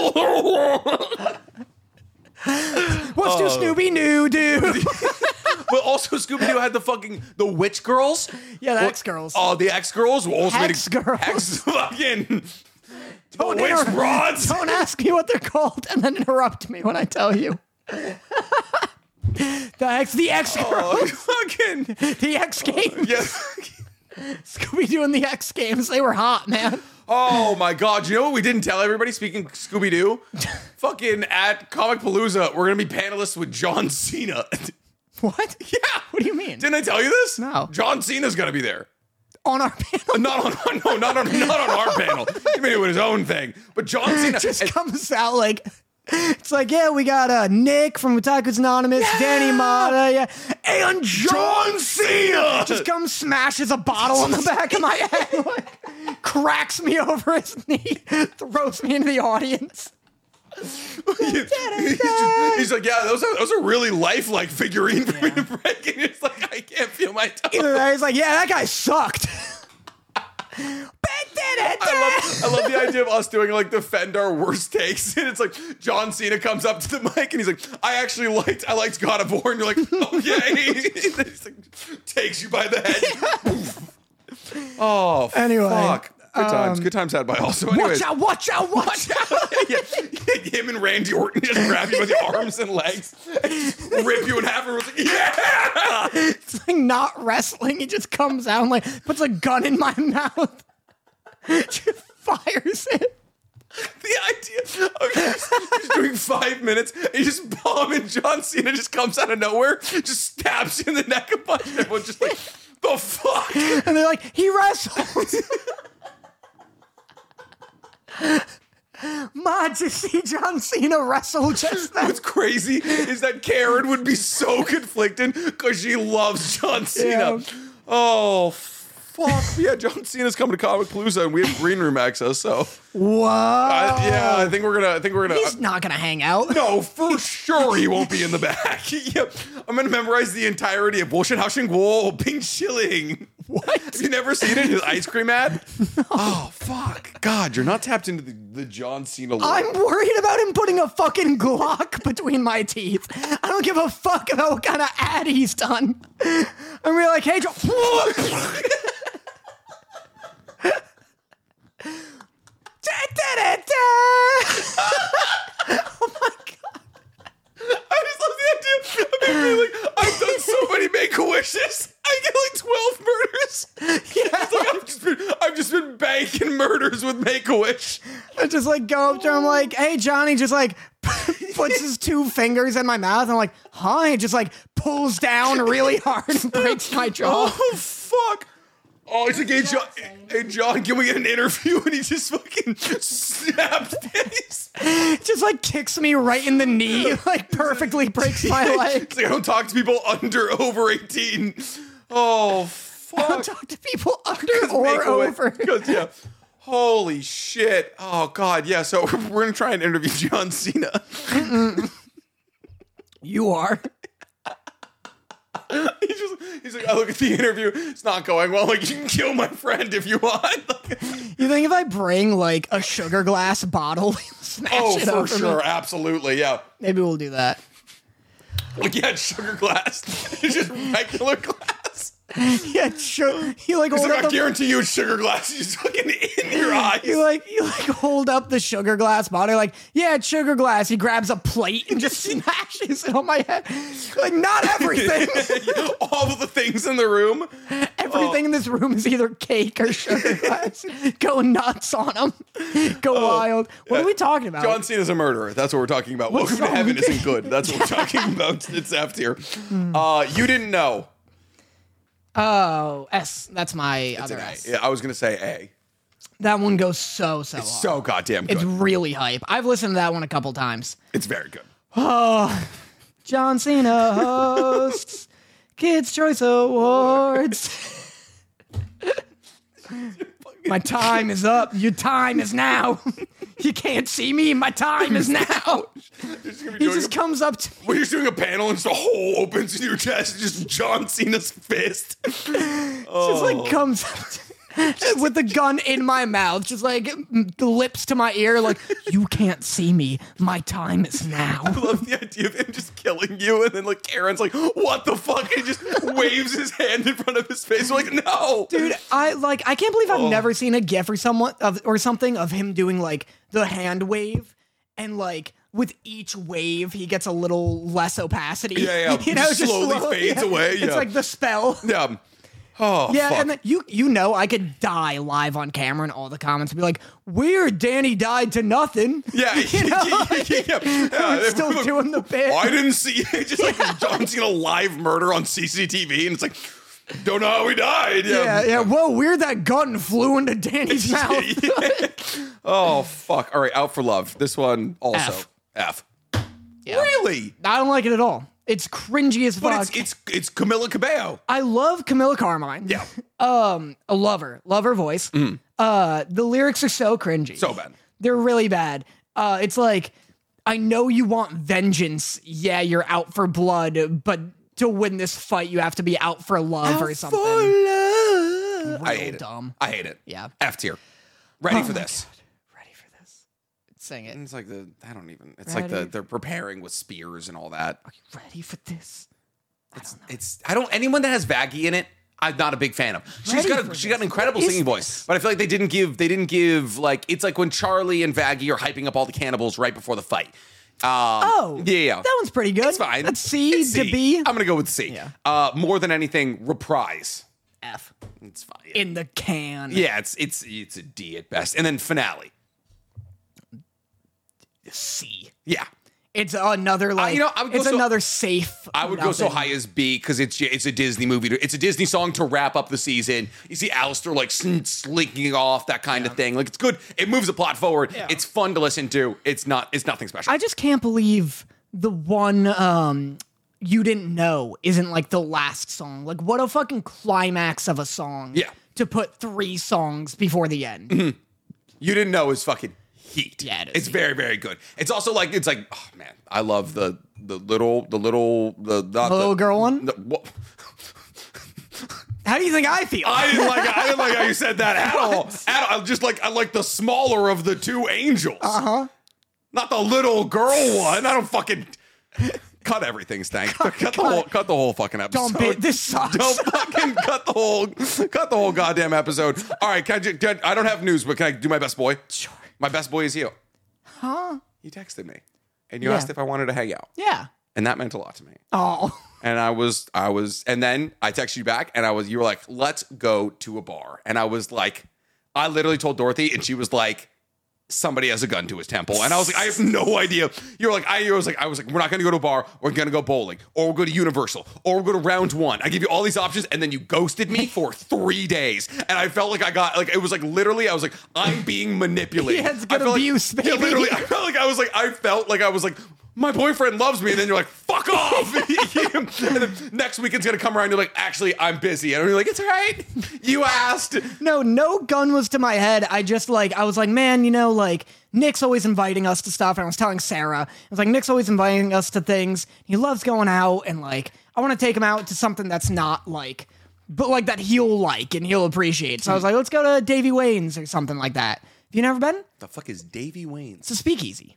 What's do Snoopy Noo do? But also Scooby Doo had the fucking the witch girls. Yeah, the Well, X girls. Oh, the X girls. Hex girls. Hex fucking. The Don't witch inter- rods. Don't ask me what they're called and then interrupt me when I tell you. The X, the X girls. Oh, fucking. The X Games. Yes. Scooby Doo and the X Games. They were hot, man. Oh my God! You know what we didn't tell everybody? Speaking Scooby Doo, fucking at Comic Palooza, we're gonna be panelists with John Cena. What? Yeah. What do you mean? Didn't I tell you this? No. John Cena's gonna be there. On our panel? Not on, no, not on, not on our panel. He may do his own thing, but John Cena Just and- comes out like, it's like, yeah, we got uh, Nick from Otaku's Anonymous, Yeah. Danny Mata, yeah, and John Cena just comes, smashes a bottle on the back of my head, like, cracks me over his knee, throws me into the audience. he's, just- he's like, yeah, those are those are really lifelike figurine for me to break, and it's like I can't feel my toe. He's like, yeah, that guy sucked. I love, I love the idea of us doing like defend our worst takes, and it's like John Cena comes up to the mic and he's like, "I actually liked, I liked God of War," and you're like, "Okay," he's like, takes you by the head. Oh, Anyway, fuck. Good times, good times had by all. So, anyways, Watch out, watch out, watch out. yeah, him and Randy Orton just grab you by the arms and legs, and rip you in half, and was like, "Yeah!" It's like not wrestling. He just comes out and like puts a gun in my mouth. Just fires it. The idea of just, just doing five minutes and just bombing John Cena just comes out of nowhere, just stabs you in the neck a bunch, and everyone's just like, the fuck? And they're like, he wrestles. Ma, to see John Cena wrestle just then. What's crazy is that Karen would be so conflicted because she loves John Cena. Yeah. Oh, fuck. Yeah, John Cena's coming to Comic Palooza and we have green room access, so. Whoa. I, yeah, I think we're gonna, I think we're gonna. He's not going to hang out. No, for sure he won't be in the back. Yep. I'm going to memorize the entirety of Bullshit Houshing Guo, Ping Shilling. What? Have you never seen it? His ice cream ad? No. Oh, fuck. God, you're not tapped into the, the John Cena lore. I'm worried about him putting a fucking Glock between my teeth. I don't give a fuck about what kind of ad he's done. I'm really like, hey, John. Oh my God. I just love the idea of me being like, I've done so many Make-A-Wishes. I get like twelve murders. Yeah. It's like I've just been, I've just been banking murders with Make-A-Wish. I just like go up to him like, hey, Johnny, just like puts his two fingers in my mouth. And I'm like, huh? He just like pulls down really hard and breaks my jaw. Oh, fuck. Oh, he's like, hey, John, hey, John, can we get an interview? And he just fucking snapped face. Just like kicks me right in the knee, like perfectly breaks my leg. It's like, I don't talk to people under over eighteen. Oh, I fuck. don't talk to people under or over. Because, yeah. Holy shit. Oh, God. Yeah. So we're going to try and interview John Cena. You are. He's just, he's like, I look at the interview. It's not going well. I'm like, you can kill my friend if you want. Like, You think if I bring like a sugar glass bottle, he'll smash oh, it for over sure. me? Absolutely. Yeah. Maybe we'll do that. Like, yeah, sugar glass. It's just regular glass. Yeah, sure. You like He's hold like, up I the, guarantee you it's sugar glass. You just fucking in your eyes. you like you like hold up the sugar glass bottle. You're like, yeah, it's sugar glass. He grabs a plate and just smashes it on my head. Like, not everything. All of the things in the room. Everything in this room is either cake or sugar glass. Go nuts on them. Go wild. What are we talking about? John Cena's a murderer. That's what we're talking about. What's Welcome to wrong? Heaven isn't good. That's what we're talking about. It's F tier. Uh, you didn't know. Oh, S. That's my It's other an A. S. Yeah, I was going to say A. That one goes so, so hard. So goddamn good. It's really hype. I've listened to that one a couple times. It's very good. Oh, John Cena hosts Kids' Choice Awards. My time is up. Your time is now. You can't see me. My time is now. He just comes up to when you're doing a panel and just a hole opens in your chest, just John Cena's fist. Oh. Just like comes up to with the gun in my mouth, just like the lips to my ear, like, you can't see me. My time is now. I love the idea of him just killing you, and then like Karen's like, what the fuck? And he just waves his hand in front of his face. We're like, no. Dude, I like I can't believe I've Oh. never seen a gif or someone of or something of him doing like the hand wave, and like with each wave he gets a little less opacity. Yeah, yeah. You know, Just slowly fades away, It's yeah. like the spell. Yeah. Oh, Yeah, fuck. and then you you know I could die live on camera and all the comments would be like, weird, Danny died to nothing. Yeah, You know, yeah, yeah, yeah. We're still Look, doing the bit. I didn't see it. Just like John Cena live murder on C C T V, and it's like, don't know how he died. Yeah, Yeah, yeah. Whoa, weird that gun flew into Danny's mouth. Oh, fuck. All right, Out for Love. This one also. F. F. Yeah. Really? I don't like it at all. It's cringy as But fuck. it's, it's, it's Camila Cabello. I love Camilla Carmine. Yeah. Um, I love her. Love her voice. Uh, the lyrics are so cringy. So bad. They're really bad. Uh, it's like, I know you want vengeance. Yeah, you're out for blood, but to win this fight, you have to be out for love or something. I Real hate it. dumb. I hate it. Yeah. F tier. Ready Oh for my this. Ready for this? Sing it. It's like the, I don't even, it's like the, Ready. they're preparing with spears and all that. Are you ready for this? It's, it's, I don't, anyone that has Vaggie in it, I'm not a big fan of. She's Ready got a, for she got an this. incredible What is singing voice, this? but I feel like they didn't give, they didn't give, like, it's like when Charlie and Vaggie are hyping up all the cannibals right before the fight. Um, Oh, yeah, yeah. That one's pretty good. It's fine. That's C It's to C. B. I'm gonna go with C. Yeah. Uh, more than anything, Reprise. F. It's fine. Yeah. In the can. yeah, it's it's it's a D at best, and then Finale. C. Yeah, It's another like you know, I would go it's so- another safe. I would go so nothing. high as B because it's it's a Disney movie. to- It's a Disney song to wrap up the season. You see Alistair like sn- slinking off, that kind of thing. Like it's good. It moves the plot forward. Yeah. It's fun to listen to. It's not. It's nothing special. I just can't believe the one um you didn't know isn't like the last song. Like what a fucking climax of a song. Yeah. To put three songs before the end. You didn't know is fucking heat. Yeah, it is It's heat. very very good. It's also like it's like oh man, I love the the little the little the not The little girl one? The, what? How do you think I feel? I didn't like I didn't like how you said that at all. At all. I just like I like the smaller of the two angels. Uh Uh-huh. huh. Not the little girl one. I don't fucking cut everything, Stank. Cut, cut the whole cut the whole fucking episode. Dump it. This sucks. Don't fucking cut the whole cut the whole goddamn episode. All right, can I, ju- can I I don't have news, but can I do my best boy? Sure. My best boy is you. Huh? You texted me and you Yeah. asked if I wanted to hang out, Yeah. and that meant a lot to me. Oh. And I was, I was, and then I texted you back, and I was, you were like, let's go to a bar. And I was like, I literally told Dorothy, and she was like, somebody has a gun to his temple. And I was like, I have no idea. You were like, I was like, I was like, we're not going to go to a bar. We're going to go bowling, or we'll go to Universal, or we'll go to round one. I give you all these options, and then you ghosted me for three days. And I felt like I got, like, it was like literally, I was like, I'm being manipulated. Yeah, it's good I felt abuse, like, yeah, baby. literally, I felt like I was like, I felt like I was like, my boyfriend loves me, and then you're like, fuck off. And then next week it's gonna come around, you're like, actually, I'm busy. And you're like, it's all right. You asked. No, no gun was to my head. I just like I was like, man, you know, like Nick's always inviting us to stuff, and I was telling Sarah, I was like, Nick's always inviting us to things. He loves going out, and like I want to take him out to something that's not like, but like that he'll like and he'll appreciate. So I was like, let's go to Davy Wayne's or something like that. Have you never been? The fuck is Davy Wayne's? It's a speakeasy.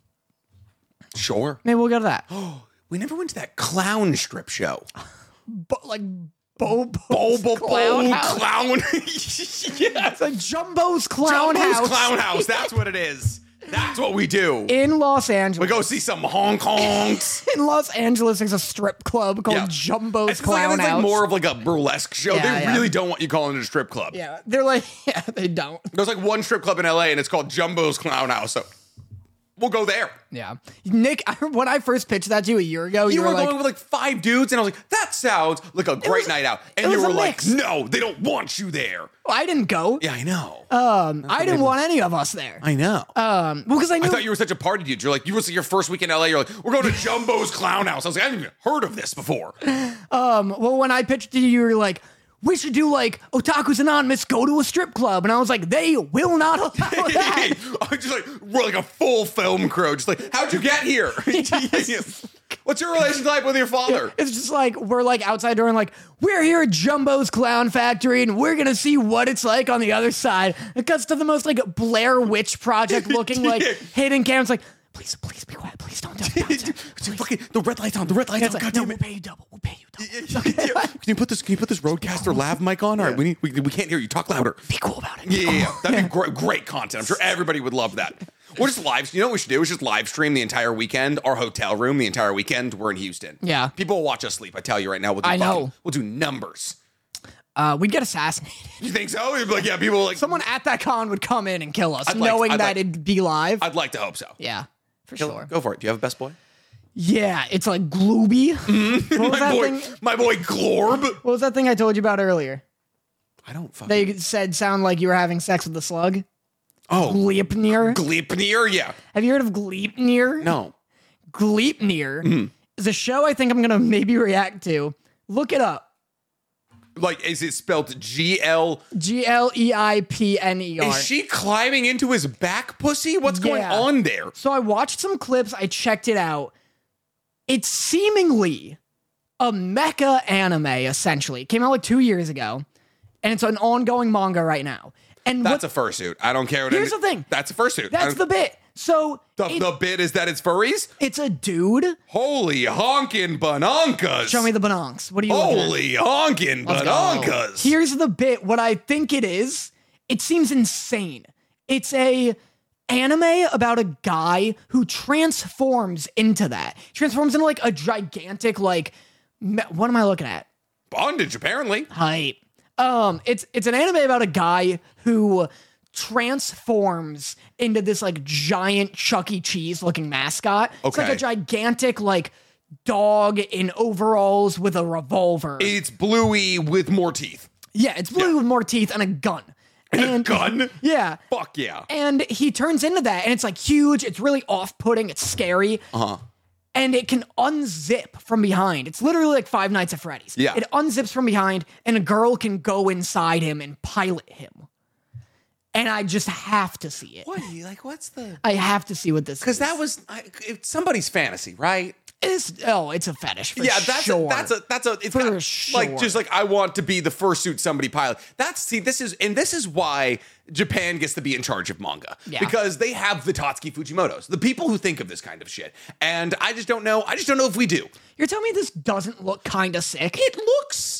Sure. Maybe we'll go to that. We never went to that clown strip show. But like Bobo's Bobo Clown Clown. House. Clown. yeah. It's like Jumbo's Clown Jumbo's House Clown House. That's what it is. That's what we do. in Los Angeles. We go see some Hong Kongs. In Los Angeles, there's a strip club called Yeah. Jumbo's It's like, Clown it's like House. more of like a burlesque show. Yeah, they yeah. really don't want you calling it a strip club. Yeah, they're like, yeah, they don't. There's like one strip club in L A and it's called Jumbo's Clown House. So we'll go there. Yeah, Nick, I, when I first pitched that to you a year ago, you, You were like, going with like five dudes, and I was like, that sounds like a great was- night out. And it you was were a like, mix. no, they don't want you there. well, I didn't go. Yeah, I know. Um, I didn't want any of us there. I know. Um, well, because I knew. I thought you were such a party dude. You're like, you were your first week in L A. You're like, we're going to Jumbo's Clown House. I was like, I haven't even heard of this before. um, well, when I pitched to you, you were like, we should do like Otakus Anonymous, go to a strip club. And I was like, they will not allow that. I'm just like, we're like a full film crew. Just like, how'd you get here? Yes. What's your relationship like with your father? It's just like, we're like outside door and like, we're here at Jumbo's Clown Factory and we're going to see what it's like on the other side. It cuts to the most like Blair Witch Project looking like hidden cameras like, please, please be quiet. Please don't tell me. Fucking the red light's on. The red light's It's on. like, God no, damn we'll it. pay you double. We'll pay you double. Can you put this? Can you put this Rodecaster lav mic on? All right, we need. We, we can't hear you. Talk louder. Be cool about it. Yeah, yeah, yeah. That'd be great, great content. I'm sure everybody would love that. We'll just live. You know what we should do? Is just live stream the entire weekend. Our hotel room the entire weekend. We're in Houston. Yeah. People will watch us sleep. I tell you right now. We'll do I know. fucking- We'll do numbers. Uh, we'd get assassinated. You think so? You'd be like, yeah, people like. Someone at that con would come in and kill us, I'd like- knowing I'd that like- it'd be live. I'd like to hope so. yeah, for Kill- sure. Go for it. Do you have a best boy? Yeah, it's like Glooby. What was My that boy, thing? my boy Glorb. What was that thing I told you about earlier? I don't fucking. They said sound like you were having sex with the slug. oh, Gleipnir. Gleipnir. Yeah. Have you heard of Gleipnir? No. Gleipnir Mm-hmm. is a show I think I'm gonna maybe react to. Look it up. Like, is it spelled G L? G L E I P N E R. Is she climbing into his back pussy? What's going Yeah. on there? So I watched some clips. I checked it out. It's seemingly a mecha anime, essentially. It came out like two years ago, and it's an ongoing manga right now. And That's what, a fursuit. I don't care. What Here's any- the thing. That's a fursuit. I that's don't- the bit. So the, it- the bit is that it's furries? it's a dude. Holy honkin' banankas. Show me the banonks. What are you looking at? Holy honkin' Let's go. banankas. Here's the bit. What I think it is, it seems insane. It's a anime about a guy who transforms into that. Transforms into like a gigantic, like, me- what am I looking at? Bondage, apparently. Hype. Um, it's it's an anime about a guy who transforms into this like giant Chuck E. Cheese looking mascot. It's like Okay. a gigantic like dog in overalls with a revolver. It's bluey with more teeth. yeah, it's blue with more teeth and a gun. And a gun? Yeah. Fuck yeah. And he turns into that, and it's like huge. It's really off-putting. It's scary. Uh-huh. And it can unzip from behind. It's literally like Five Nights at Freddy's. Yeah. It unzips from behind, and a girl can go inside him and pilot him. And I just have to see it. What are you like? What's the? I have to see what this Because is. that was I, it's somebody's fantasy, right? It's, oh, it's a fetish for Yeah, that's sure. a, that's a that's a it's For got, sure. like just like I want to be the fursuit somebody pilot. That's see this is and this is why Japan gets to be in charge of manga Yeah. because they have the Tatsuki Fujimotos, the people who think of this kind of shit. And I just don't know. I just don't know if we do. You're telling me this doesn't look kind of sick? It looks.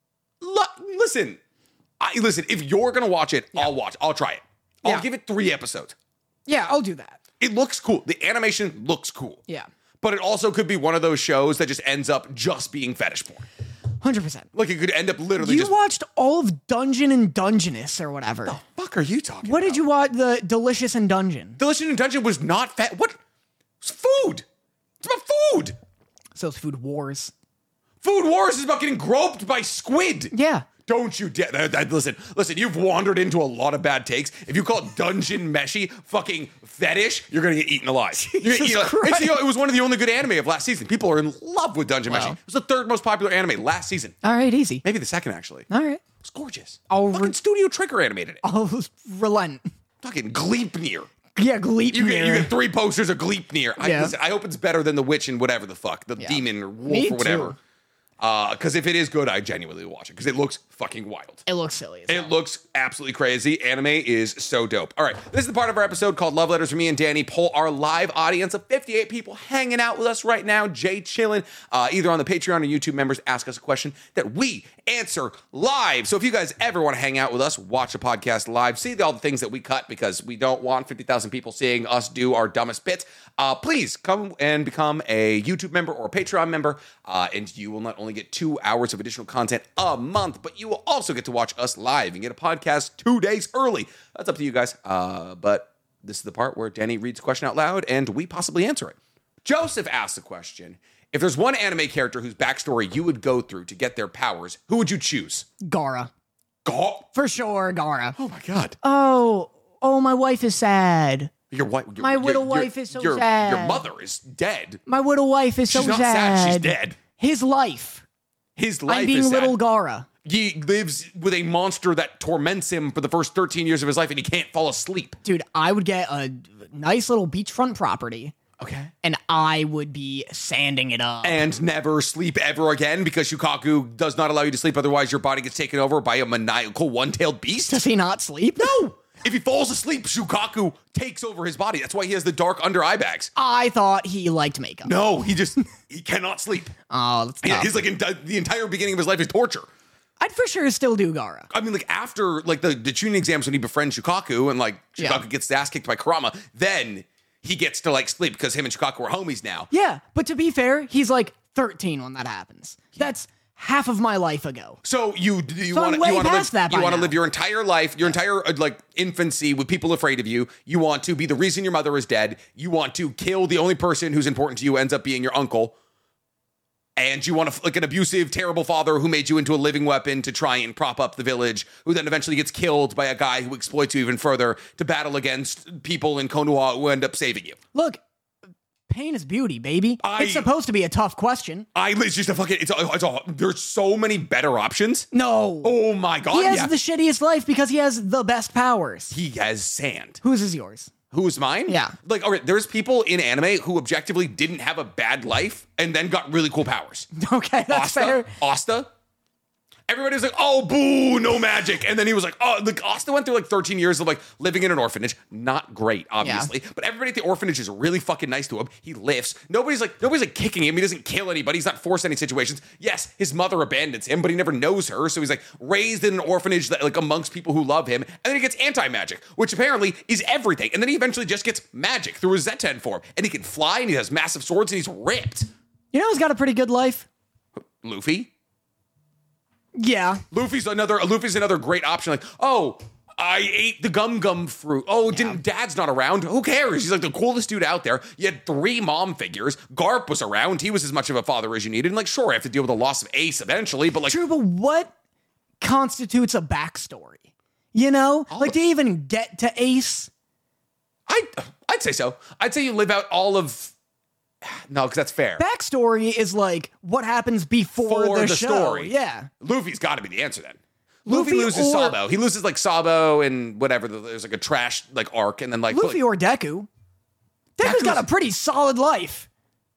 Lo- listen, I listen. If you're gonna watch it, I'll watch. I'll try it. I'll Yeah. give it three episodes. Yeah, I'll do that. It looks cool. The animation looks cool. Yeah. But it also could be one of those shows that just ends up just being fetish porn. one hundred percent. Like it could end up literally You just. watched all of Dungeon and Dungeness or whatever. Fuck are you talking What about? did you watch? The Delicious and Dungeon. Delicious in Dungeon was not fat. What? It's food. It's about food. So it's Food Wars. Food Wars is about getting groped by squid. Yeah. Don't you dare. That, that- listen, listen, you've wandered into a lot of bad takes. If you call it Dungeon Meshi fucking fetish, you're going to get eaten alive. You're gonna Jesus eat alive. Christ. It's the- it was one of the only good anime of last season. People are in love with Dungeon Meshi. Wow. It was the third most popular anime last season. All right, easy. Maybe the second, actually. All right. It's gorgeous. I'll Fucking re- Studio Trigger animated it. I'll relent. Fucking Gleipnir. Yeah, Gleipnir. You get, you get three posters of Gleipnir. I, Yeah. listen, I hope it's better than the witch and whatever the fuck, the Yeah. demon or wolf Me or whatever. too. Because if it is good, I genuinely will watch it because it looks fucking wild. It looks silly. As It hell. looks absolutely crazy. Anime is so dope. All right, this is the part of our episode called Love Letters from me and Danny. Poll our live audience of fifty-eight people hanging out with us right now. Jay chilling, uh, either on the Patreon or YouTube members. Ask us a question that we answer live. So if you guys ever want to hang out with us, watch the podcast live, see all the things that we cut because we don't want fifty thousand people seeing us do our dumbest bits. Uh, please come and become a YouTube member or a Patreon member, uh, and you will not only get two hours of additional content a month, but you will also get to watch us live and get a podcast two days early. That's up to you guys. Uh, but this is the part where Danny reads a question out loud and we possibly answer it. Joseph asked the question, if there's one anime character whose backstory you would go through to get their powers, who would you choose? Gara. God. For sure, Gara. Oh my God. Oh, oh, my wife is sad. Your wife, your, My your- widow your- wife is so your, sad. Your mother is dead. My widow wife is so She's not sad. sad, she's dead. His life His life I'm being is sad. little Gara. He lives with a monster that torments him for the first thirteen years of his life, and he can't fall asleep. Dude, I would get a nice little beachfront property. Okay. And I would be sanding it up. And never sleep ever again because Shukaku does not allow you to sleep. Otherwise, your body gets taken over by a maniacal one-tailed beast. Does he not sleep? No. If he falls asleep, Shukaku takes over his body. That's why he has the dark under eye bags. I thought he liked makeup. No, he just, he cannot sleep. Oh, that's Yeah, tough. he's like, in, the entire beginning of his life is torture. I'd for sure still do Gara. I mean, like, after, like, the, the tuning exams when he befriends Shukaku and, like, Shukaku Yeah. gets his ass kicked by Kurama, then he gets to, like, sleep because him and Shukaku are homies now. Yeah, but to be fair, he's like thirteen when that happens. That's half of my life ago. So you you So I'm want to way you want to past live that you by want to now. live your entire life, your entire uh, like infancy with people afraid of you. You want to be the reason your mother is dead. You want to kill the only person who's important to you ends up being your uncle. And you want to like an abusive, terrible father who made you into a living weapon to try and prop up the village, who then eventually gets killed by a guy who exploits you even further to battle against people in Konoha who end up saving you. Look, pain is beauty, baby. I- it's supposed to be a tough question. I it's just a fucking it's a, it's a, there's so many better options. No. Oh my god, he has yeah. the shittiest life because he has the best powers. he has sand. Whose is yours? Who's mine? Yeah. Like, okay, there's people in anime who objectively didn't have a bad life and then got really cool powers. Okay, that's fair. Asta, Asta. Everybody was like, oh, boo, no magic. And then he was like, oh, like, Asta went through like thirteen years of like living in an orphanage. Not great, obviously. But everybody at the orphanage is really fucking nice to him. He lifts. Nobody's like, nobody's like kicking him. He doesn't kill anybody. He's not forced any situations. Yes, his mother abandons him, but he never knows her. So he's like raised in an orphanage that like amongst people who love him. And then he gets anti-magic, which apparently is everything. And then he eventually just gets magic through his Zetten form. And he can fly and he has massive swords and he's ripped. You know who's got a pretty good life? Luffy. Yeah. Luffy's another Luffy's another great option. Like, oh, I ate the gum gum fruit. Oh, didn't Dad's not around? Who cares? He's like the coolest dude out there. You had three mom figures. Garp was around. He was as much of a father as you needed. And like, sure, I have to deal with the loss of Ace eventually, but like, True, but what constitutes a backstory? You know? like, do you even get to Ace? I I'd say so. I'd say you live out all of. No, because that's fair. Backstory is like what happens before For the, the show. story. Yeah. Luffy's got to be the answer then. Luffy, Luffy loses or- Sabo. He loses like Sabo and whatever. There's like a trash like arc, and then like Luffy or Deku. Deku's got Deku's- a pretty solid life.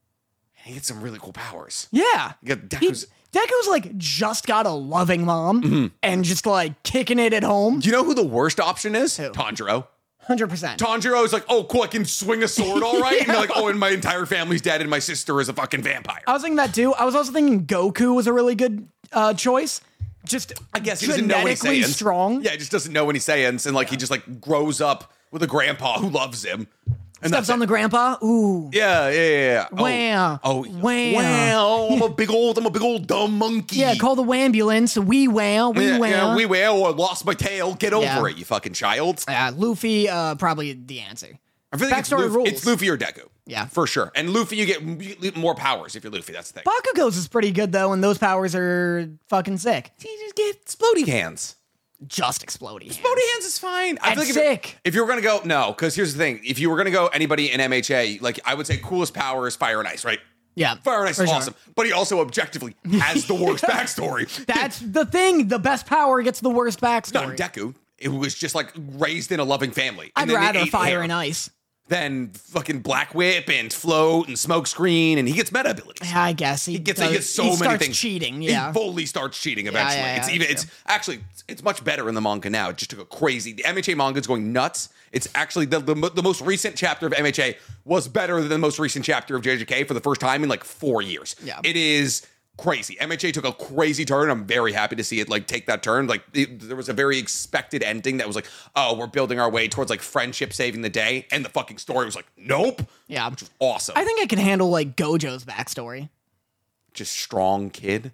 he gets some really cool powers. Yeah. You got He- Deku's. Deku's like just got a loving mom Mm-hmm. and just like kicking it at home. Do you know who the worst option is? Who? Tanjiro. one hundred percent. Tanjiro is like, oh, cool, I can swing a sword, all right? And they're like, oh, and my entire family's dead, and my sister is a fucking vampire. I was thinking that too. I was also thinking Goku was a really good uh, choice. Just I guess he doesn't know any genetically Saiyans. strong. Yeah, he just doesn't know any Saiyans, and like he just like grows up with a grandpa who loves him. And Steps that's on the it. grandpa. Ooh. Yeah, yeah, yeah. yeah. Oh, Wow. Oh, Wow. wow. I'm a big old, I'm a big old dumb monkey. Yeah, call the ambulance. Wee wow. Wee yeah, wow. yeah, we will. Or lost my tail. Get over Yeah. it, you fucking child. Uh, Luffy, uh, probably the answer. I feel like it's Backstory Luffy, rules. it's Luffy or Deku. Yeah. For sure. And Luffy, you get you get more powers if you're Luffy. That's the thing. Bakugo's is pretty good though, and those powers are fucking sick. You just get exploding hands. Just exploding. Exploding hands is fine. I That's feel like if, sick. if you were gonna go, no, because here's the thing: if you were gonna go anybody in M H A, like I would say, coolest power is Fire and Ice, right? Yeah. Fire and Ice for is sure. awesome, but he also objectively has the worst backstory. That's the thing. The best power gets the worst Not backstory. Deku. It was just like raised in a loving family. And I'd then they rather ate fire hair. and ice. Than fucking Black Whip and Float and Smoke Screen, and he gets meta abilities. Yeah, I guess he, He gets, does, he gets so he many starts things. cheating. Yeah. He fully starts cheating eventually. yeah, it's yeah, even that's it's actually it's much better in the manga now. It just took a crazy the M H A manga is going nuts. It's actually the, the the most recent chapter of M H A was better than the most recent chapter of J J K for the first time in like four years. Yeah. It is crazy. M H A took a crazy turn. I'm very happy to see it like take that turn. Like it, there was a very expected ending that was like, oh, we're building our way towards like friendship saving the day, and the fucking story was like, nope. Yeah. Which was awesome. I think I could handle like Gojo's backstory. Just strong kid.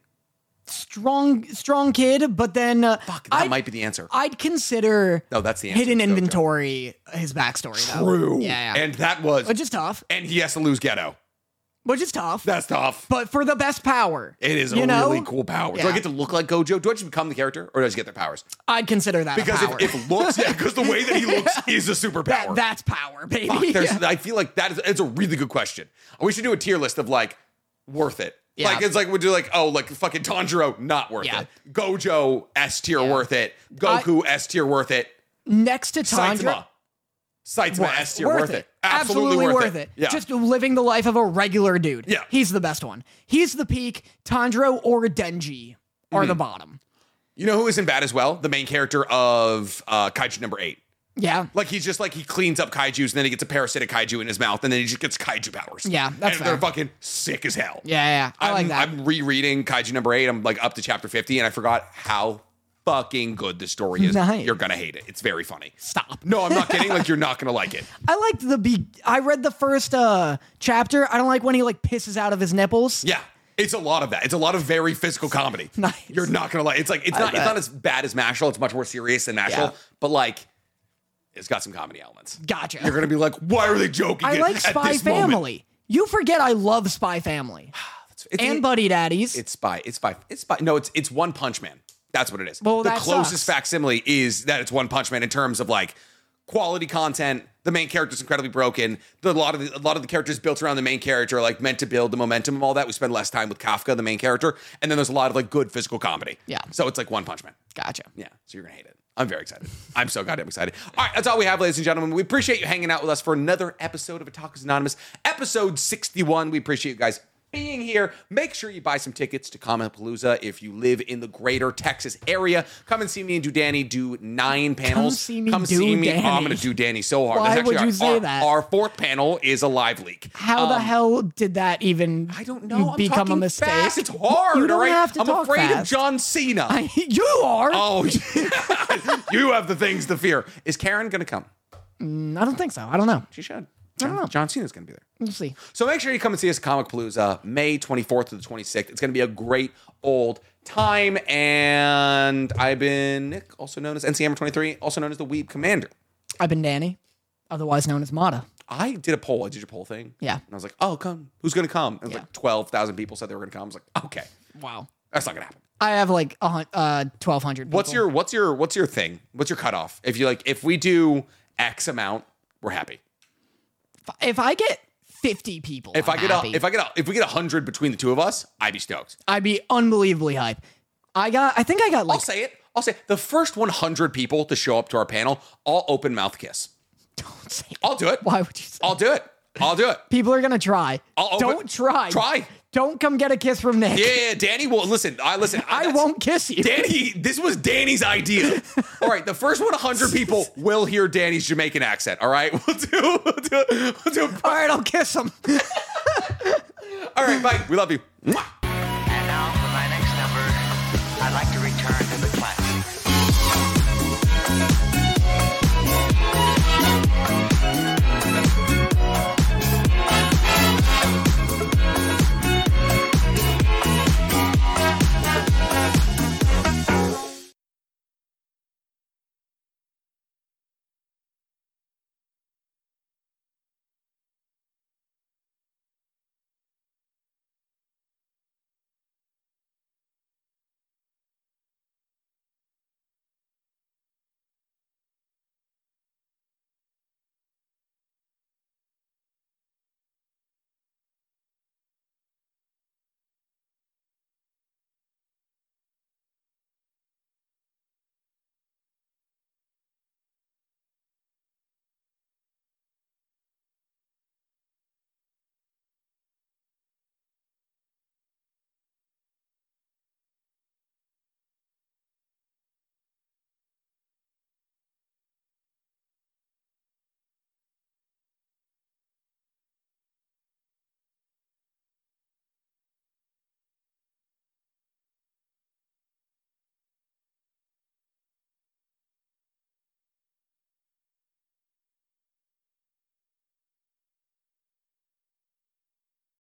Strong, strong kid, but then uh, Fuck, that I'd, might be the answer. I'd consider No, that's the answer. hidden Gojo. inventory his backstory. Though. True. Yeah, yeah. And that was which is tough. and he has to lose Ghetto. Which is tough. That's tough. but for the best power. It is you a know? really cool power. Do Yeah. I get to look like Gojo? Do I just become the character, or does he get their powers? I'd consider that Because a power. if, if looks, yeah, because the way that he looks is a superpower. that, that's power, baby. Fuck, there's, I feel like that is it's a really good question. We should do a tier list of like worth it. Yeah. Like, it's like, we do like, oh, like fucking Tanjiro, not worth Yeah. it. Gojo, S tier, Yeah. worth it. Goku, S tier, worth it. Next to Tanjiro. Saitama. Saitama, Worth- S tier, worth, it. Absolutely, worth it. Yeah. Just living the life of a regular dude. Yeah. He's the best one. He's the peak. Tanjiro or Denji are Mm-hmm. the bottom. You know who isn't bad as well? The main character of uh, Kaiju number eight. Yeah. Like, he's just like, he cleans up kaijus and then he gets a parasitic kaiju in his mouth and then he just gets kaiju powers. Yeah, that's And fair. they're fucking sick as hell. Yeah, yeah, I I'm, like that. I'm rereading Kaiju number eight. I'm like up to chapter fifty and I forgot how fucking good the story is. Nice. You're gonna hate it. It's very funny. Stop. No, I'm not kidding. Like, you're not gonna like it. I liked the be. I read the first uh chapter. I don't like when he like pisses out of his nipples. Yeah. It's a lot of that. It's a lot of very physical comedy. Nice. You're not gonna like it's like it's I not it's bet. not as bad as Mashal. It's much more serious than Mashal. Yeah. But like it's got some comedy elements. Gotcha. You're gonna be like, why are they joking? I at- like at Spy this moment? Family. You forget I love Spy Family It's, and Buddy Daddies. It's spy. It's spy. It's spy. No, it's it's One Punch Man. That's what it is. Well, the that closest sucks. facsimile is that it's One Punch Man in terms of like quality content. The main character's incredibly broken. The, a lot of the, a lot of the characters built around the main character are like meant to build the momentum of all that. We spend less time with Kafka, the main character, and then there's a lot of like good physical comedy. Yeah. So it's like One Punch Man. Gotcha. Yeah. So you're gonna hate it. I'm very excited. I'm so goddamn excited. All right, that's all we have, ladies and gentlemen. We appreciate you hanging out with us for another episode of Otakus Anonymous, episode sixty-one. We appreciate you guys being here. Make sure you buy some tickets to Comicpalooza if you live in the greater Texas area. Come and see me and do Danny do nine panels. see me Come do see me. Danny. Oh, I'm gonna do Danny so hard. Why That's actually would you our, say our- that? Our fourth panel is a live leak. How the Um, hell did that even I don't know. I'm become a talking mistake? fast. It's hard. You don't all right? have to I'm talk afraid fast. of John Cena. I, you are. Oh, you have the things to fear. Is Karen going to come? I don't think so. I don't know. She should. I don't know. John, John Cena's going to be there. We'll see. So make sure you come and see us at Comicpalooza, May twenty-fourth to the twenty-sixth. It's going to be a great old time. And I've been Nick, also known as N C Hammer twenty-three, also known as the Weeb Commander. I've been Danny, otherwise known as Mata. I did a poll. I did your poll thing. Yeah. And I was like, oh, come. Who's going to come? And it was Yeah. like twelve thousand people said they were going to come. I was like, okay. Wow. That's not going to happen. I have like a hun- uh, twelve hundred. What's your what's your what's your thing? What's your cutoff? If you like, if we do X amount, we're happy. If I get fifty people, If I'm I get happy. a, if I get a, if we get a hundred between the two of us, I'd be stoked. I'd be unbelievably hype. I got. I think I got like. I'll say it. I'll say it. The first one hundred people to show up to our panel, I'll open mouth kiss. Don't say. It. I'll do it. Why would you say? I'll do it. I'll do it. People are gonna try. I'll open- Don't try. Try. Don't come get a kiss from Nick. Yeah, yeah, Danny will listen. I listen. I that's- won't kiss you. Danny, this was Danny's idea. All right, the first one hundred people will hear Danny's Jamaican accent. All right, we'll do. We'll do. We'll do. All right, I'll kiss him. All right, bye. We love you. Mwah. And now for my next number, I'd like to return to the